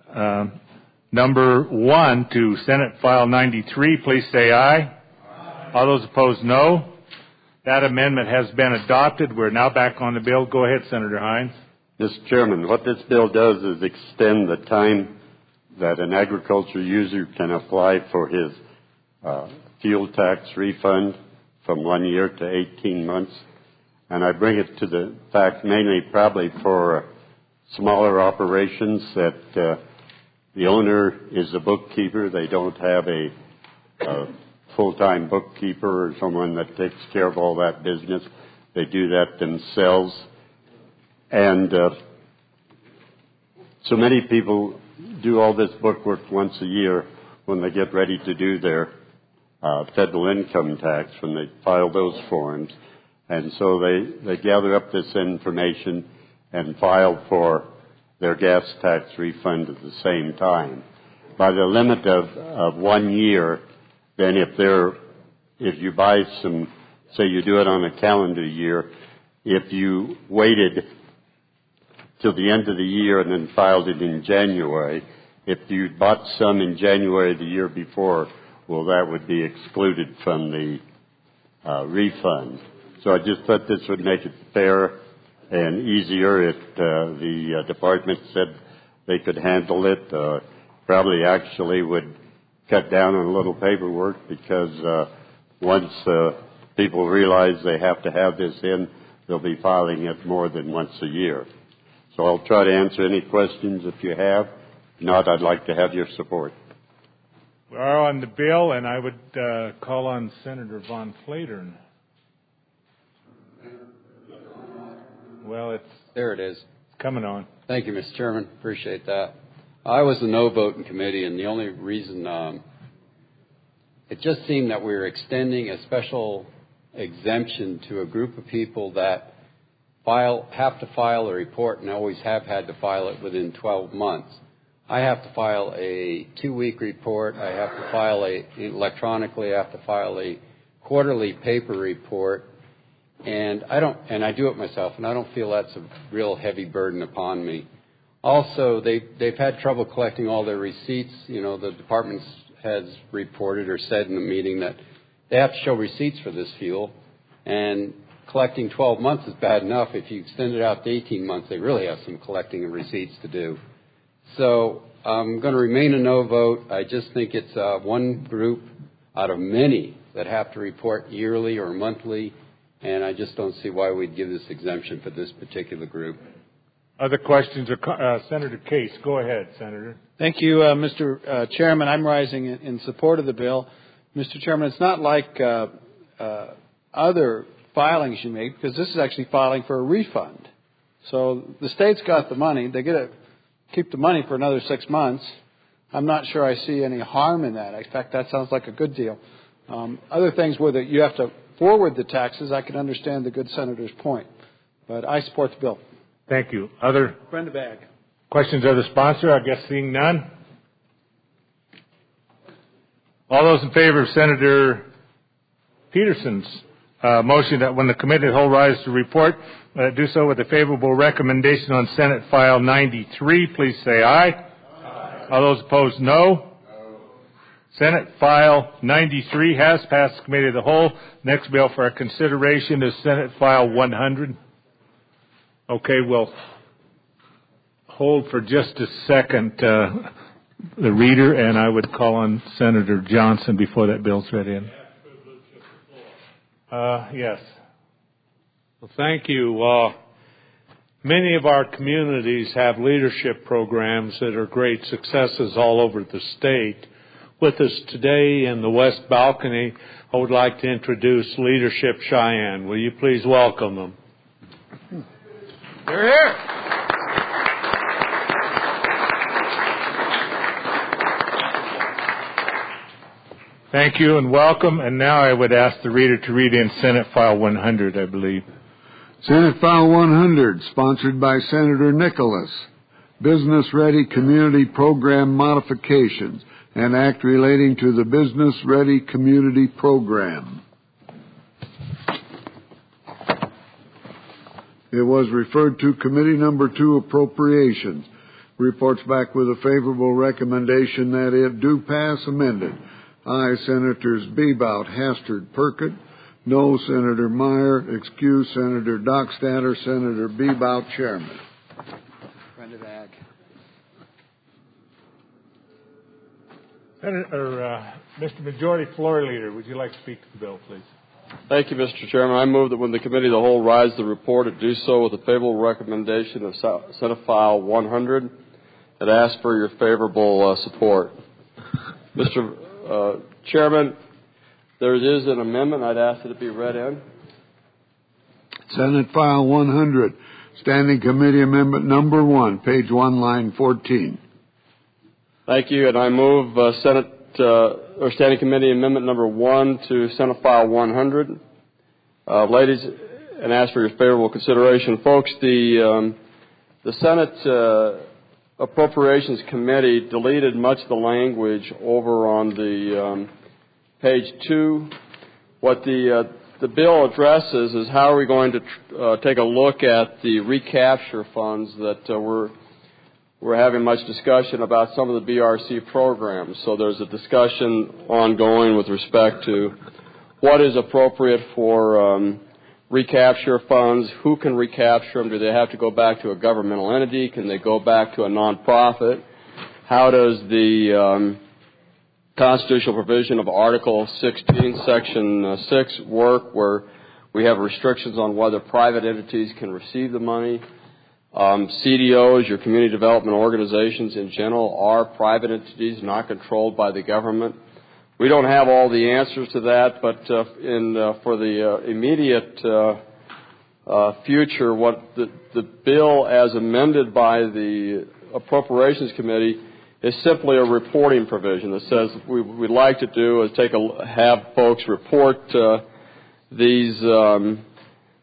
number 1 to Senate File 93, please say aye. Aye. All those opposed, no. That amendment has been adopted. We're now back on the bill. Go ahead, Senator Hines. Mr. Chairman, what this bill does is extend the time that an agriculture user can apply for his fuel tax refund from 1 year to 18 months. And I bring it to the fact mainly probably for smaller operations that the owner is a bookkeeper. They don't have a full-time bookkeeper or someone that takes care of all that business. They do that themselves. And so many people do all this bookwork once a year when they get ready to do their federal income tax, when they file those forms. And so they gather up this information and file for their gas tax refund at the same time. By the limit of 1 year, then if you buy some, say you do it on a calendar year, if you waited till the end of the year and then filed it in January, if you bought some in January the year before, well, that would be excluded from the refund. So I just thought this would make it fair and easier. The department said they could handle it. Probably actually would cut down on a little paperwork because once people realize they have to have this in, they'll be filing it more than once a year. So I'll try to answer any questions if you have. If not, I'd like to have your support. We are on the bill, and I would call on Senator Von Flateren. Well, there it is. It's coming on. Thank you, Mr. Chairman. Appreciate that. I was a no vote in committee, and the only reason it just seemed that we were extending a special exemption to a group of people that have to file a report, and always have had to file it within 12 months. I have to file a 2-week report. I have to file electronically. I have to file a quarterly paper report, and I do it myself, and I don't feel that's a real heavy burden upon me. Also, they've had trouble collecting all their receipts. You know, the department has reported or said in the meeting that they have to show receipts for this fuel, and collecting 12 months is bad enough. If you extend it out to 18 months, they really have some collecting of receipts to do. So I'm going to remain a no vote. I just think it's one group out of many that have to report yearly or monthly, and I just don't see why we'd give this exemption for this particular group. Other questions? Senator Case, go ahead, Senator. Thank you, Mr. Chairman. I'm rising in support of the bill. Mr. Chairman, it's not like other filings you make, because this is actually filing for a refund. So the state's got the money. They get to keep the money for another 6 months. I'm not sure I see any harm in that. In fact, that sounds like a good deal. Other things where you have to forward the taxes, I can understand the good senator's point. But I support the bill. Thank you. Other Brenda Bag. questions of the sponsor? I guess seeing none. All those in favor of Senator Peterson's motion that when the committee of the whole rise to report, do so with a favorable recommendation on Senate File 93, please say aye. Aye. All those opposed, no. Senate File 93 has passed the committee of the whole. Next bill for our consideration is Senate File 100. Okay, we'll hold for just a second the reader, and I would call on Senator Johnson before that bill's read in. Yes. Well, thank you. Many of our communities have leadership programs that are great successes all over the state. With us today in the West Balcony, I would like to introduce Leadership Cheyenne. Will you please welcome them? They're here. Thank you and welcome. And now I would ask the reader to read in Senate File 100, I believe. Senate File 100, sponsored by Senator Nicholas. Business Ready Community Program Modifications, an act relating to the Business Ready Community Program. It was referred to Committee Number 2, Appropriations. Reports back with a favorable recommendation that it do pass amended. Aye, Senators Bebout, Hastert, Perkett. No, Senator Meyer. Excuse, Senator Dockstader. Senator Bebout, Chairman. Brenda Bag. Senator, Mr. Majority Floor Leader, would you like to speak to the bill, please? Thank you, Mr. Chairman. I move that when the committee of the whole rise the report, it do so with a favorable recommendation of Senate File 100 and ask for your favorable support. Mr. Chairman, there is an amendment. I'd ask that it be read in. Senate File 100, Standing Committee Amendment Number 1, page 1, line 14. Thank you, and I move Standing Committee Amendment Number 1 to Senate File 100. Ladies, and ask for your favorable consideration. Folks, the Senate Appropriations Committee deleted much of the language over on the page 2. What the bill addresses is how are we going to take a look at the recapture funds that we're having much discussion about some of the BRC programs. So there's a discussion ongoing with respect to what is appropriate for recapture funds, who can recapture them, do they have to go back to a governmental entity, can they go back to a nonprofit, how does the constitutional provision of Article 16, Section 6 work, where we have restrictions on whether private entities can receive the money. CDOs, your community development organizations in general, are private entities not controlled by the government. We don't have all the answers to that, but for the immediate future, what the bill as amended by the Appropriations Committee is simply a reporting provision that says what we'd like to do is have folks report these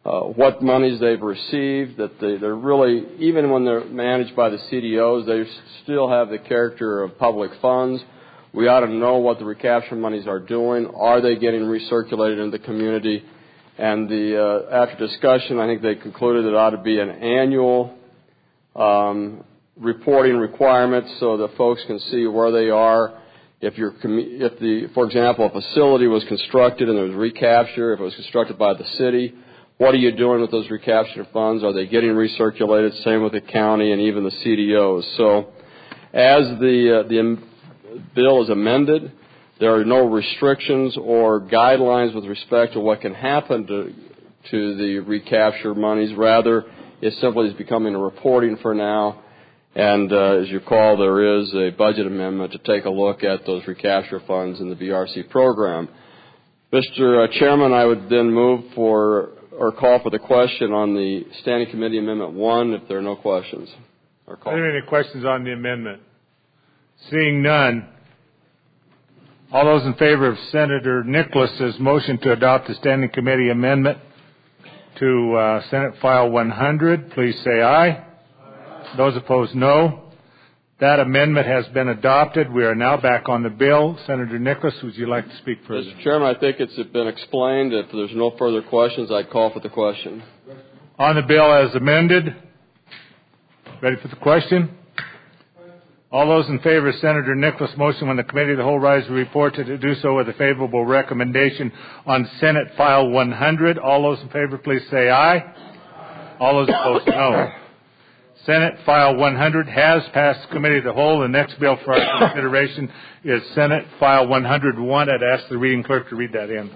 what monies they've received, that they're really, even when they're managed by the CDOs, they still have the character of public funds. We ought to know what the recapture monies are doing. Are they getting recirculated in the community? And after discussion, I think they concluded it ought to be an annual reporting requirement so that folks can see where they are. For example, a facility was constructed and there was recapture, if it was constructed by the city, what are you doing with those recapture funds? Are they getting recirculated? Same with the county and even the CDOs. So as the bill is amended, there are no restrictions or guidelines with respect to what can happen to the recapture monies. Rather, it simply is becoming a reporting for now. And as you recall, there is a budget amendment to take a look at those recapture funds in the VRC program. Mr. Chairman, I would then move for or call for the question on the Standing Committee Amendment 1 if there are no questions. Are there any questions on the amendment? Seeing none, all those in favor of Senator Nicholas's motion to adopt the Standing Committee Amendment to Senate File 100, please say aye. Aye. Those opposed, no. That amendment has been adopted. We are now back on the bill. Senator Nicholas, would you like to speak further? Mr. Chairman, I think it's been explained. If there's no further questions, I'd call for the question. On the bill as amended, ready for the question? All those in favor of Senator Nicholas' motion when the Committee of the Whole rise to report to do so with a favorable recommendation on Senate File 100. All those in favor, please say aye. Aye. All those opposed, no. Senate File 100 has passed the Committee of the Whole. The next bill for our consideration is Senate File 101. I'd ask the reading clerk to read that in.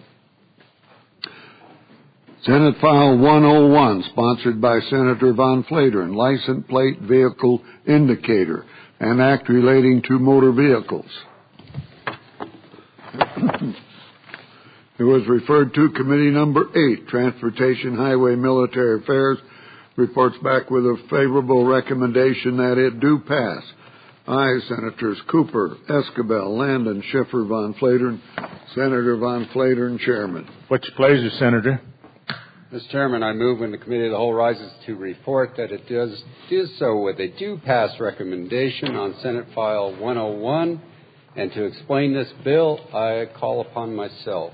Senate File 101, sponsored by Senator Von Flatern, License Plate Vehicle Indicator, an act relating to motor vehicles. It was referred to Committee Number 8, Transportation, Highway, Military Affairs, reports back with a favorable recommendation that it do pass. Aye, Senators Cooper, Escabel, Landon, Schiffer, Von Flatern. Senator Von Flatern, Chairman. What's your pleasure, Senator? Mr. Chairman, I move when the Committee of the Whole rises to report that it does so with a do pass recommendation on Senate File 101. And to explain this bill, I call upon myself.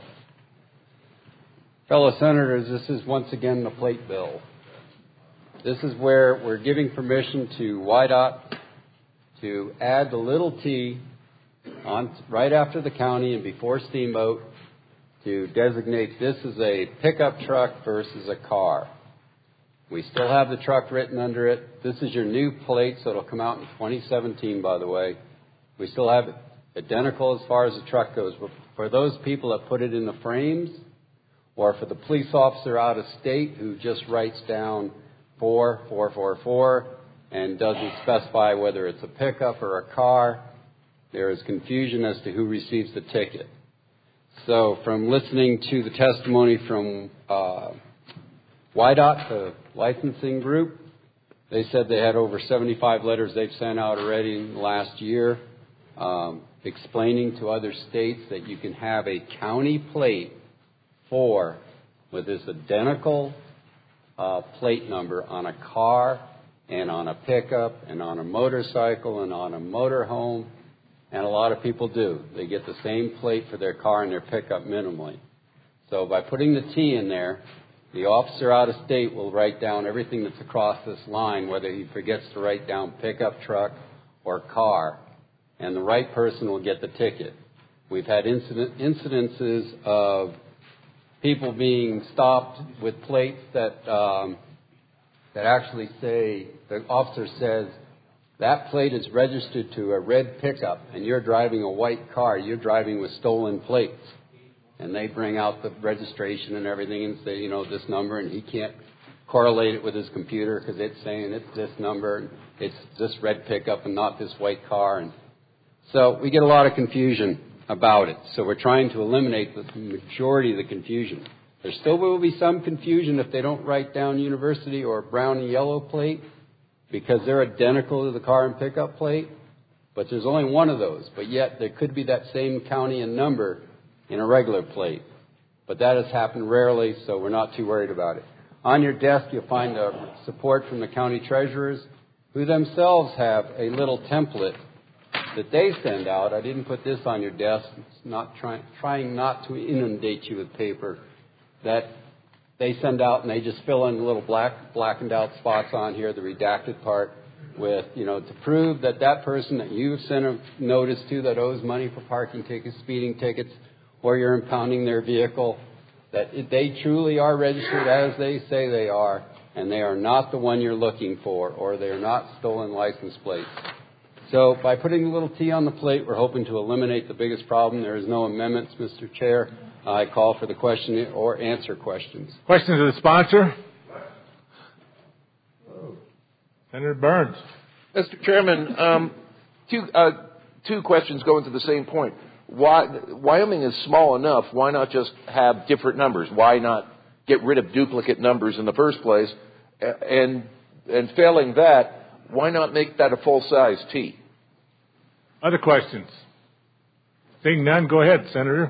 Fellow Senators, this is once again the plate bill. This is where we're giving permission to WYDOT to add the little t on right after the county and before Steamboat to designate this as a pickup truck versus a car. We still have the truck written under it. This is your new plate, so it'll come out in 2017, by the way. We still have it identical as far as the truck goes. But for those people that put it in the frames, or for the police officer out of state who just writes down 4444 and doesn't specify whether it's a pickup or a car, there is confusion as to who receives the ticket. So from listening to the testimony from WYDOT, the licensing group, they said they had over 75 letters they've sent out already in the last year explaining to other states that you can have a county plate with this identical plate number on a car and on a pickup and on a motorcycle and on a motorhome, and a lot of people do. They get the same plate for their car and their pickup minimally. So by putting the T in there, the officer out of state will write down everything that's across this line, whether he forgets to write down pickup truck or car, and the right person will get the ticket. We've had incidences of people being stopped with plates that actually say, the officer says, that plate is registered to a red pickup and you're driving a white car, you're driving with stolen plates. And they bring out the registration and everything and say, this number, and he can't correlate it with his computer because it's saying it's this number, and it's this red pickup and not this white car. And so we get a lot of confusion about it. So we're trying to eliminate the majority of the confusion. There still will be some confusion if they don't write down university or brown and yellow plate because they're identical to the car and pickup plate, but there's only one of those. But yet there could be that same county and number in a regular plate. But that has happened rarely, so we're not too worried about it. On your desk, you'll find support from the county treasurers, who themselves have a little template that they send out. I didn't put this on your desk. It's not trying not to inundate you with paper that they send out, and they just fill in the little blackened out spots on here, the redacted part, with, to prove that that person that you've sent a notice to that owes money for parking tickets, speeding tickets, or you're impounding their vehicle, that they truly are registered as they say they are, and they are not the one you're looking for, or they are not stolen license plates. So by putting a little T on the plate, we're hoping to eliminate the biggest problem. There is no amendments, Mr. Chair. I call for the question or answer questions. Questions of the sponsor? Senator Burns. Mr. Chairman, two questions going to the same point. Wyoming is small enough. Why not just have different numbers? Why not get rid of duplicate numbers in the first place? And failing that, why not make that a full-size T? Other questions? Seeing none, go ahead, Senator.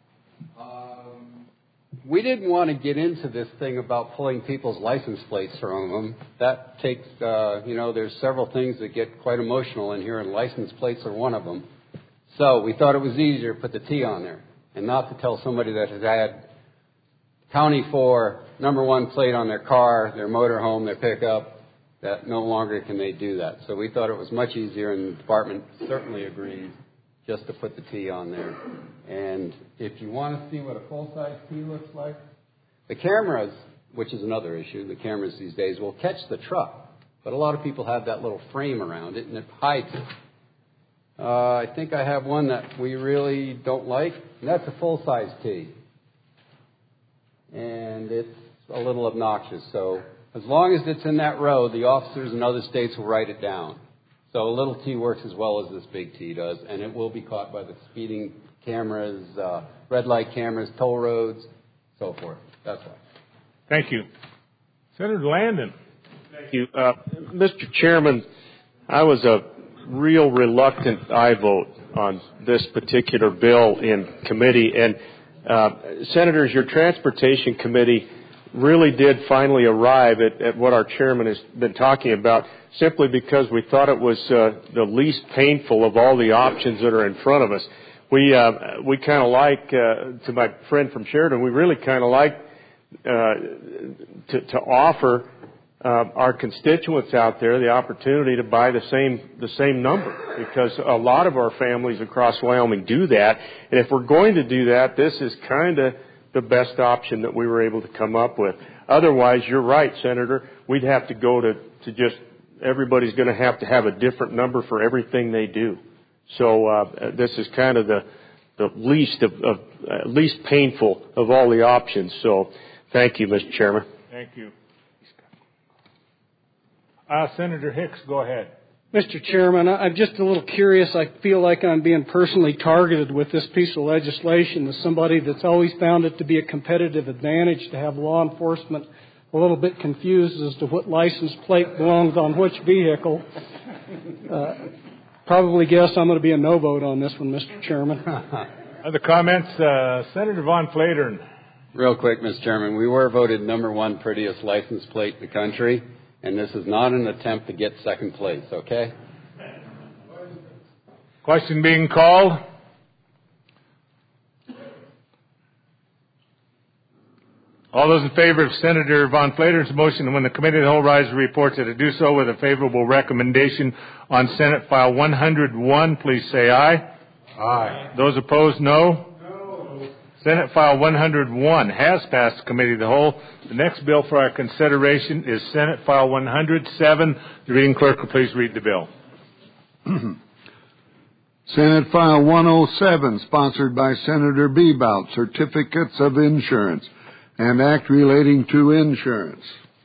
We didn't want to get into this thing about pulling people's license plates from them. That takes, there's several things that get quite emotional in here, and license plates are one of them. So we thought it was easier to put the T on there and not to tell somebody that has had County 4 #1 plate on their car, their motorhome, their pickup, that no longer can they do that. So we thought it was much easier, and the department certainly agrees, just to put the T on there. And if you want to see what a full-size T looks like, the cameras, which is another issue, the cameras these days will catch the truck, but a lot of people have that little frame around it, and it hides it. I think I have one that we really don't like, and that's a full-size T. And it's a little obnoxious, so as long as it's in that row, the officers in other states will write it down. So a little T works as well as this big T does, and it will be caught by the speeding cameras, red light cameras, toll roads, so forth. That's why. Thank you. Senator Landon. Thank you. Mr. Chairman, I was a real reluctant aye vote on this particular bill in committee. And, Senators, your Transportation Committee really did finally arrive at what our chairman has been talking about, simply because we thought it was the least painful of all the options that are in front of us. We kind of like, to my friend from Sheridan, we really kind of like to offer our constituents out there the opportunity to buy the same number, because a lot of our families across Wyoming do that. And if we're going to do that, this is kind of the best option that we were able to come up with. Otherwise, you're right, Senator, we'd have to go to just everybody's going to have a different number for everything they do. So this is kind of the least painful of all the options. So thank you, Mr. Chairman. Thank you. Senator Hicks, go ahead. Mr. Chairman, I'm just a little curious. I feel like I'm being personally targeted with this piece of legislation as somebody that's always found it to be a competitive advantage to have law enforcement a little bit confused as to what license plate belongs on which vehicle. Probably guess I'm going to be a no vote on this one, Mr. Chairman. Other comments? Senator Von Flatern. Real quick, Mr. Chairman, we were voted #1 prettiest license plate in the country, and this is not an attempt to get second place, okay? Question being called. All those in favor of Senator Von Flatern's motion when the Committee of the Whole rise to report that to do so with a favorable recommendation on Senate File 101, please say aye. Aye. Those opposed, no. No. Senate File 101 has passed the Committee of the Whole. The next bill for our consideration is Senate File 107. The reading clerk will please read the bill. Senate File 107, sponsored by Senator Bebout, Certificates of Insurance, and Act relating to insurance.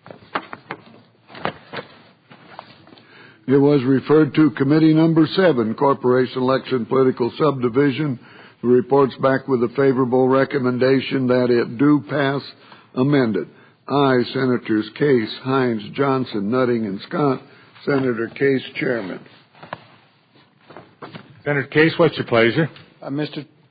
It was referred to Committee Number 7, Corporation Election Political Subdivision. The report's back with a favorable recommendation that it do pass amended. Aye, Senators Case, Hines, Johnson, Nutting, and Scott. Senator Case, Chairman. Senator Case, what's your pleasure? Mr.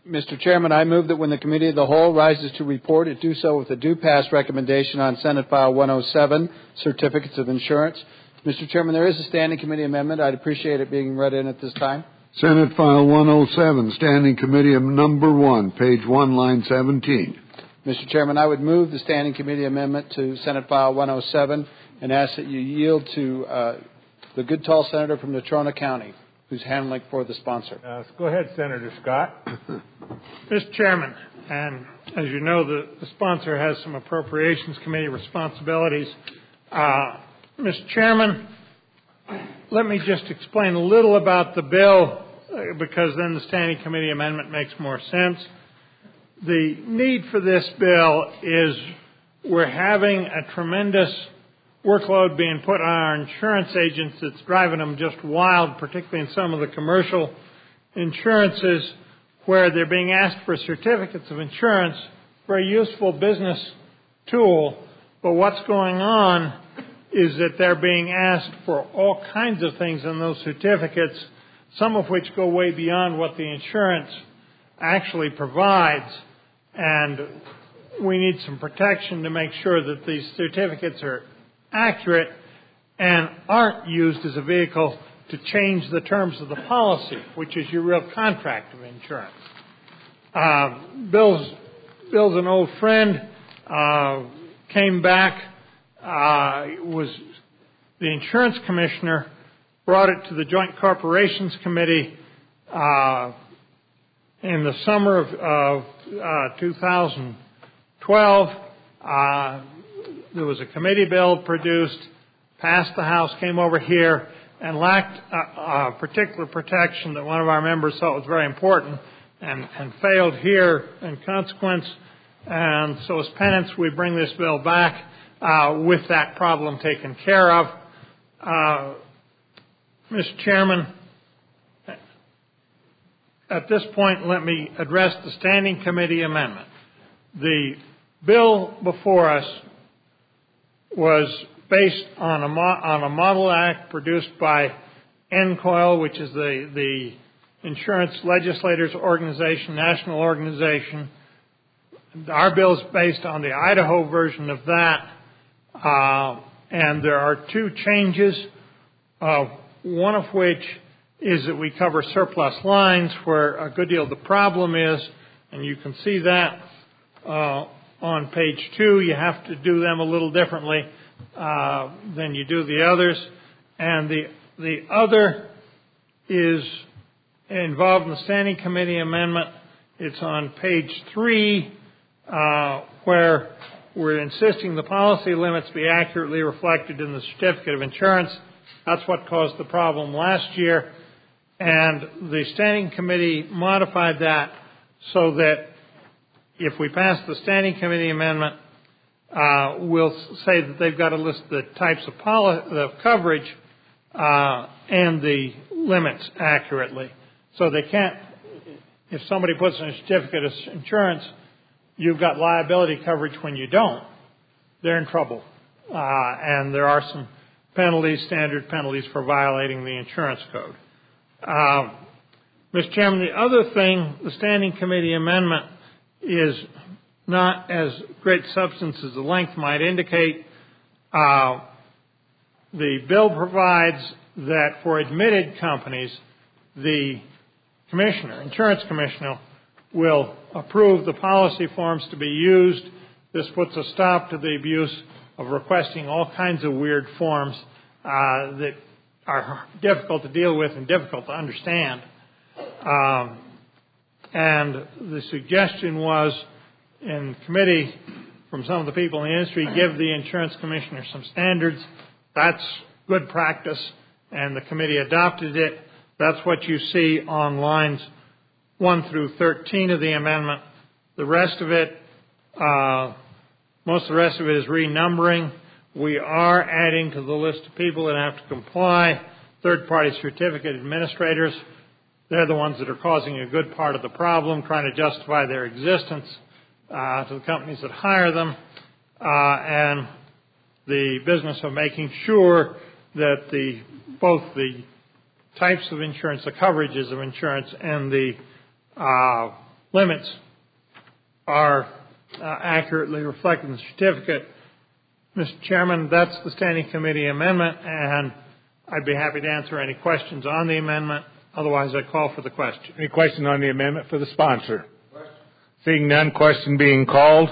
Mr. Chairman, I move that when the Committee of the Whole rises to report, it do so with a due pass recommendation on Senate File 107, Certificates of Insurance. Mr. Chairman, there is a standing committee amendment. I'd appreciate it being read in at this time. Senate File 107, Standing Committee Number 1, page 1, line 17. Mr. Chairman, I would move the Standing Committee amendment to Senate File 107 and ask that you yield to the good tall senator from Natrona County, who's handling for the sponsor. Go ahead, Senator Scott. Mr. Chairman, and as you know, the sponsor has some Appropriations Committee responsibilities. Mr. Chairman, let me just explain a little about the bill, because then the Standing Committee amendment makes more sense. The need for this bill is we're having a tremendous workload being put on our insurance agents that's driving them just wild, particularly in some of the commercial insurances where they're being asked for certificates of insurance, very useful business tool. But what's going on is that they're being asked for all kinds of things in those certificates, some of which go way beyond what the insurance actually provides. And we need some protection to make sure that these certificates are accurate and aren't used as a vehicle to change the terms of the policy, which is your real contract of insurance. Bill's an old friend, came back, was the insurance commissioner, brought it to the Joint Corporations Committee in the summer of 2012. There was a committee bill produced, passed the House, came over here, and lacked a particular protection that one of our members thought was very important and failed here in consequence. And so as penance, we bring this bill back with that problem taken care of. Mr. Chairman, at this point, let me address the Standing Committee amendment. The bill before us was based on a model act produced by NCOIL, which is the Insurance Legislators Organization, national organization. Our bill is based on the Idaho version of that, and there are two changes, one of which is that we cover surplus lines where a good deal of the problem is, and you can see that on page 2. You have to do them a little differently than you do the others. And the other is involved in the Standing Committee amendment. It's on page 3, where we're insisting the policy limits be accurately reflected in the certificate of insurance. That's what caused the problem last year. And the Standing Committee modified that so that if we pass the Standing Committee amendment, we'll say that they've got to list the types of the coverage and the limits accurately. So they can't, if somebody puts in a certificate of insurance, you've got liability coverage when you don't, they're in trouble. And there are some penalties, standard penalties for violating the insurance code. Mr. Chairman, the other thing, the Standing Committee amendment is not as great substance as the length might indicate. The bill provides that for admitted companies, the commissioner, insurance commissioner, will approve the policy forms to be used. This puts a stop to the abuse of requesting all kinds of weird forms that are difficult to deal with and difficult to understand. And the suggestion was in committee from some of the people in the industry, give the insurance commissioner some standards. That's good practice, and the committee adopted it. That's what you see on lines 1 through 13 of the amendment. The rest of it, most of the rest of it is renumbering. We are adding to the list of people that have to comply third-party certificate administrators. They're the ones that are causing a good part of the problem, trying to justify their existence to the companies that hire them, and the business of making sure that both the types of insurance, the coverages of insurance, and the limits are accurately reflected in the certificate. Mr. Chairman, that's the Standing Committee amendment, and I'd be happy to answer any questions on the amendment. Otherwise, I call for the question. Any question on the amendment for the sponsor? Seeing none, question being called.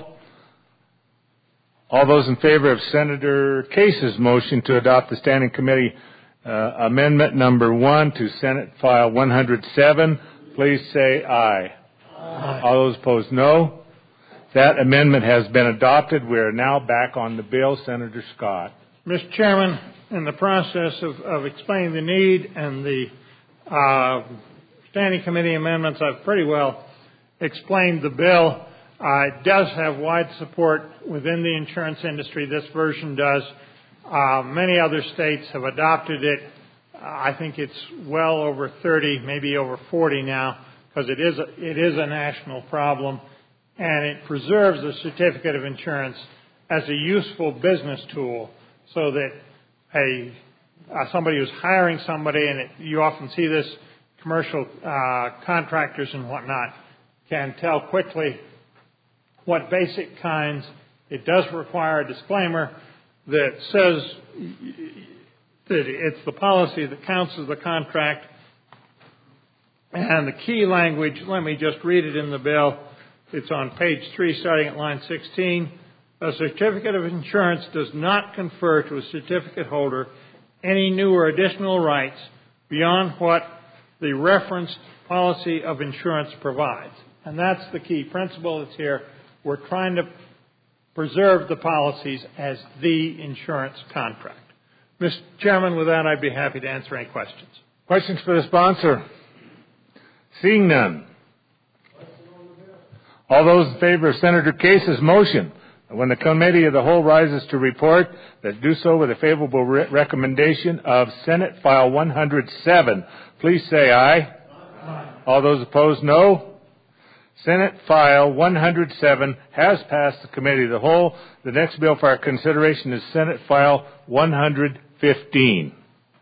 All those in favor of Senator Case's motion to adopt the Standing Committee amendment number 1 to Senate File 107, please say aye. Aye. All those opposed, no. That amendment has been adopted. We are now back on the bill. Senator Scott. Mr. Chairman, in the process of explaining the need and the Standing Committee amendments, I've pretty well explained the bill. It does have wide support within the insurance industry. This version does. Many other states have adopted it. I think it's well over 30, maybe over 40 now, because it is a national problem. And it preserves the certificate of insurance as a useful business tool so that somebody who's hiring somebody, and you often see this, commercial contractors and whatnot, can tell quickly what basic kinds. It does require a disclaimer that says that it's the policy that counts as the contract. And the key language, let me just read it in the bill. It's on page 3, starting at line 16. A certificate of insurance does not confer to a certificate holder any new or additional rights beyond what the referenced policy of insurance provides. And that's the key principle that's here. We're trying to preserve the policies as the insurance contract. Mr. Chairman, with that, I'd be happy to answer any questions. Questions for the sponsor? Seeing none. All those in favor of Senator Case's motion, when the Committee of the Whole rises to report, that do so with a favorable recommendation of Senate File 107, please say aye. Aye. All those opposed, no. Senate File 107 has passed the Committee of the Whole. The next bill for our consideration is Senate File 115.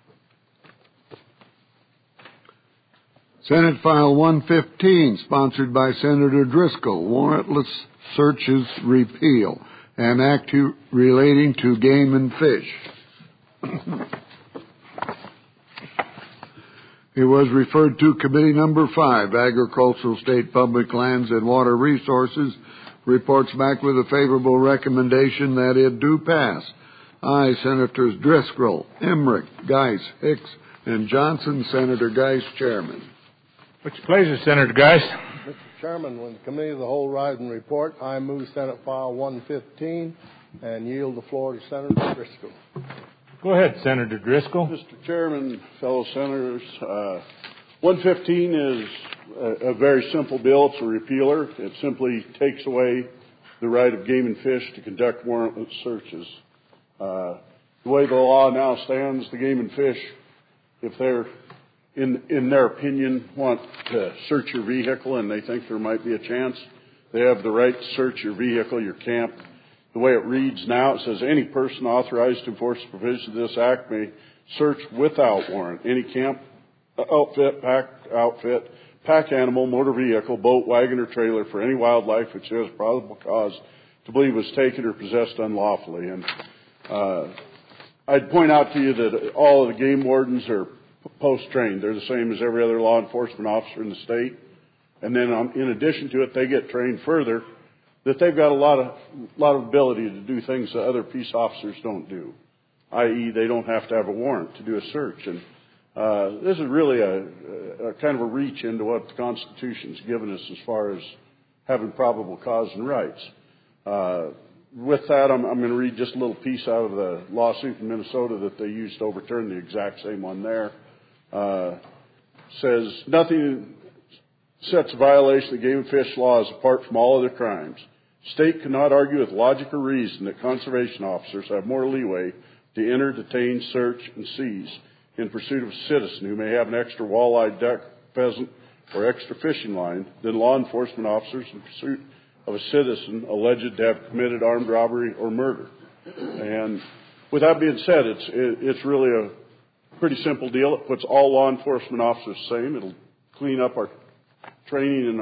Senate File 115, sponsored by Senator Driscoll, warrantless searches repeal, an act relating to game and fish. It was referred to Committee Number 5, Agricultural, State, Public Lands, and Water Resources, reports back with a favorable recommendation that it do pass. Aye, Senators Driscoll, Emmerich, Geis, Hicks, and Johnson. Senator Geis, Chairman. What's your pleasure, Senator Geis? Mr. Chairman, when the Committee of the Whole rise and report, I move Senate File 115 and yield the floor to Senator Driscoll. Go ahead, Senator Driscoll. Mr. Chairman, fellow senators, 115 is a very simple bill. It's a repealer. It simply takes away the right of game and fish to conduct warrantless searches. The way the law now stands, the game and fish, if they're in their opinion, want to search your vehicle and they think there might be a chance, they have the right to search your vehicle, your camp. The way it reads now, it says any person authorized to enforce the provisions of this act may search without warrant any camp, outfit, pack animal, motor vehicle, boat, wagon, or trailer for any wildlife which has probable cause to believe was taken or possessed unlawfully. And I'd point out to you that all of the game wardens are post-trained. They're the same as every other law enforcement officer in the state. And then in addition to it, they get trained further that they've got a lot of ability to do things that other peace officers don't do, i.e. they don't have to have a warrant to do a search. And this is really a kind of a reach into what the Constitution's given us as far as having probable cause and rights. With that, I'm going to read just a little piece out of the lawsuit in Minnesota that they used to overturn the exact same one there. Says, nothing sets a violation of game and fish laws apart from all other crimes. State cannot argue with logic or reason that conservation officers have more leeway to enter, detain, search, and seize in pursuit of a citizen who may have an extra walleye, duck, pheasant, or extra fishing line than law enforcement officers in pursuit of a citizen alleged to have committed armed robbery or murder. And with that being said, it's really a pretty simple deal. It puts all law enforcement officers the same. It'll clean up our training and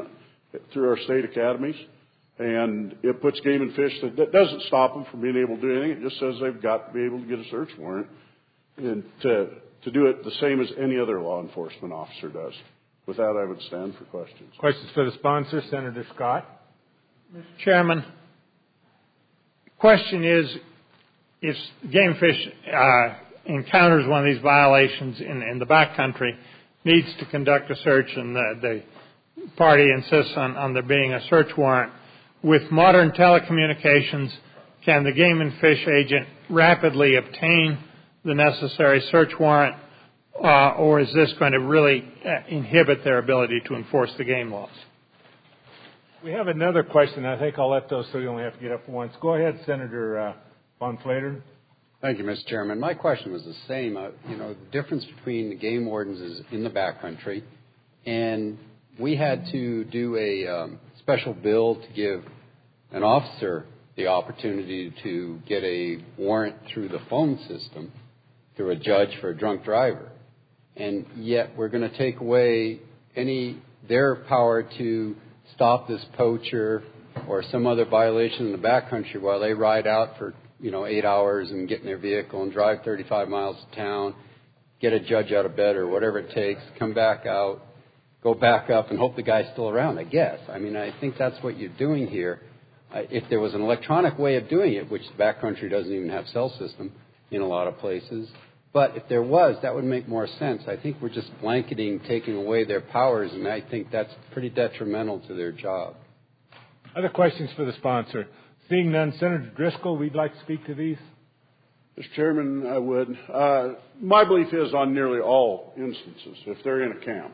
through our state academies. And it puts game and fish, that doesn't stop them from being able to do anything. It just says they've got to be able to get a search warrant and to do it the same as any other law enforcement officer does. With that, I would stand for questions. Questions for the sponsor, Senator Scott. Mr. Chairman, question is, if Game Fish encounters one of these violations in the backcountry, needs to conduct a search, and the party insists on there being a search warrant, with modern telecommunications, can the Game and Fish agent rapidly obtain the necessary search warrant, or is this going to really inhibit their ability to enforce the game laws? We have another question. I think I'll let those so you only have to get up once. Go ahead, Senator Von Flatern. Thank you, Mr. Chairman. My question was the same. The difference between the game wardens is in the backcountry, and we had to do a special bill to give an officer the opportunity to get a warrant through the phone system through a judge for a drunk driver. And yet we're going to take away their power to stop this poacher or some other violation in the backcountry while they ride out for 8 hours and get in their vehicle and drive 35 miles to town, get a judge out of bed or whatever it takes, come back out, go back up and hope the guy's still around, I guess. I mean, I think that's what you're doing here. If there was an electronic way of doing it, which the backcountry doesn't even have cell system in a lot of places, but if there was, that would make more sense. I think we're just blanketing, taking away their powers, and I think that's pretty detrimental to their job. Other questions for the sponsor? Seeing none, Senator Driscoll, we'd like to speak to these. Mr. Chairman, I would. My belief is on nearly all instances, if they're in a camp,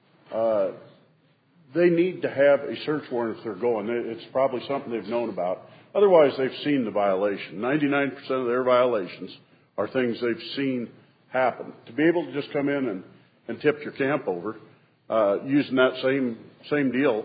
they need to have a search warrant if they're going. It's probably something they've known about. Otherwise, they've seen the violation. 99% of their violations are things they've seen happen. To be able to just come in and tip your camp over using that same deal,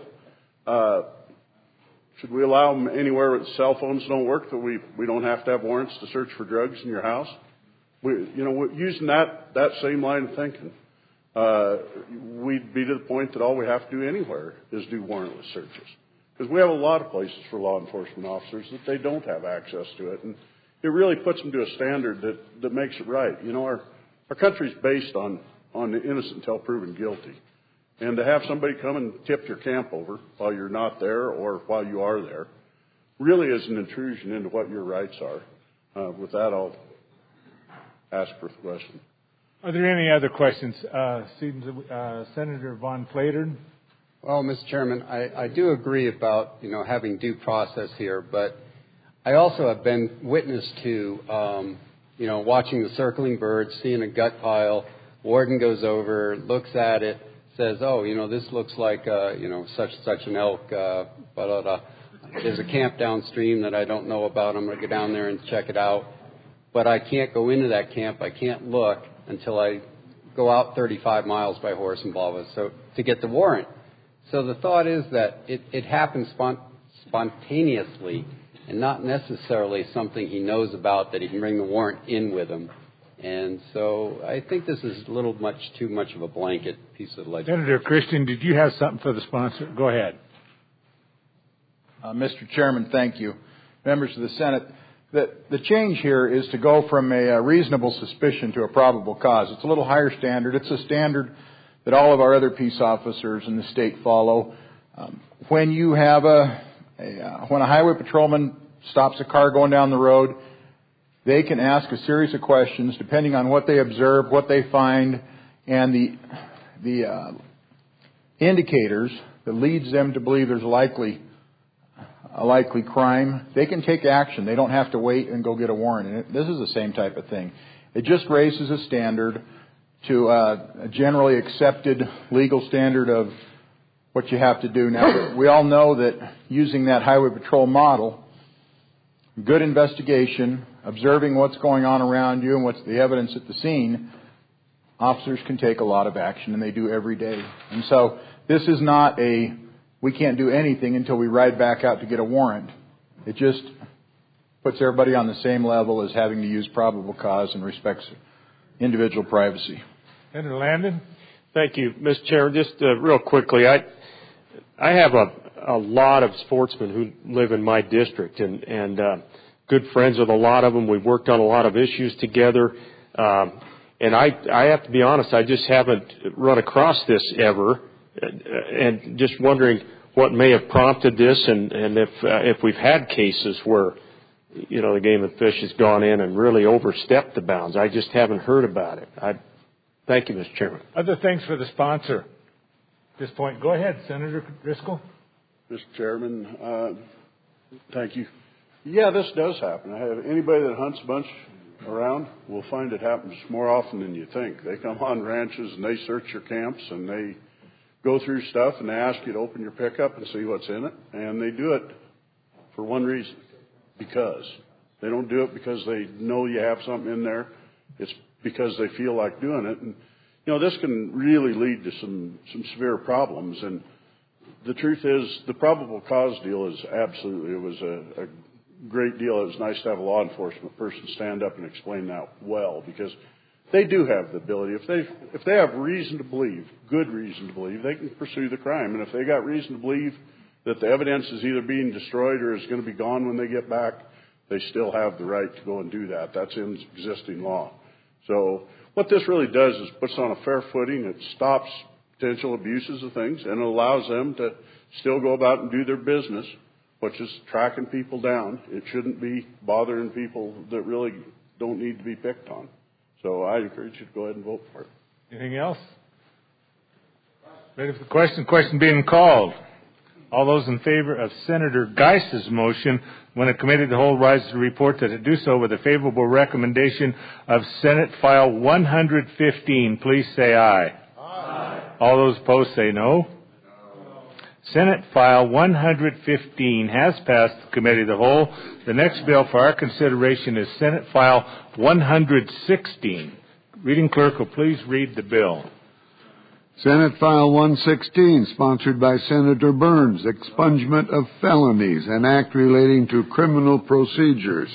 should we allow them anywhere where cell phones don't work, that we don't have to have warrants to search for drugs in your house? Using that same line of thinking, we'd be to the point that all we have to do anywhere is do warrantless searches. Because we have a lot of places for law enforcement officers that they don't have access to it. And it really puts them to a standard that makes it right. Our country's based on the innocent until proven guilty. And to have somebody come and tip your camp over while you're not there or while you are there really is an intrusion into what your rights are. With that, I'll ask for the question. Are there any other questions? Senator Von Flatern. Well, Mr. Chairman, I do agree about, having due process here, but I also have been witness to, watching the circling birds, seeing a gut pile. Warden goes over, looks at it, says, this looks like, such an elk, There's a camp downstream that I don't know about. I'm going to go down there and check it out. But I can't go into that camp. I can't look until I go out 35 miles by horse and blah, blah, so to get the warrant. So the thought is that it happens spontaneously and not necessarily something he knows about that he can bring the warrant in with him. And so I think this is a little too much of a blanket piece of legislation. Senator Christian, did you have something for the sponsor? Go ahead. Mr. Chairman, thank you. Members of the Senate, the change here is to go from a reasonable suspicion to a probable cause. It's a little higher standard. It's a standard that all of our other peace officers in the state follow. When you have when a highway patrolman stops a car going down the road, they can ask a series of questions depending on what they observe, what they find, and the indicators that leads them to believe there's a likely crime. They can take action. They don't have to wait and go get a warrant. And this is the same type of thing. It just raises a standard to a generally accepted legal standard of what you have to do. Now, we all know that using that highway patrol model, good investigation, observing what's going on around you and what's the evidence at the scene, officers can take a lot of action, and they do every day. And so this is not we can't do anything until we ride back out to get a warrant. It just puts everybody on the same level as having to use probable cause and respects individual privacy. Senator Landon. Thank you, Mr. Chairman. Just real quickly, I have a lot of sportsmen who live in my district, and good friends with a lot of them. We've worked on a lot of issues together. And I have to be honest, I just haven't run across this ever, and just wondering what may have prompted this, and if we've had cases where, you know, the Game and Fish has gone in and really overstepped the bounds. I just haven't heard about it. Thank you, Mr. Chairman. Other things for the sponsor at this point. Go ahead, Senator Driscoll. Mr. Chairman, thank you. Yeah, this does happen. I have anybody that hunts a bunch around will find it happens more often than you think. They come on ranches and they search your camps and they go through stuff and they ask you to open your pickup and see what's in it. And they do it for one reason, because. They don't do it because they know you have something in there. It's because they feel like doing it. And, you know, this can really lead to some severe problems. And the truth is, the probable cause deal is absolutely, it was a great deal. It was nice to have a law enforcement person stand up and explain that well, because they do have the ability. If they have reason to believe, good reason to believe, they can pursue the crime. And if they got reason to believe that the evidence is either being destroyed or is going to be gone when they get back, they still have the right to go and do that. That's in existing law. So what this really does is puts on a fair footing. It stops potential abuses of things, and it allows them to still go about and do their business, which is tracking people down. It shouldn't be bothering people that really don't need to be picked on. So I encourage you to go ahead and vote for it. Anything else? Ready for the question? Question being called. All those in favor of Senator Geis's motion, when a committee of the whole rises to report, that it do so with a favorable recommendation of Senate File 115, please say aye. Aye. All those opposed say no. Senate File 115 has passed the Committee of the Whole. The next bill for our consideration is Senate File 116. Reading clerk will please read the bill. Senate File 116, sponsored by Senator Burns, expungement of felonies, an act relating to criminal procedures.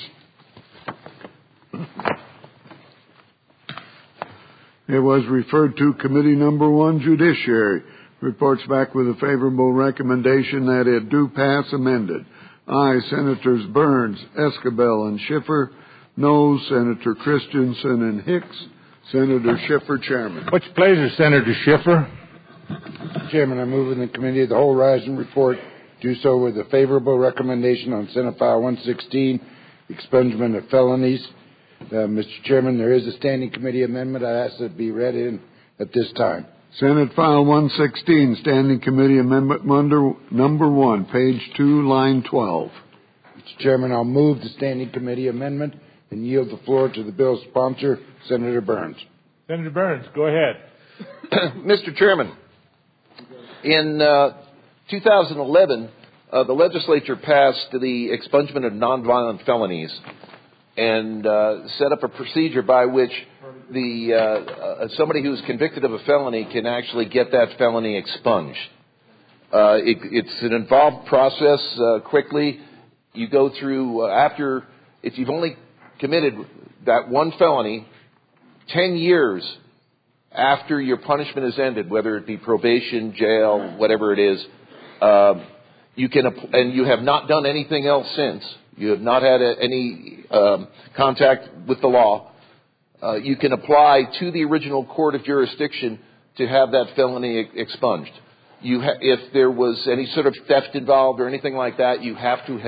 It was referred to Committee Number 1, Judiciary. Reports back with a favorable recommendation that it do pass amended. Aye, Senators Burns, Escabel, and Schiffer. No, Senator Christensen and Hicks. Senator Schiffer, Chairman. What's your pleasure, Senator Schiffer? Chairman, I move in the Committee of the Whole rise and report. Do so with a favorable recommendation on Senate File 116, expungement of felonies. Mr. Chairman, there is a standing committee amendment. I ask that it be read in at this time. Senate File 116, Standing Committee Amendment number 1, page 2, line 12. Mr. Chairman, I'll move the Standing Committee Amendment and yield the floor to the bill's sponsor, Senator Burns. Senator Burns, go ahead. Mr. Chairman, in 2011, the legislature passed the expungement of nonviolent felonies and set up a procedure by which somebody who's convicted of a felony can actually get that felony expunged. It's an involved process. Quickly, you go through if you've only committed that one felony, 10 years after your punishment is ended, whether it be probation, jail, whatever it is, you can, and you have not done anything else since. You have not had any contact with the law. You can apply to the original court of jurisdiction to have that felony expunged. If there was any sort of theft involved or anything like that, you have to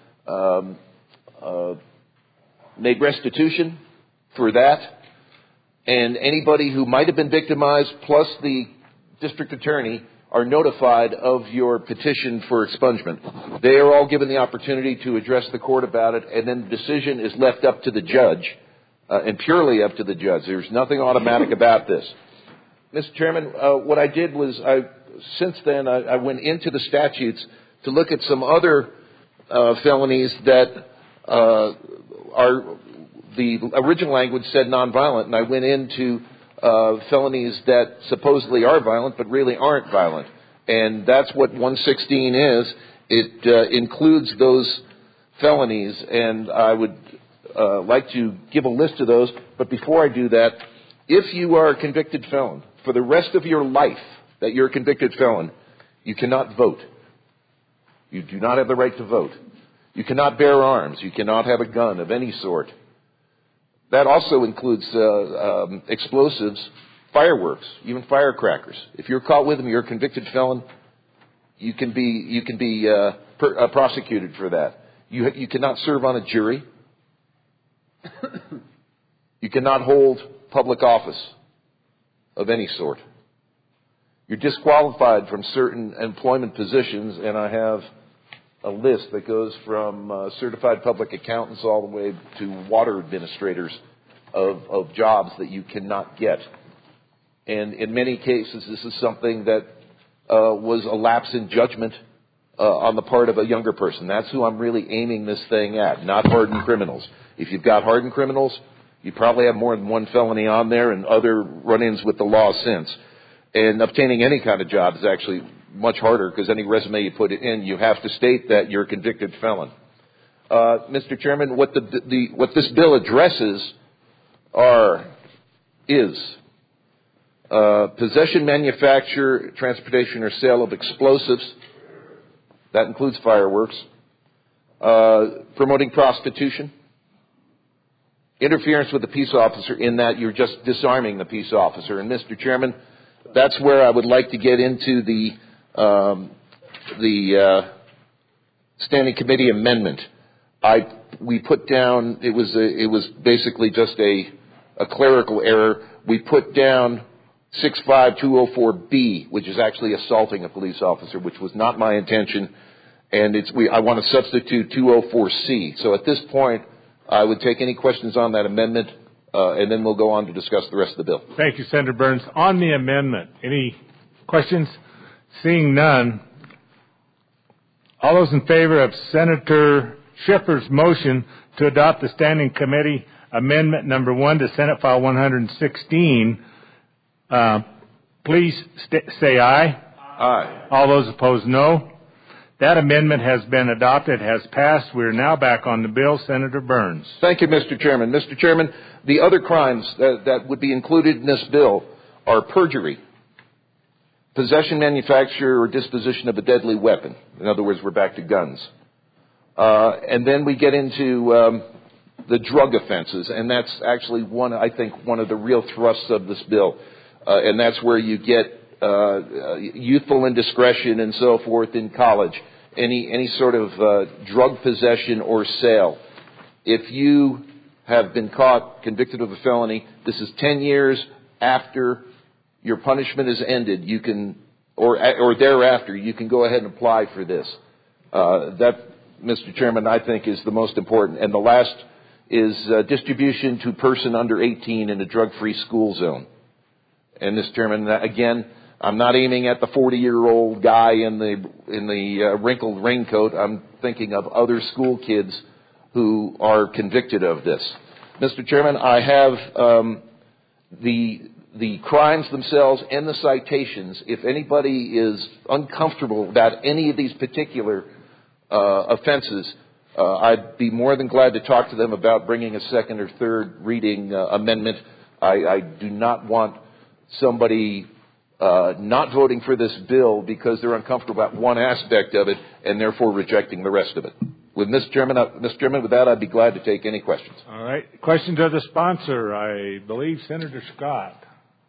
have made restitution for that. And anybody who might have been victimized, plus the district attorney, are notified of your petition for expungement. They are all given the opportunity to address the court about it, and then the decision is left up to the judge, and purely up to the judge. There's nothing automatic about this. Mr. Chairman, what I did was, since then, I went into the statutes to look at some other felonies that the original language said nonviolent, and I went into felonies that supposedly are violent but really aren't violent. And that's what 116 is. It includes those felonies, and I would like to give a list of those. But before I do that, if you are a convicted felon, for the rest of your life that you're a convicted felon, You cannot vote. You do not have the right to vote. You cannot bear arms. You cannot have a gun of any sort. That also includes explosives, fireworks, even firecrackers. If you're caught with them, you're a convicted felon. You can be prosecuted for that. You cannot serve on a jury. You cannot hold public office of any sort. You're disqualified from certain employment positions, and I have a list that goes from certified public accountants all the way to water administrators of jobs that you cannot get. And in many cases, this is something that was a lapse in judgment on the part of a younger person. That's who I'm really aiming this thing at, not hardened criminals. If you've got hardened criminals, you probably have more than one felony on there and other run-ins with the law since. And obtaining any kind of job is actually much harder because any resume you put it in, you have to state that you're a convicted felon. Mr. Chairman, what this bill addresses is possession, manufacture, transportation, or sale of explosives. That includes fireworks. Promoting prostitution. Interference with the peace officer in that you're just disarming the peace officer. And Mr. Chairman, that's where I would like to get into the standing committee amendment. We put down, it was basically just a clerical error. We put down 65204B, which is actually assaulting a police officer, which was not my intention. And I want to substitute 204C. So at this point, I would take any questions on that amendment, and then we'll go on to discuss the rest of the bill. Thank you, Senator Burns. On the amendment, any questions? Seeing none, all those in favor of Senator Schiffer's motion to adopt the Standing Committee Amendment Number 1 to Senate File 116, please say aye. Aye. All those opposed, no. That amendment has been adopted, has passed. We are now back on the bill. Senator Burns. Thank you, Mr. Chairman. Mr. Chairman, the other crimes that would be included in this bill are perjury, possession, manufacture, or disposition of a deadly weapon. In other words, we're back to guns. And then we get into the drug offenses, and that's actually one of the real thrusts of this bill. And that's where you get youthful indiscretion and so forth in college. Any sort of drug possession or sale. If you have been caught, convicted of a felony, this is 10 years after your punishment is ended. You can, or thereafter, you can go ahead and apply for this. That, Mr. Chairman, I think is the most important. And the last is distribution to person under 18 in a drug-free school zone. And, Mr. Chairman, again, I'm not aiming at the 40-year-old guy in the wrinkled raincoat. I'm thinking of other school kids who are convicted of this. Mr. Chairman, I have the crimes themselves and the citations. If anybody is uncomfortable about any of these particular offenses, I'd be more than glad to talk to them about bringing a second or third reading amendment. I do not want somebody not voting for this bill because they're uncomfortable about one aspect of it and therefore rejecting the rest of it. With Mr. Chairman, with that, I'd be glad to take any questions. All right. Questions of the sponsor. I believe Senator Scott.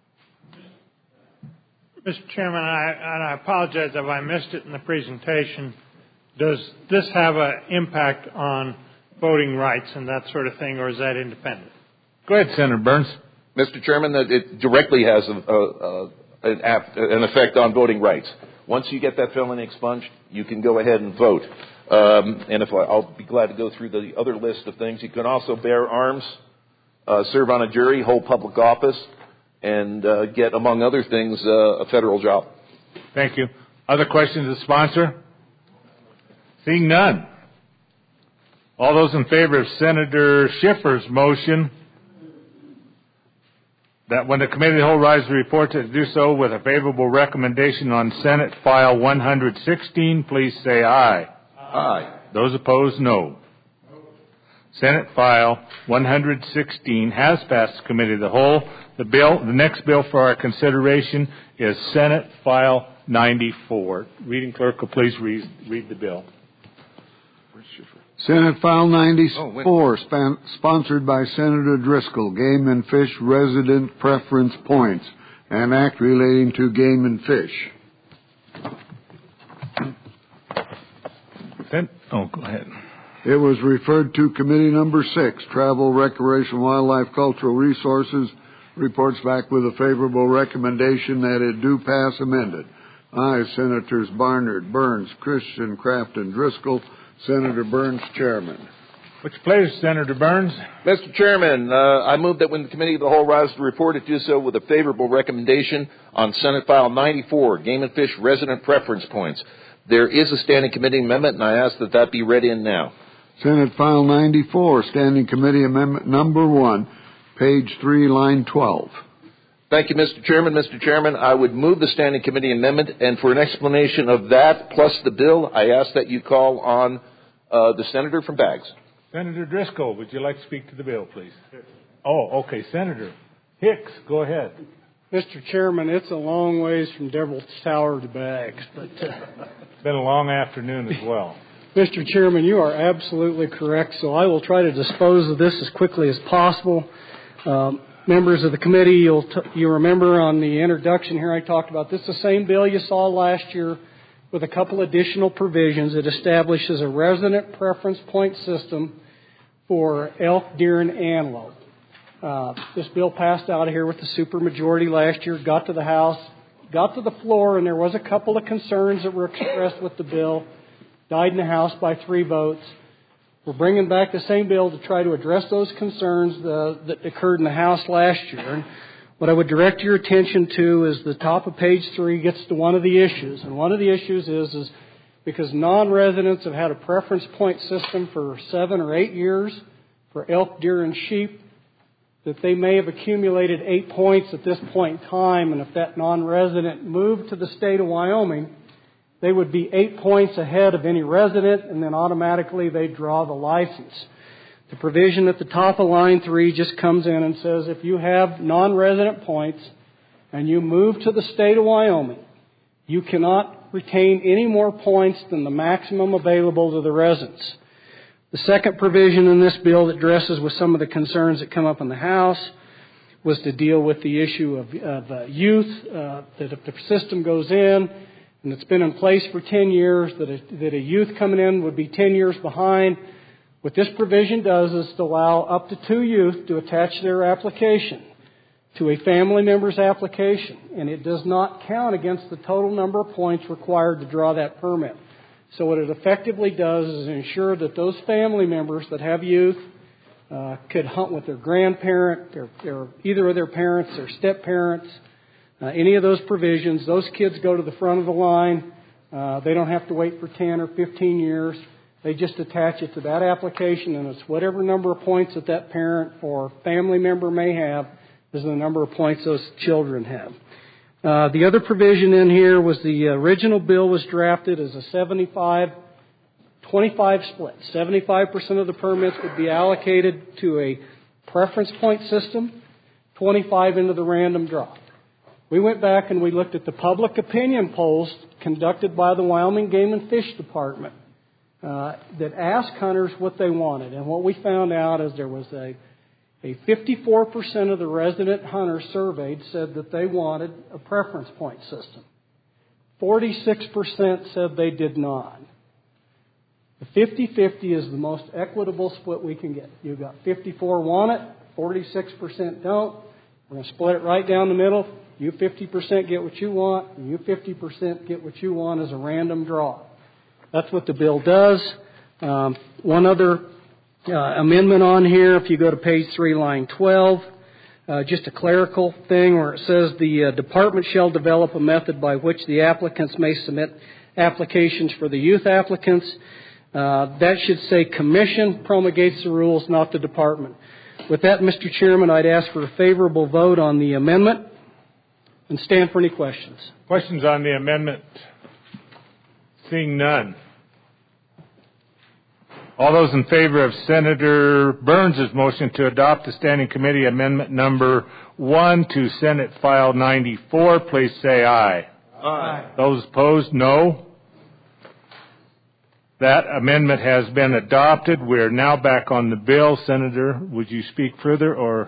Mr. Chairman, I apologize if I missed it in the presentation. Does this have an impact on voting rights and that sort of thing, or is that independent? Go ahead, Senator Burns. Mr. Chairman, it directly has an effect on voting rights. Once you get that felony expunged, you can go ahead and vote. And I'll be glad to go through the other list of things. You can also bear arms, serve on a jury, hold public office, and get, among other things, a federal job. Thank you. Other questions of the sponsor? Seeing none. All those in favor of Senator Schiffer's motion that when the committee of the whole rise to report to do so with a favorable recommendation on Senate File 116, please say aye. Aye. Those opposed, no. Senate File 116 has passed the committee of the whole. The next bill for our consideration is Senate File 94. Reading clerk will please read the bill. Senate File 94, sponsored by Senator Driscoll, Game and Fish Resident Preference Points, an act relating to game and fish. Go ahead. It was referred to Committee Number 6, Travel, Recreation, Wildlife, Cultural Resources, reports back with a favorable recommendation that it do pass amended. Aye, Senators Barnard, Burns, Christian, Kraft, and Driscoll. Senator Burns, Chairman. What's your pleasure, Senator Burns? Mr. Chairman, I move that when the Committee of the Whole rises to report, it do so with a favorable recommendation on Senate File 94, Game and Fish Resident Preference Points. There is a standing committee amendment, and I ask that that be read in now. Senate File 94, Standing Committee Amendment Number 1, page 3, line 12. Thank you, Mr. Chairman. Mr. Chairman, I would move the Standing Committee amendment, and for an explanation of that plus the bill, I ask that you call on the Senator from Baggs. Senator Driscoll, would you like to speak to the bill, please? Oh, okay. Senator Hicks, go ahead. Mr. Chairman, it's a long ways from Devil's Tower to Baggs, but it's been a long afternoon as well. Mr. Chairman, you are absolutely correct, so I will try to dispose of this as quickly as possible. Members of the committee, you remember on the introduction here I talked about this, the same bill you saw last year with a couple additional provisions. It establishes a resident preference point system for elk, deer, and antelope. This bill passed out of here with the supermajority last year, got to the House, got to the floor, and there was a couple of concerns that were expressed with the bill, died in the House by 3 votes. We're bringing back the same bill to try to address those concerns that occurred in the House last year. And what I would direct your attention to is the top of page 3 gets to one of the issues. And one of the issues is because non-residents have had a preference point system for 7 or 8 years for elk, deer, and sheep, that they may have accumulated 8 points at this point in time. And if that non-resident moved to the state of Wyoming, they would be 8 points ahead of any resident, and then automatically they'd draw the license. The provision at the top of line 3 just comes in and says if you have non-resident points and you move to the state of Wyoming, you cannot retain any more points than the maximum available to the residents. The second provision in this bill that addresses with some of the concerns that come up in the House was to deal with the issue of youth, that if the system goes in, and it's been in place for 10 years, that a youth coming in would be 10 years behind. What this provision does is to allow up to 2 youth to attach their application to a family member's application, and it does not count against the total number of points required to draw that permit. So what it effectively does is ensure that those family members that have youth could hunt with their grandparent, either of their parents, their step-parents, any of those provisions. Those kids go to the front of the line. They don't have to wait for 10 or 15 years. They just attach it to that application, and it's whatever number of points that that parent or family member may have is the number of points those children have. The other provision in here was the original bill was drafted as a 75-25 split. 75% of the permits would be allocated to a preference point system, 25 into the random draw. We went back and we looked at the public opinion polls conducted by the Wyoming Game and Fish Department that asked hunters what they wanted. And what we found out is there was a 54% of the resident hunters surveyed said that they wanted a preference point system. 46% said they did not. The 50-50 is the most equitable split we can get. You've got 54 want it, 46% don't. We're going to split it right down the middle. You 50% get what you want, and you 50% get what you want as a random draw. That's what the bill does. One other amendment on here, if you go to page 3, line 12, just a clerical thing where it says the department shall develop a method by which the applicants may submit applications for the youth applicants. That should say commission promulgates the rules, not the department. With that, Mr. Chairman, I'd ask for a favorable vote on the amendment and stand for any questions. Questions on the amendment? Seeing none. All those in favor of Senator Burns' motion to adopt the Standing Committee Amendment number 1 to Senate File 94, please say aye. Aye. Those opposed, no. That amendment has been adopted. We are now back on the bill. Senator, would you speak further or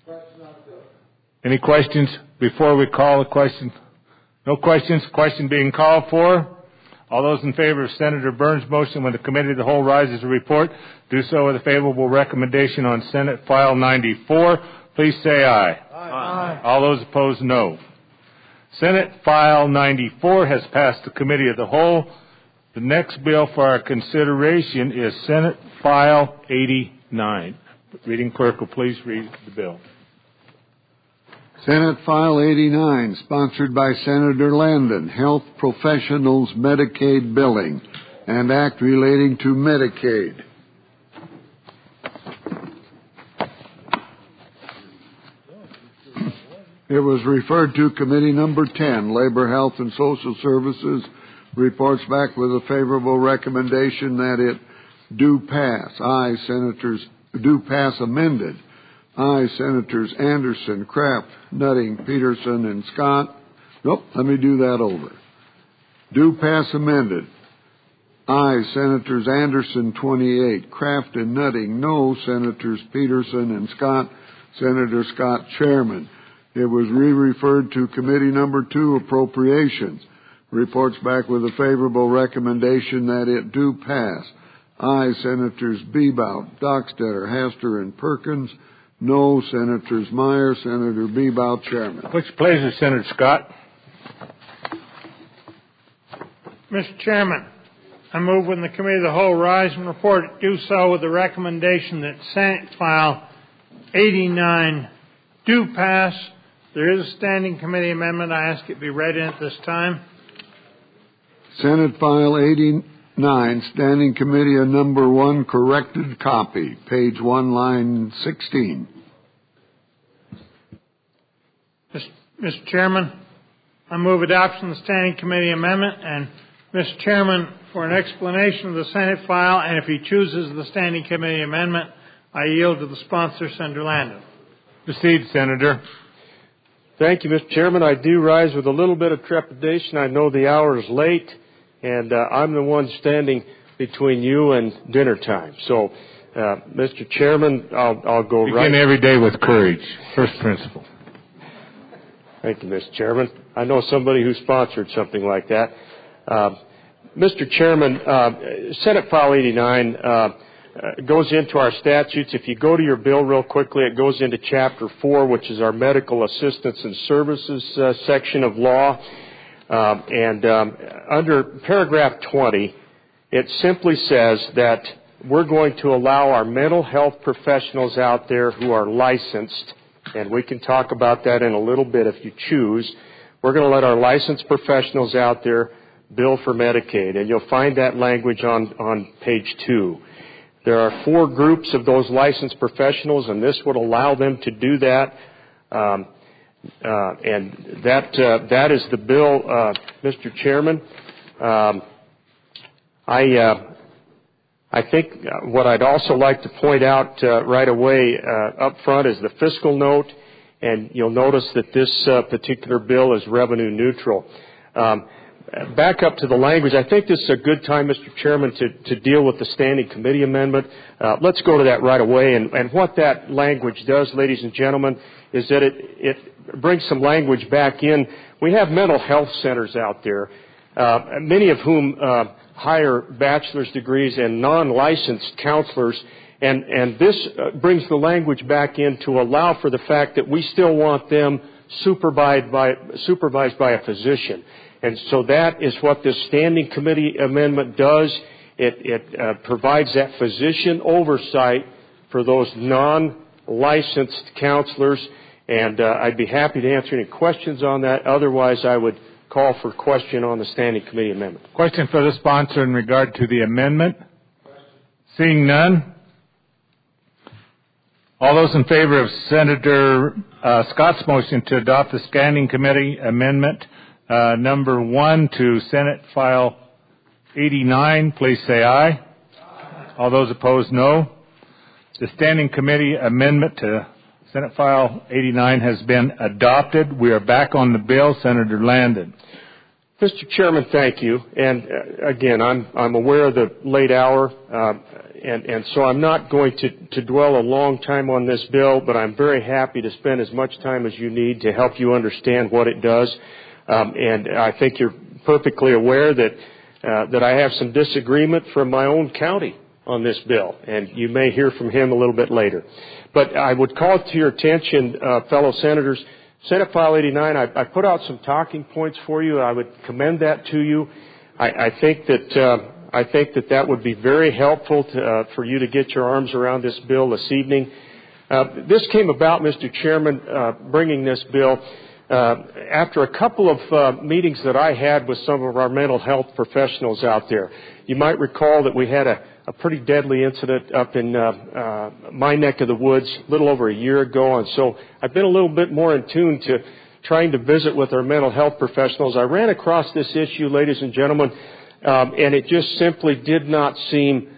any questions before we call the question? No questions. Question being called for. All those in favor of Senator Burns' motion when the committee of the whole rises to report, do so with a favorable recommendation on Senate File 94. Please say aye. Aye. All those opposed, no. Senate File 94 has passed the committee of the whole. The next bill for our consideration is Senate File 89. Reading clerk will please read the bill. Senate File 89, sponsored by Senator Landon, Health Professionals Medicaid Billing, and Act relating to Medicaid. It was referred to Committee Number 10, Labor, Health, and Social Services, reports back with a favorable recommendation that it do pass. Aye, Senators, do pass amended. Aye, Senators Anderson, Kraft, Nutting, Peterson, and Scott. Nope, let me do that over. Do pass amended. Aye, Senators Anderson, 28, Kraft and Nutting. No, Senators Peterson and Scott. Senator Scott, Chairman. It was re-referred to Committee Number 2, Appropriations. Reports back with a favorable recommendation that it do pass. Aye, Senators Bebout, Dockstader, Hester, and Perkins. No, Senators Meyer, Senator Bebout, Chairman. Which pleasure, Senator Scott? Mr. Chairman, I move when the committee of the whole rise and report it, do so with the recommendation that Senate File 89 do pass. There is a standing committee amendment. I ask it be read in at this time. Senate File 89, Standing Committee Number 1, corrected copy, page 1, line 16. Mr. Chairman, I move adoption of the Standing Committee amendment, and Mr. Chairman, for an explanation of the Senate file, and if he chooses the Standing Committee amendment, I yield to the sponsor, Senator Landon. Proceed, Senator. Thank you, Mr. Chairman. I do rise with a little bit of trepidation. I know the hour is late, and I'm the one standing between you and dinner time. So, Mr. Chairman, I'll go right. Begin every day with courage. First principle. Thank you, Mr. Chairman. I know somebody who sponsored something like that. Mr. Chairman, Senate File 89 goes into our statutes. If you go to your bill real quickly, it goes into Chapter 4, which is our Medical Assistance and Services section of law. And under paragraph 20, it simply says that we're going to allow our mental health professionals out there who are licensed, and we can talk about that in a little bit if you choose. We're going to let our licensed professionals out there bill for Medicaid, and you'll find that language on page 2. There are 4 groups of those licensed professionals, and this would allow them to do that. And that is the bill, Mr. Chairman. I think what I'd also like to point out right away up front is the fiscal note, and you'll notice that this particular bill is revenue neutral. Back up to the language. I think this is a good time, Mr. Chairman, to deal with the Standing Committee amendment. Let's go to that right away. And what that language does, ladies and gentlemen, is that it brings some language back in. We have mental health centers out there, many of whom hire bachelor's degrees and non-licensed counselors. And this brings the language back in to allow for the fact that we still want them supervised by a physician. And so that is what this Standing Committee amendment does. It provides that physician oversight for those non-licensed counselors. And I'd be happy to answer any questions on that. Otherwise, I would call for question on the Standing Committee amendment. Question for the sponsor in regard to the amendment? Seeing none. All those in favor of Senator Scott's motion to adopt the Standing Committee amendment number 1 to Senate File 89, please say aye. Aye. All those opposed, no. The Standing Committee amendment to Senate File 89 has been adopted. We are back on the bill. Senator Landon. Mr. Chairman, thank you. And again, I'm aware of the late hour, and so I'm not going to dwell a long time on this bill, but I'm very happy to spend as much time as you need to help you understand what it does. And I think you're perfectly aware that I have some disagreement from my own county on this bill, and you may hear from him a little bit later. But I would call to your attention, fellow senators, Senate File 89, I put out some talking points for you. I would commend that to you. I think that would be very helpful for you to get your arms around this bill this evening. This came about, Mr. Chairman, bringing this bill after a couple of meetings that I had with some of our mental health professionals out there. You might recall that we had a pretty deadly incident up in my neck of the woods a little over a year ago, and so I've been a little bit more in tune to trying to visit with our mental health professionals. I ran across this issue, ladies and gentlemen, and it just simply didn't seem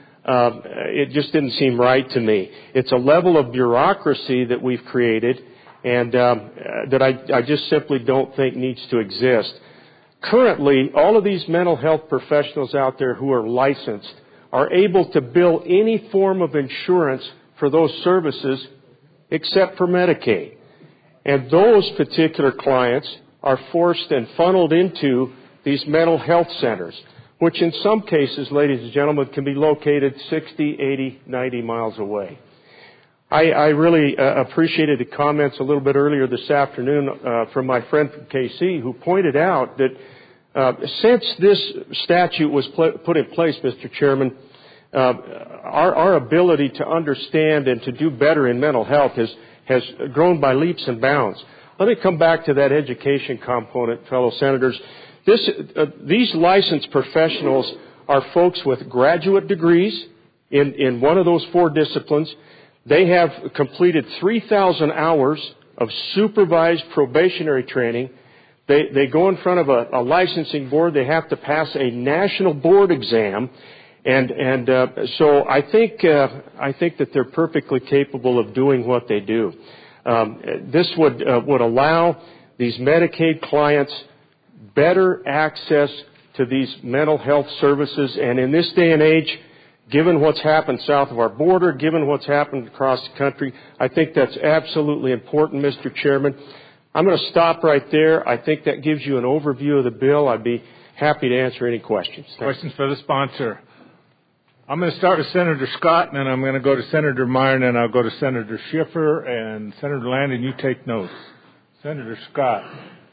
right to me. It's a level of bureaucracy that we've created and that I just simply don't think needs to exist. Currently, all of these mental health professionals out there who are licensed are able to bill any form of insurance for those services except for Medicaid. And those particular clients are forced and funneled into these mental health centers, which in some cases, ladies and gentlemen, can be located 60, 80, 90 miles away. I really appreciated the comments a little bit earlier this afternoon from my friend from KC, who pointed out that since this statute was put in place, Mr. Chairman, our ability to understand and to do better in mental health has grown by leaps and bounds. Let me come back to that education component, fellow senators. These licensed professionals are folks with graduate degrees in one of those four disciplines. They have completed 3,000 hours of supervised probationary training. They go in front of a licensing board. They have to pass a national board exam, and so I think that they're perfectly capable of doing what they do. This would allow these Medicaid clients better access to these mental health services, and in this day and age, given what's happened south of our border, given what's happened across the country, I think that's absolutely important, Mr. Chairman. I'm going to stop right there. I think that gives you an overview of the bill. I'd be happy to answer any questions. Questions for the sponsor. I'm going to start with Senator Scott, and then I'm going to go to Senator Meyer, and then I'll go to Senator Schiffer, and Senator Landon, you take notes. Senator Scott.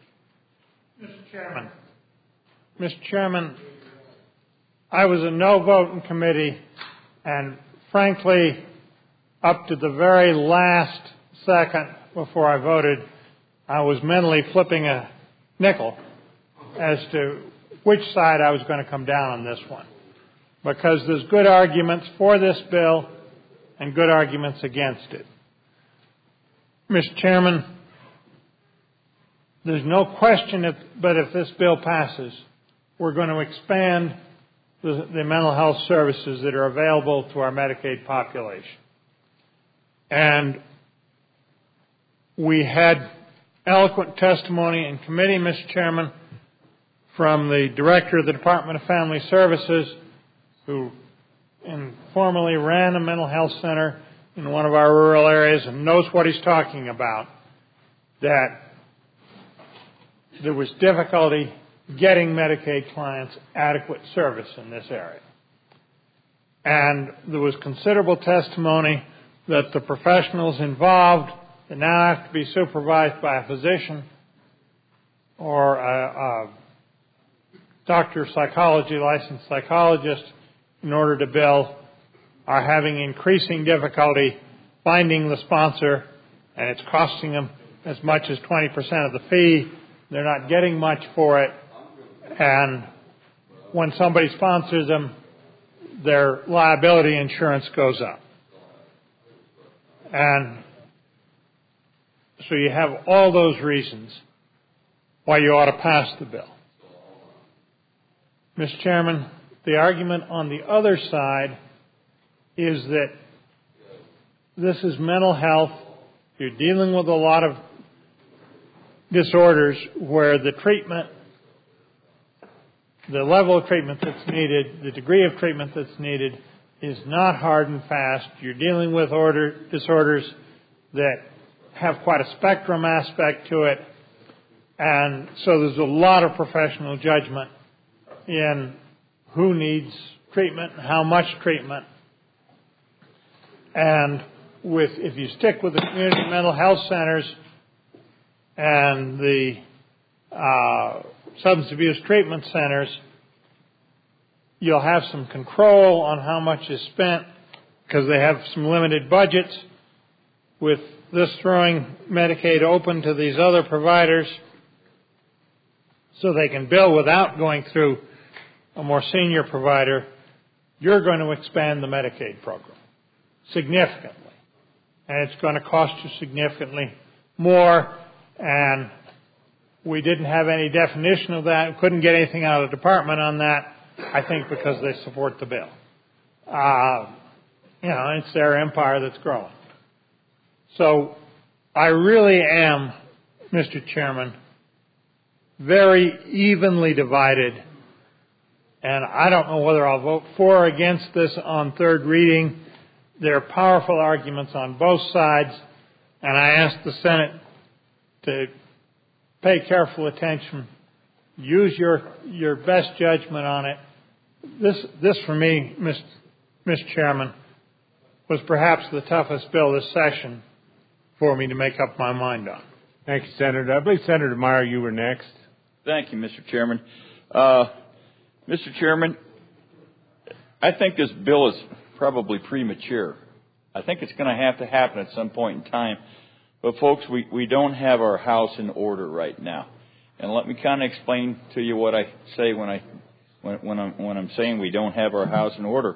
Mr. Chairman, I was a no vote in committee, and frankly, up to the very last second before I voted, I was mentally flipping a nickel as to which side I was going to come down on this one, because there's good arguments for this bill and good arguments against it. Mr. Chairman, there's no question but if this bill passes, we're going to expand the mental health services that are available to our Medicaid population. And we had eloquent testimony in committee, Mr. Chairman, from the director of the Department of Family Services, who formerly ran a mental health center in one of our rural areas and knows what he's talking about, that there was difficulty getting Medicaid clients adequate service in this area. And there was considerable testimony that the professionals involved that now have to be supervised by a physician or a doctor of psychology, licensed psychologist, in order to bill, are having increasing difficulty finding the sponsor, and it's costing them as much as 20% of the fee. They're not getting much for it. And when somebody sponsors them, their liability insurance goes up. And so you have all those reasons why you ought to pass the bill. Mr. Chairman, the argument on the other side is that this is mental health. You're dealing with a lot of disorders where the treatment the level of treatment that's needed, the degree of treatment that's needed is not hard and fast. You're dealing with disorders that have quite a spectrum aspect to it. And so there's a lot of professional judgment in who needs treatment and how much treatment. And if you stick with the community mental health centers and the substance abuse treatment centers, you'll have some control on how much is spent because they have some limited budgets. With this throwing Medicaid open to these other providers so they can bill without going through a more senior provider, you're going to expand the Medicaid program significantly. And it's going to cost you significantly more. And we didn't have any definition of that. Couldn't get anything out of the department on that, I think because they support the bill. It's their empire that's growing. So I really am, Mr. Chairman, very evenly divided, and I don't know whether I'll vote for or against this on third reading. There are powerful arguments on both sides, and I ask the Senate to pay careful attention, use your best judgment on it. This for me, Mr. Chairman, was perhaps the toughest bill this session for me to make up my mind on. Thank you, Senator. I believe, Senator Meyer, you were next. Thank you, Mr. Chairman. Mr. Chairman, I think this bill is probably premature. I think it's going to have to happen at some point in time. But, folks, we don't have our house in order right now. And let me kind of explain to you what I say when I'm saying we don't have our house in order.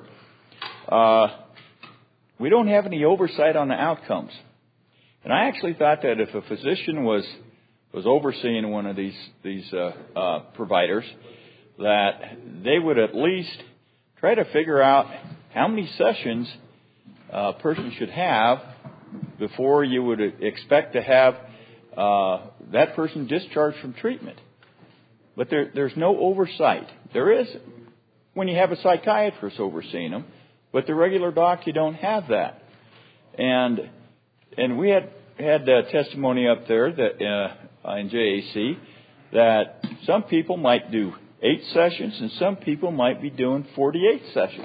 We don't have any oversight on the outcomes. And I actually thought that if a physician was overseeing one of these providers, that they would at least try to figure out how many sessions a person should have before you would expect to have that person discharged from treatment. But there's no oversight. There is when you have a psychiatrist overseeing them, but the regular doc, you don't have that. And we had testimony up there that in JAC that some people might do 8 sessions and some people might be doing 48 sessions.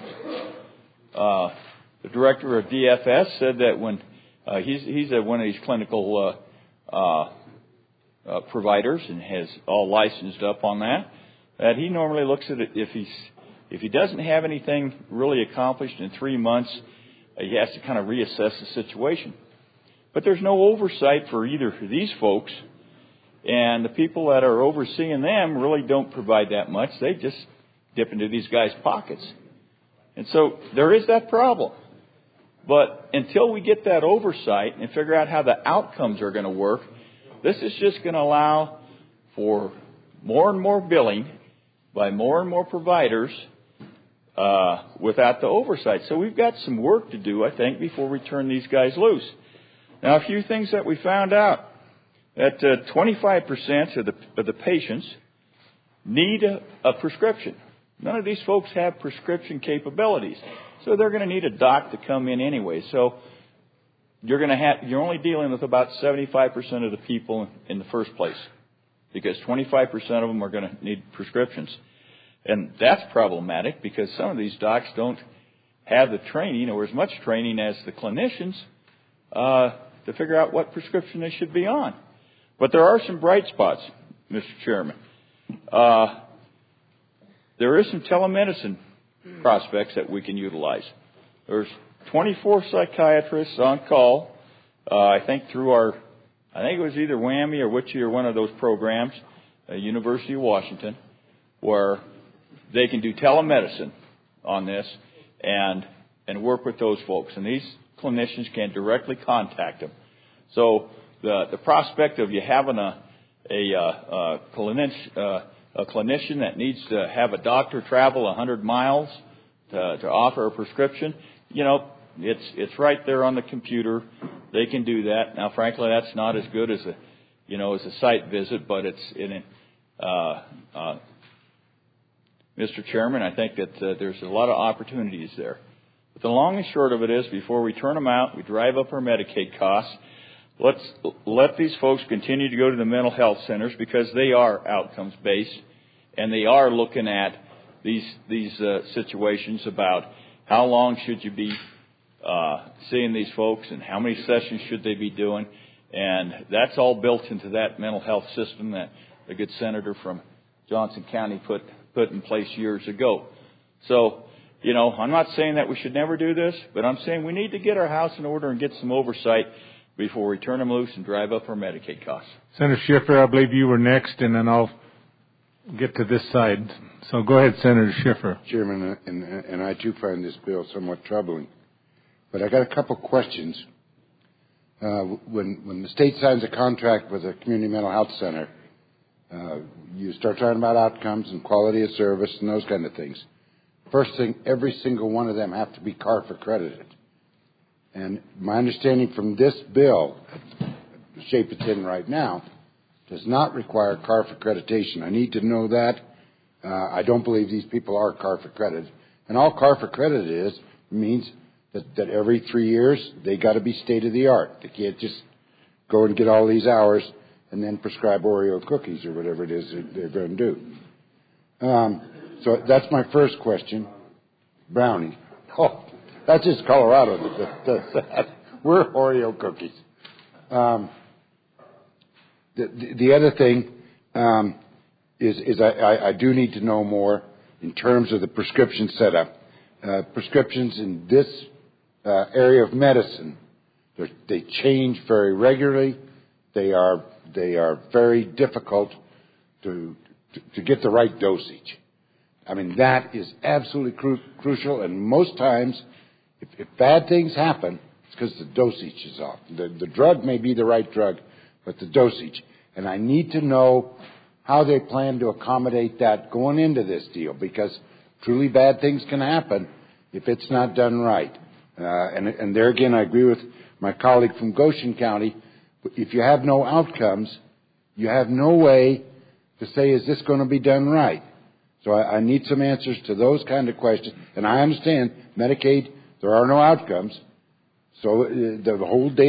The director of DFS said that when he's at one of these clinical providers and has all licensed up on that he normally looks at it if he doesn't have anything really accomplished in 3 months, he has to kind of reassess the situation. But there's no oversight for either of these folks, and the people that are overseeing them really don't provide that much. They just dip into these guys' pockets. And so there is that problem. But until we get that oversight and figure out how the outcomes are going to work, this is just going to allow for more and more billing by more and more providers without the oversight. So we've got some work to do, I think, before we turn these guys loose. Now, a few things that we found out, that 25% of the patients need a prescription. None of these folks have prescription capabilities, so they're going to need a doc to come in anyway. So you're only dealing with about 75% of the people in the first place, because 25% of them are going to need prescriptions. And that's problematic because some of these docs don't have the training or as much training as the clinicians to figure out what prescription they should be on. But there are some bright spots, Mr. Chairman. There is some telemedicine prospects that we can utilize. There's 24 psychiatrists on call, I think it was either WWAMI or WICHE or one of those programs, University of Washington, where they can do telemedicine on this and work with those folks. And these clinicians can directly contact them. So the prospect of you having a clinician that needs to have a doctor travel 100 miles to offer a prescription, it's right there on the computer. They can do that. Now, frankly, that's not as good as a site visit, but it's Mr. Chairman. I think that there's a lot of opportunities there. But the long and short of it is, before we turn them out, we drive up our Medicaid costs. Let's let these folks continue to go to the mental health centers because they are outcomes-based, and they are looking at these situations about how long should you be seeing these folks and how many sessions should they be doing. And that's all built into that mental health system that the good senator from Johnson County put in place years ago. So, I'm not saying that we should never do this, but I'm saying we need to get our house in order and get some oversight before we turn them loose and drive up our Medicaid costs. Senator Schiffer, I believe you were next, and then I'll get to this side. So go ahead, Senator Schiffer. Chairman, and I too find this bill somewhat troubling. But I got a couple questions. When the state signs a contract with a community mental health center, you start talking about outcomes and quality of service and those kind of things. First thing, every single one of them have to be CARF accredited. And my understanding from this bill, the shape it's in right now, does not require CARF accreditation. I need to know that. I don't believe these people are CARF accredited. And all CARF accredited means that every 3 years they got to be state of the art. They can't just go and get all these hours and then prescribe Oreo cookies or whatever it is they're going to do. So that's my first question. Brownie. Oh, that's just Colorado that does that. We're Oreo cookies. The other thing is I do need to know more in terms of the prescription setup. Prescriptions in this area of medicine, they change very regularly. They are very difficult to get the right dosage. I mean, that is absolutely crucial, and most times, if bad things happen, it's because the dosage is off. The drug may be the right drug, but the dosage. And I need to know how they plan to accommodate that going into this deal, because truly bad things can happen if it's not done right. And there again, I agree with my colleague from Goshen County. If you have no outcomes, you have no way to say, is this going to be done right? So I need some answers to those kind of questions. And I understand Medicaid, there are no outcomes. So the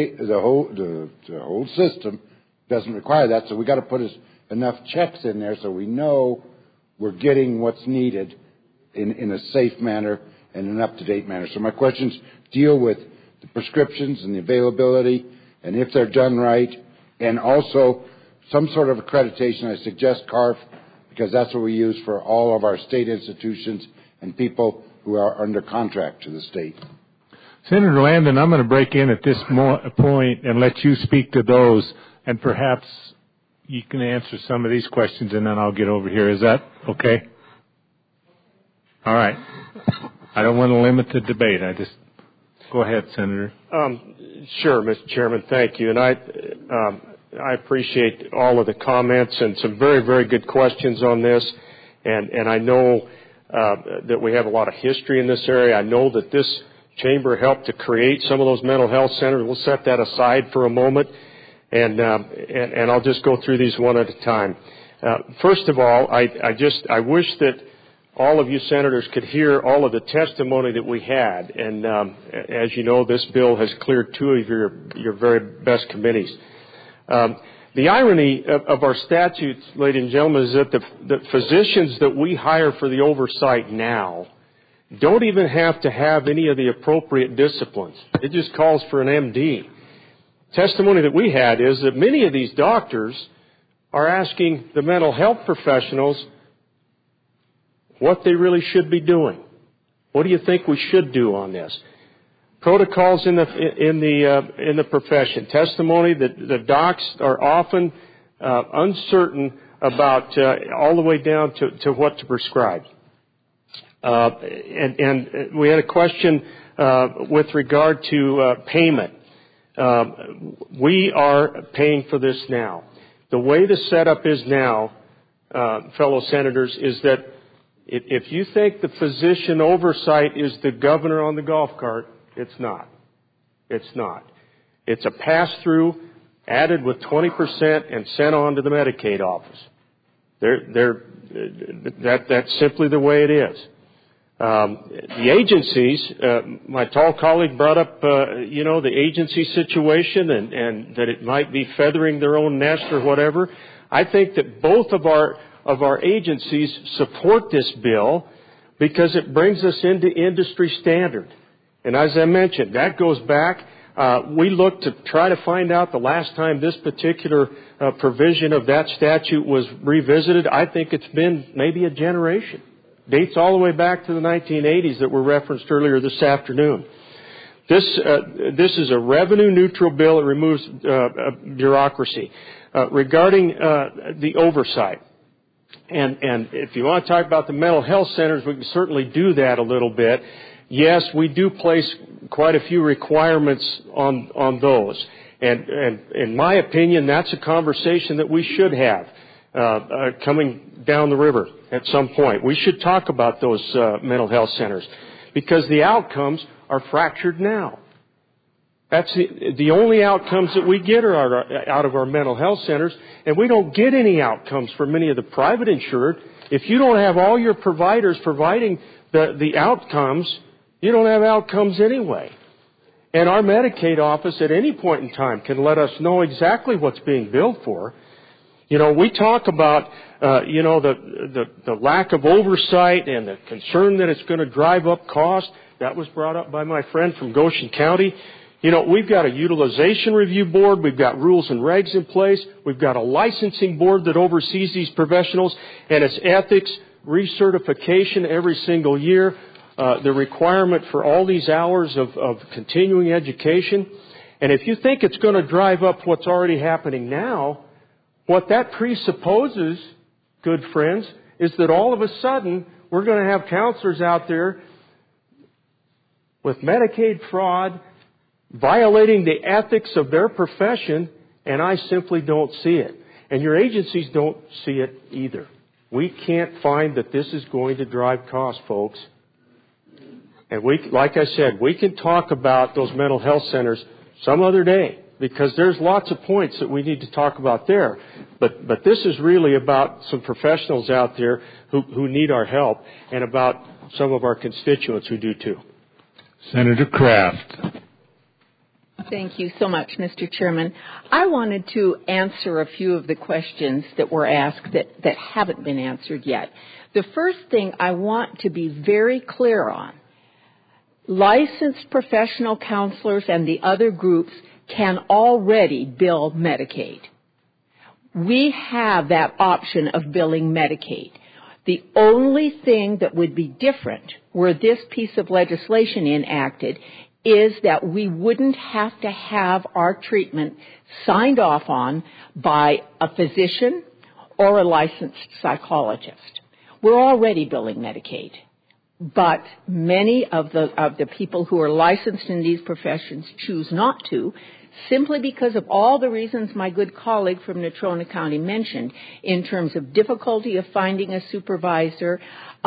whole system doesn't require that. So we got to put enough checks in there so we know we're getting what's needed in a safe manner and an up-to-date manner. So my questions deal with the prescriptions and the availability, and if they're done right, and also some sort of accreditation. I suggest CARF, because that's what we use for all of our state institutions and people who are under contract to the state. Senator Landon, I'm going to break in at this point and let you speak to those, and perhaps you can answer some of these questions, and then I'll get over here. Is that okay? All right. I don't want to limit the debate. Go ahead, Senator. Sure, Mr. Chairman. Thank you. And I appreciate all of the comments and some very, very good questions on this. And I know that we have a lot of history in this area. I know that this chamber helped to create some of those mental health centers. We'll set that aside for a moment, and I'll just go through these one at a time. First of all, I wish that all of you senators could hear all of the testimony that we had. And as you know, this bill has cleared two of your very best committees. The irony of our statutes, ladies and gentlemen, is that the physicians that we hire for the oversight now don't even have to have any of the appropriate disciplines. It just calls for an MD. Testimony that we had is that many of these doctors are asking the mental health professionals what they really should be doing. What do you think we should do on this? Protocols in the profession. Testimony that the docs are often uncertain about all the way down to what to prescribe. And we had a question with regard to payment. We are paying for this now. The way the setup is now, fellow senators, is that if you think the physician oversight is the governor on the golf cart, it's not. It's not. It's a pass-through added with 20% and sent on to the Medicaid office. That's simply the way it is. The agencies, my tall colleague brought up, the agency situation and that it might be feathering their own nest or whatever. I think that both of our agencies support this bill because it brings us into industry standard. And as I mentioned, that goes back. We looked to try to find out the last time this particular provision of that statute was revisited. I think it's been maybe a generation. Dates all the way back to the 1980s that were referenced earlier this afternoon. This is a revenue-neutral bill. It removes bureaucracy. Regarding the oversight, and if you want to talk about the mental health centers, we can certainly do that a little bit. Yes, we do place quite a few requirements on those. And in my opinion, that's a conversation that we should have coming down the river at some point. We should talk about those mental health centers because the outcomes are fractured now. That's the only outcomes that we get are out of our mental health centers, and we don't get any outcomes for many of the private insured. If you don't have all your providers providing the outcomes, you don't have outcomes anyway. And our Medicaid office at any point in time can let us know exactly what's being billed for. We talk about, the lack of oversight and the concern that it's going to drive up cost. That was brought up by my friend from Goshen County. We've got a utilization review board. We've got rules and regs in place. We've got a licensing board that oversees these professionals and its ethics, recertification every single year, the requirement for all these hours of continuing education. And if you think it's going to drive up what's already happening now, what that presupposes, good friends, is that all of a sudden we're going to have counselors out there with Medicaid fraud, violating the ethics of their profession, and I simply don't see it. And your agencies don't see it either. We can't find that this is going to drive costs, folks. And like I said, we can talk about those mental health centers some other day because there's lots of points that we need to talk about there. But this is really about some professionals out there who need our help and about some of our constituents who do too. Senator Kraft. Thank you so much, Mr. Chairman. I wanted to answer a few of the questions that were asked that haven't been answered yet. The first thing I want to be very clear on, licensed professional counselors and the other groups can already bill Medicaid. We have that option of billing Medicaid. The only thing that would be different were this piece of legislation enacted is that we wouldn't have to have our treatment signed off on by a physician or a licensed psychologist. We're already billing Medicaid, but many of the people who are licensed in these professions choose not to, simply because of all the reasons my good colleague from Natrona County mentioned in terms of difficulty of finding a supervisor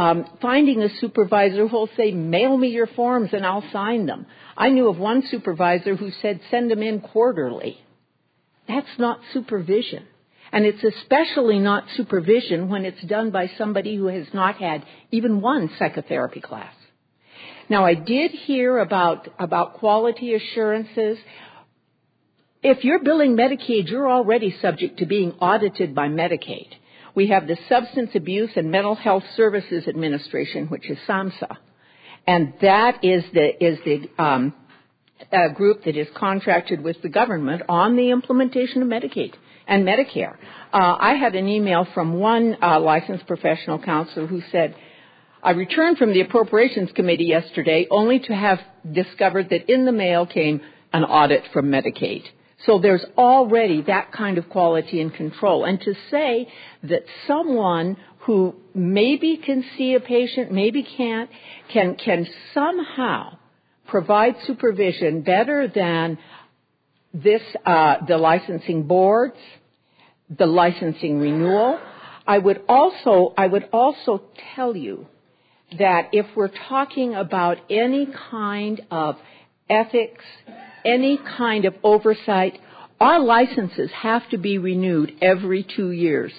who will say, mail me your forms and I'll sign them. I knew of one supervisor who said, send them in quarterly. That's not supervision. And it's especially not supervision when it's done by somebody who has not had even one psychotherapy class. Now, I did hear about quality assurances. If you're billing Medicaid, you're already subject to being audited by Medicaid. We have the Substance Abuse and Mental Health Services Administration, which is SAMHSA. And that is the group that is contracted with the government on the implementation of Medicaid and Medicare. I had an email from one licensed professional counselor who said, I returned from the Appropriations Committee yesterday only to have discovered that in the mail came an audit from Medicaid. So there's already that kind of quality and control. And to say that someone who maybe can see a patient, maybe can't, can somehow provide supervision better than this, the licensing boards, the licensing renewal. I would also tell you that if we're talking about any kind of ethics, any kind of oversight, our licenses have to be renewed every 2 years.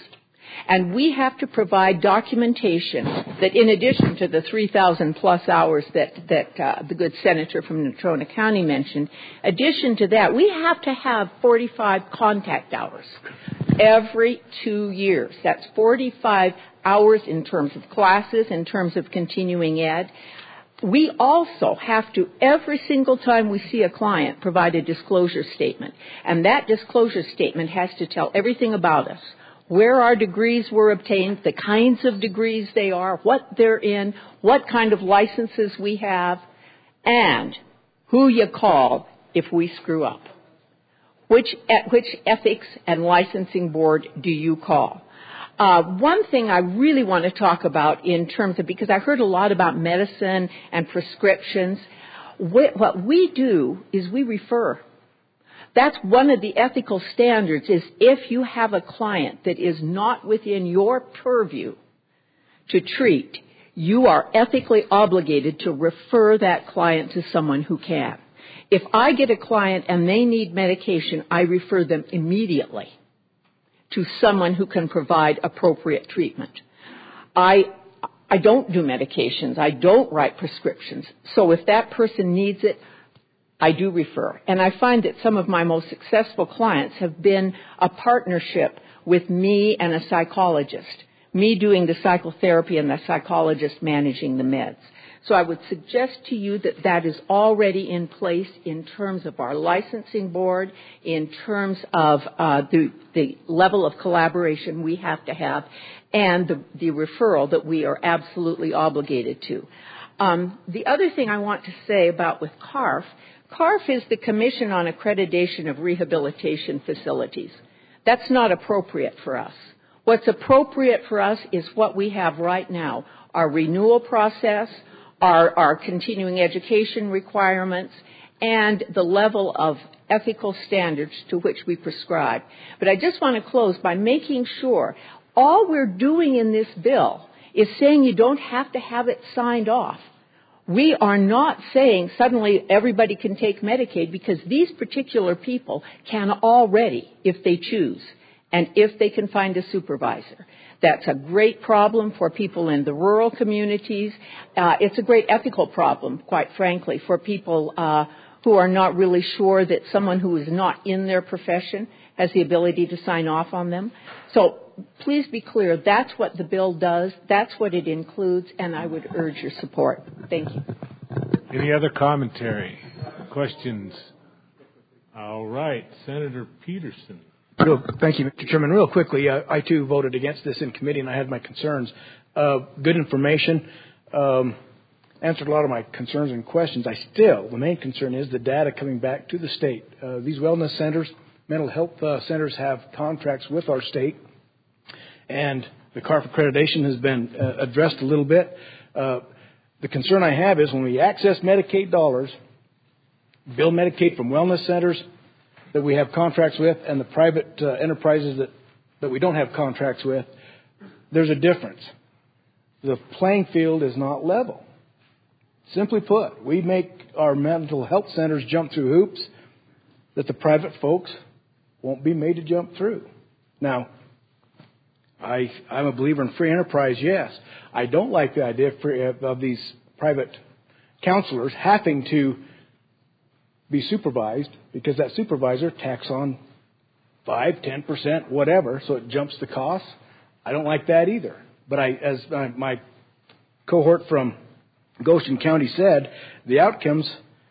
And we have to provide documentation that in addition to the 3,000 plus hours that the good senator from Natrona County mentioned, addition to that, we have to have 45 contact hours every 2 years. That's 45 hours in terms of classes, in terms of continuing ed. We also have to, every single time we see a client, provide a disclosure statement. And that disclosure statement has to tell everything about us. Where our degrees were obtained, the kinds of degrees they are, what they're in, what kind of licenses we have, and who you call if we screw up. Which ethics and licensing board do you call? One thing I really want to talk about in terms of, because I heard a lot about medicine and prescriptions, what we do is we refer. That's one of the ethical standards, is if you have a client that is not within your purview to treat, you are ethically obligated to refer that client to someone who can. If I get a client and they need medication, I refer them immediately to someone who can provide appropriate treatment. I don't do medications. I don't write prescriptions. So if that person needs it, I do refer. And I find that some of my most successful clients have been a partnership with me and a psychologist, me doing the psychotherapy and the psychologist managing the meds. So I would suggest to you that that is already in place in terms of our licensing board, in terms of the level of collaboration we have to have, and the referral that we are absolutely obligated to. The other thing I want to say about with CARF, CARF is the Commission on Accreditation of Rehabilitation Facilities. That's not appropriate for us. What's appropriate for us is what we have right now, our renewal process, our continuing education requirements, and the level of ethical standards to which we prescribe. But I just want to close by making sure all we're doing in this bill is saying you don't have to have it signed off. We are not saying suddenly everybody can take Medicaid, because these particular people can already if they choose and if they can find a supervisor. That's a great problem for people in the rural communities. It's a great ethical problem, quite frankly, for people who are not really sure that someone who is not in their profession has the ability to sign off on them. So please be clear, that's what the bill does, that's what it includes, and I would urge your support. Thank you. Any other commentary? Questions? All right. Senator Peterson. Thank you, Mr. Chairman. Real quickly, I too voted against this in committee, and I had my concerns. Good information, answered a lot of my concerns and questions. The main concern is the data coming back to the state. These wellness centers, mental health centers have contracts with our state, and the CARF accreditation has been addressed a little bit. The concern I have is when we access Medicaid dollars, bill Medicaid from wellness centers that we have contracts with and the private enterprises that we don't have contracts with, there's a difference. The playing field is not level. Simply put, we make our mental health centers jump through hoops that the private folks won't be made to jump through. Now, I'm a believer in free enterprise, yes. I don't like the idea of these private counselors having to be supervised, because that supervisor tacks on 5-10%, whatever, so it jumps the cost. I don't like that either. But as my cohort from Goshen County said, the outcomes,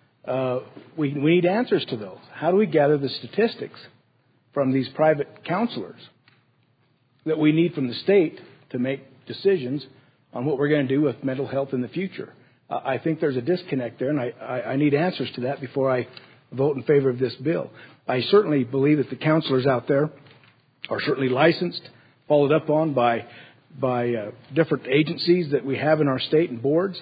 we need answers to those. How do we gather the statistics from these private counselors that we need from the state to make decisions on what we're going to do with mental health in the future? I think there's a disconnect there, and I need answers to that before I vote in favor of this bill. I certainly believe that the counselors out there are certainly licensed, followed up on by different agencies that we have in our state and boards.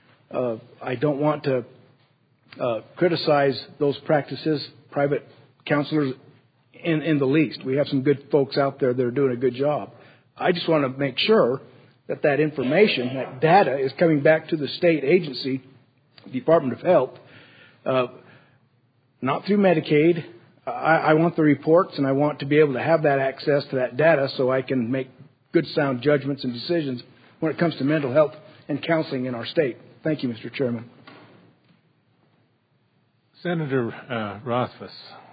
I don't want to criticize those practices, private counselors, in the least. We have some good folks out there that are doing a good job. I just want to make sure that information, that data, is coming back to the state agency, Department of Health, not through Medicaid. I want the reports, and I want to be able to have that access to that data so I can make good sound judgments and decisions when it comes to mental health and counseling in our state. Thank you, Mr. Chairman. Senator Rothfuss.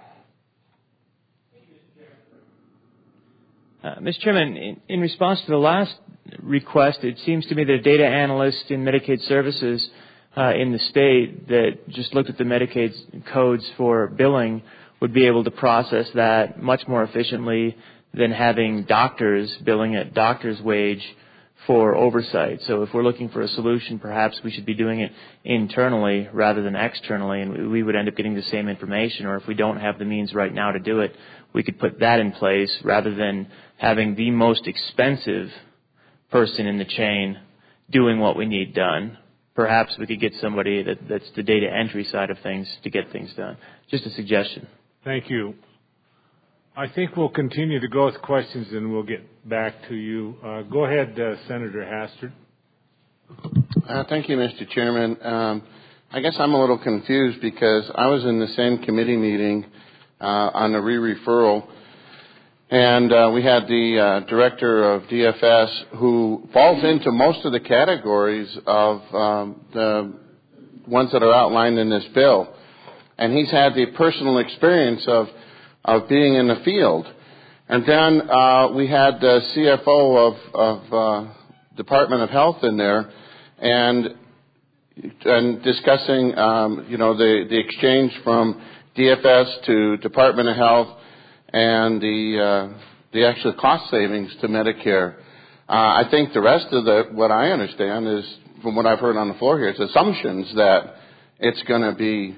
Mr. Chairman, in response to the last request, it seems to me that a data analyst in Medicaid services in the state that just looked at the Medicaid codes for billing would be able to process that much more efficiently than having doctors billing at doctor's wage for oversight. So if we're looking for a solution, perhaps we should be doing it internally rather than externally, and we would end up getting the same information. Or if we don't have the means right now to do it, we could put that in place rather than having the most expensive person in the chain doing what we need done. Perhaps we could get somebody that's the data entry side of things to get things done. Just a suggestion. Thank you. I think we'll continue to go with questions and we'll get back to you. Go ahead, Senator Hastert. Thank you, Mr. Chairman. I guess I'm a little confused because I was in the same committee meeting on the re-referral, and we had the director of DFS who falls into most of the categories of the ones that are outlined in this bill. And he's had the personal experience of being in the field. And then we had the CFO of Department of Health in there and discussing the exchange from DFS to Department of Health and the actual cost savings to Medicare. I think the rest of what I understand is, from what I've heard on the floor here, it's assumptions that it's going to be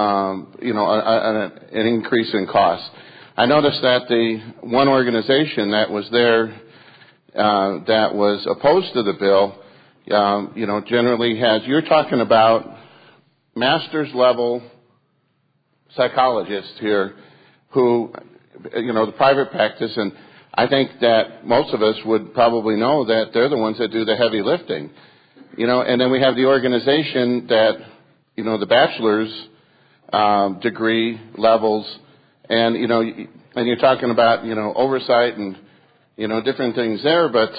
an increase in cost. I noticed that the one organization that was there that was opposed to the bill, generally has, you're talking about master's level psychologists here who, the private practice, and I think that most of us would probably know that they're the ones that do the heavy lifting. And then we have the organization that, the bachelor's degree levels, and and you're talking about oversight and different things there, but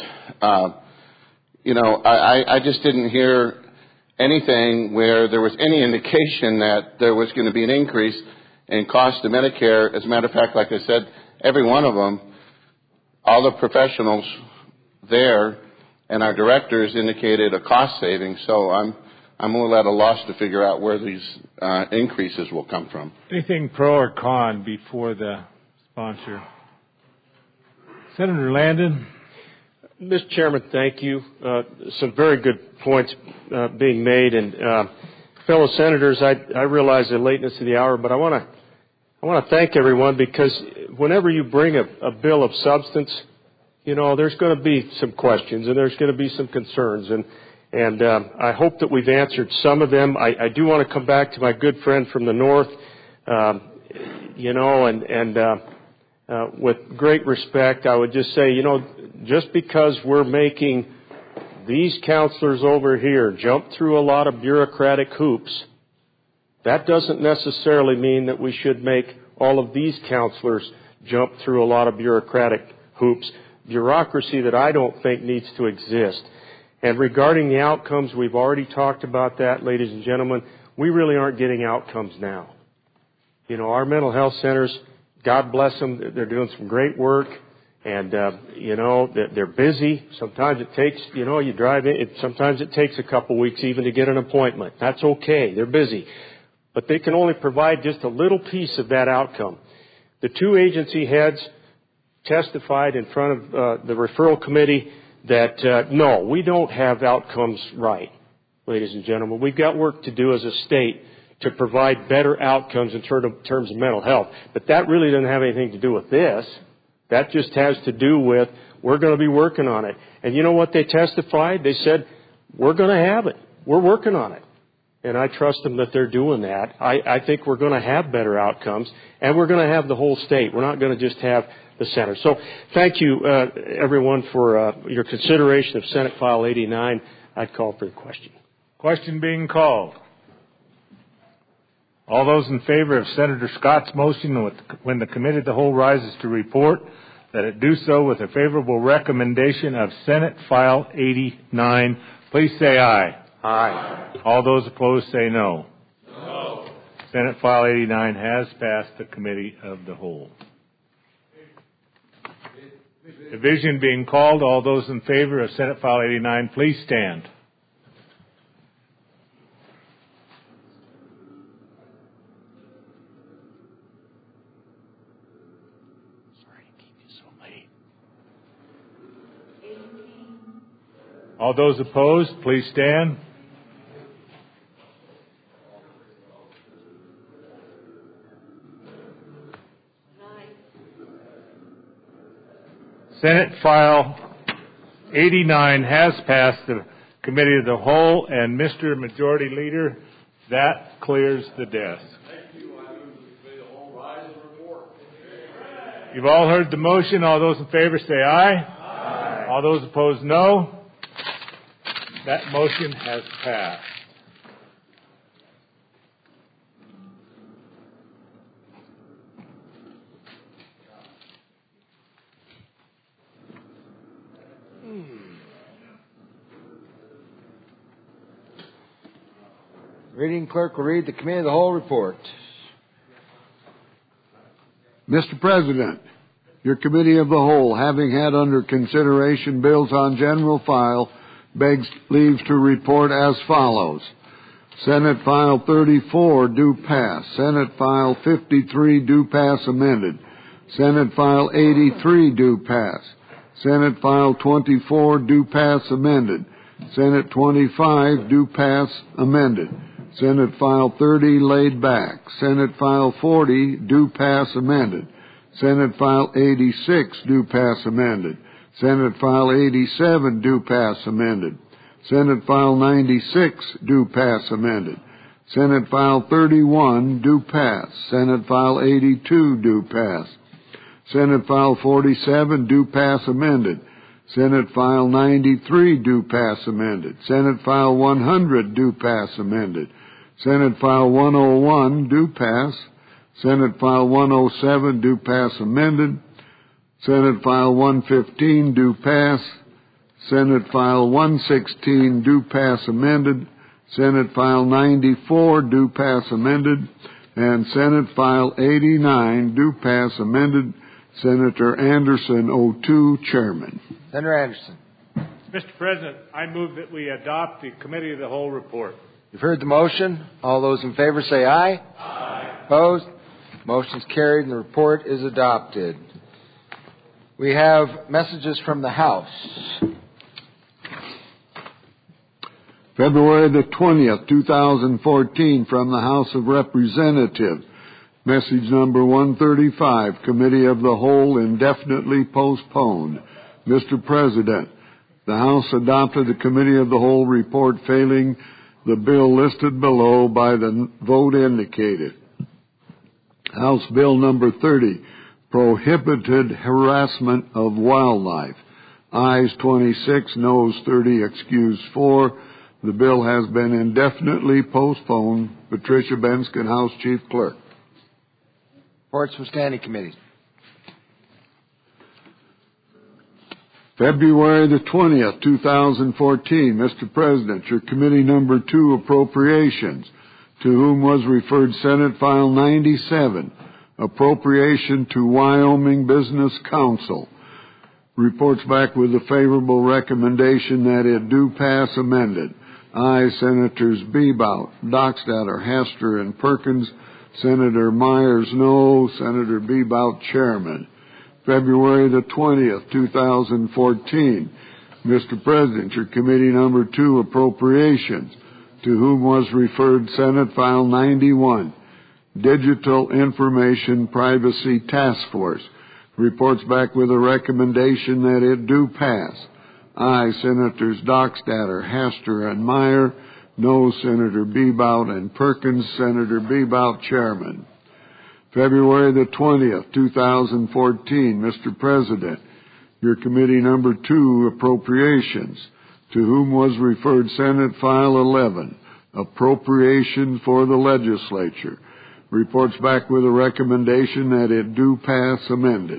I just didn't hear anything where there was any indication that there was going to be an increase in cost to Medicare. As a matter of fact, like I said, every one of them, all the professionals there and our directors indicated a cost saving. So I'm a little at a loss to figure out where these increases will come from. Anything pro or con before the sponsor? Senator Landon. Mr. Chairman, thank you. Some very good points being made. And fellow senators, I realize the lateness of the hour, but I want to thank everyone, because whenever you bring a bill of substance, there's going to be some questions and there's going to be some concerns. And I hope that we've answered some of them. I do want to come back to my good friend from the north, with great respect, I would just say, just because we're making these counselors over here jump through a lot of bureaucratic hoops, that doesn't necessarily mean that we should make all of these counselors jump through a lot of bureaucratic hoops, bureaucracy that I don't think needs to exist. And regarding the outcomes, we've already talked about that, ladies and gentlemen. We really aren't getting outcomes now. Our mental health centers, God bless them, they're doing some great work, and, they're busy. Sometimes it takes, you drive in, sometimes it takes a couple weeks even to get an appointment. That's okay. They're busy. But they can only provide just a little piece of that outcome. The two agency heads testified in front of the referral committee that, no, we don't have outcomes right, ladies and gentlemen. We've got work to do as a state to provide better outcomes in terms of mental health. But that really doesn't have anything to do with this. That just has to do with we're going to be working on it. And you know what they testified? They said, we're going to have it. We're working on it. And I trust them that they're doing that. I think we're going to have better outcomes, and we're going to have the whole state. We're not going to just have the center. So thank you, everyone, for your consideration of Senate File 89. I'd call for the question. Question being called. All those in favor of Senator Scott's motion when the committee of the whole rises to report that it do so with a favorable recommendation of Senate File 89. Please say aye. Aye. All those opposed say no. No. Senate File 89 has passed the Committee of the Whole. Division being called. All those in favor of Senate File 89, please stand. Sorry to keep you so late. All those opposed, please stand. Senate File 89 has passed the Committee of the Whole, and Mr. Majority Leader, that clears the desk. You've all heard the motion. All those in favor say aye. Aye. All those opposed, no. That motion has passed. Reading clerk will read the Committee of the Whole report. Mr. President, your Committee of the Whole, having had under consideration bills on general file, begs leave to report as follows. Senate File 34, do pass. Senate File 53, do pass amended. Senate File 83, do pass. Senate File 24, do pass amended. Senate 25, do pass amended. Senate File 30, laid back. Senate File 40, do pass amended. Senate File 86, do pass amended. Senate File 87, do pass amended. Senate File 96, do pass amended. Senate File 31, do pass. Senate File 82, do pass. Senate File 47, do pass amended. Senate File 93, do pass amended. Senate File 100, do pass amended. Senate File 101, do pass. Senate File 107, do pass amended. Senate File 115, do pass. Senate File 116, do pass amended. Senate File 94, do pass amended. And Senate File 89, do pass amended. Senator Anderson, 02, Chairman. Senator Anderson. Mr. President, I move that we adopt the Committee of the Whole report. You've heard the motion. All those in favor say aye. Aye. Opposed? Motion's carried and the report is adopted. We have messages from the House. February the 20th, 2014, from the House of Representatives. Message number 135, Committee of the Whole indefinitely postponed. Mr. President, the House adopted the Committee of the Whole report failing the bill listed below by the vote indicated. House Bill number 30, prohibited harassment of wildlife. Ayes 26, noes 30, excused 4. The bill has been indefinitely postponed. Patricia Benskin, House Chief Clerk. Reports from standing committees. February the 20th, 2014. Mr. President, your Committee number 2, Appropriations, to whom was referred Senate File 97, Appropriation to Wyoming Business Council. Reports back with a favorable recommendation that it do pass amended. Aye, Senators Bebout, Dockstader, Hester, and Perkins. Senator Myers, no. Senator Bebout, Chairman. February the 20th, 2014. Mr. President, your Committee number 2, Appropriations, to whom was referred Senate File 91, Digital Information Privacy Task Force. Reports back with a recommendation that it do pass. Aye, Senators Dockstader, Hester, and Meyer. No, Senator Bebout and Perkins. Senator Bebout, Chairman. February the 20th, 2014. Mr. President, your Committee number 2, Appropriations, to whom was referred Senate File 11, Appropriation for the Legislature. Reports back with a recommendation that it do pass amended.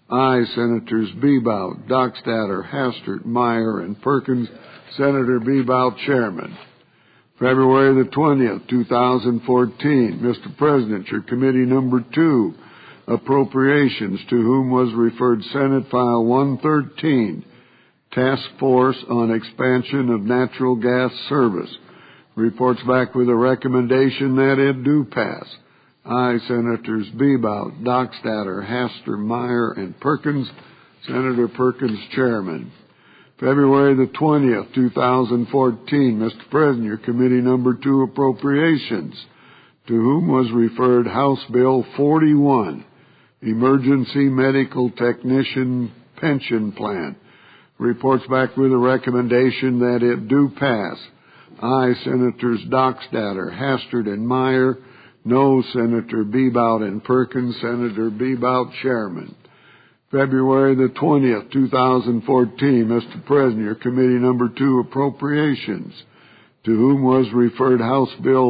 Aye, Senators Bebout, Dockstader, Hastert, Meyer, and Perkins. Senator Bebout, Chairman. February the 20th, 2014. Mr. President, your committee number 2, Appropriations, to whom was referred Senate File 113, Task Force on Expansion of Natural Gas Service. Reports back with a recommendation that it do pass. Aye, Senators Bebout, Dockstader, Hastert, Meyer, and Perkins. Senator Perkins, Chairman. February the 20th, 2014. Mr. President, your committee number 2, Appropriations, to whom was referred House Bill 41, Emergency Medical Technician Pension Plan. Reports back with a recommendation that it do pass. Aye, Senators Dockstader, Hastert, and Meyer. No, Senator Bebout and Perkins. Senator Bebout, Chairman. February the 20th, 2014. Mr. President, your committee number 2, Appropriations, to whom was referred House Bill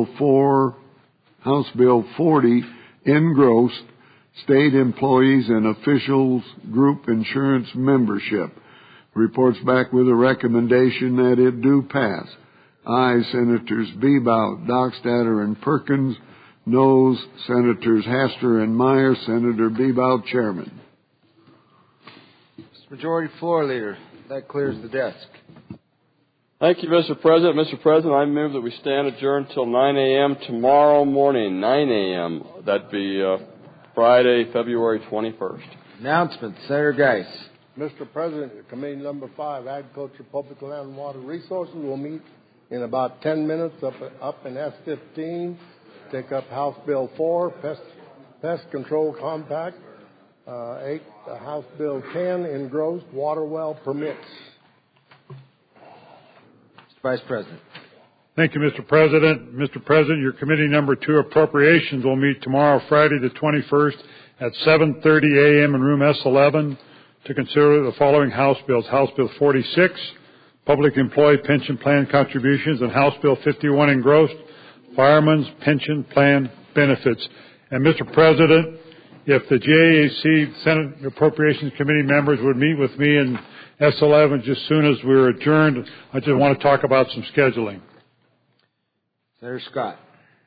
40, Engrossed, State Employees and Officials Group Insurance Membership. Reports back with a recommendation that it do pass. Aye, Senators Bebout, Dockstader, and Perkins. Noes, Senators Hastert and Meyer. Senator Bebout, Chairman. Majority Floor Leader, that clears the desk. Thank you, Mr. President. Mr. President, I move that we stand adjourned till 9 a.m. tomorrow morning, 9 a.m. That'd be Friday, February 21st. Announcements. Senator Geis. Mr. President, Committee number 5, Agriculture, Public Land, and Water Resources, will meet in about 10 minutes up in S15. Take up House Bill 4, Pest Control Compact. 8, House Bill 10, Engrossed Water Well Permits. Mr. Vice President. Thank you, Mr. President. Mr. President, your committee number 2, Appropriations, will meet tomorrow, Friday the 21st at 7:30 a.m. in room S11 to consider the following House bills. House Bill 46, Public Employee Pension Plan Contributions, and House Bill 51, Engrossed Fireman's Pension Plan Benefits. And Mr. President, if the JAC Senate Appropriations Committee members would meet with me in S11 just as soon as we're adjourned, I just want to talk about some scheduling. Senator Scott.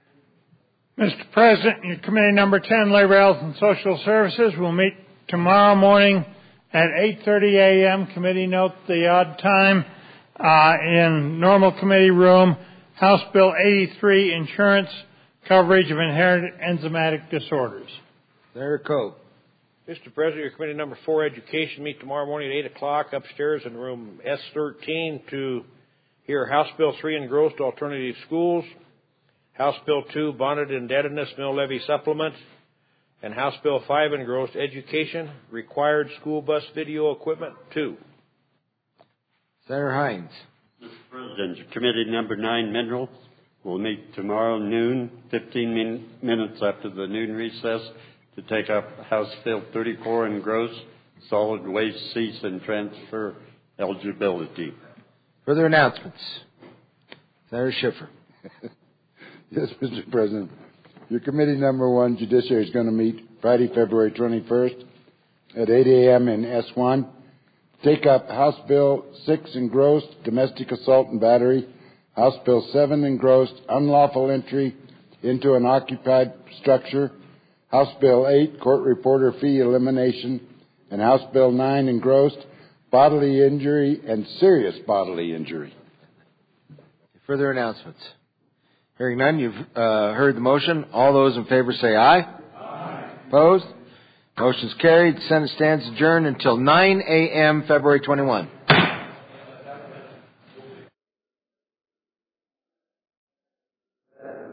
Mr. President, your committee number 10, Labor, Health, and Social Services, will meet tomorrow morning at 8:30 a.m. Committee note the odd time in normal committee room. House Bill 83, Insurance Coverage of Inherited Enzymatic Disorders. Senator Coe. Mr. President, your committee number 4, Education, meet tomorrow morning at 8 o'clock upstairs in room S13 to hear House Bill 3, Engrossed Alternative Schools, House Bill 2, Bonded Indebtedness Mill Levy Supplement, and House Bill 5, Engrossed Education, Required School Bus Video Equipment 2. Senator Hines. Mr. President, committee number 9, Minerals, will meet tomorrow noon, 15 minutes after the noon recess, to take up House Bill 34, Engrossed Solid Waste Cease and Transfer Eligibility. Further announcements. Senator Schiffer. Yes, Mr. President. Your committee number 1, Judiciary, is going to meet Friday, February 21st at 8 a.m. in S1. Take up House Bill 6, Engrossed Domestic Assault and Battery, House Bill 7, Engrossed Unlawful Entry into an Occupied Structure, House Bill 8, Court Reporter Fee Elimination, and House Bill 9, Engrossed Bodily Injury and Serious Bodily Injury. Further announcements. Hearing none, you've heard the motion. All those in favor say aye. Aye. Opposed? Motion's carried. The Senate stands adjourned until 9 a.m. February 21.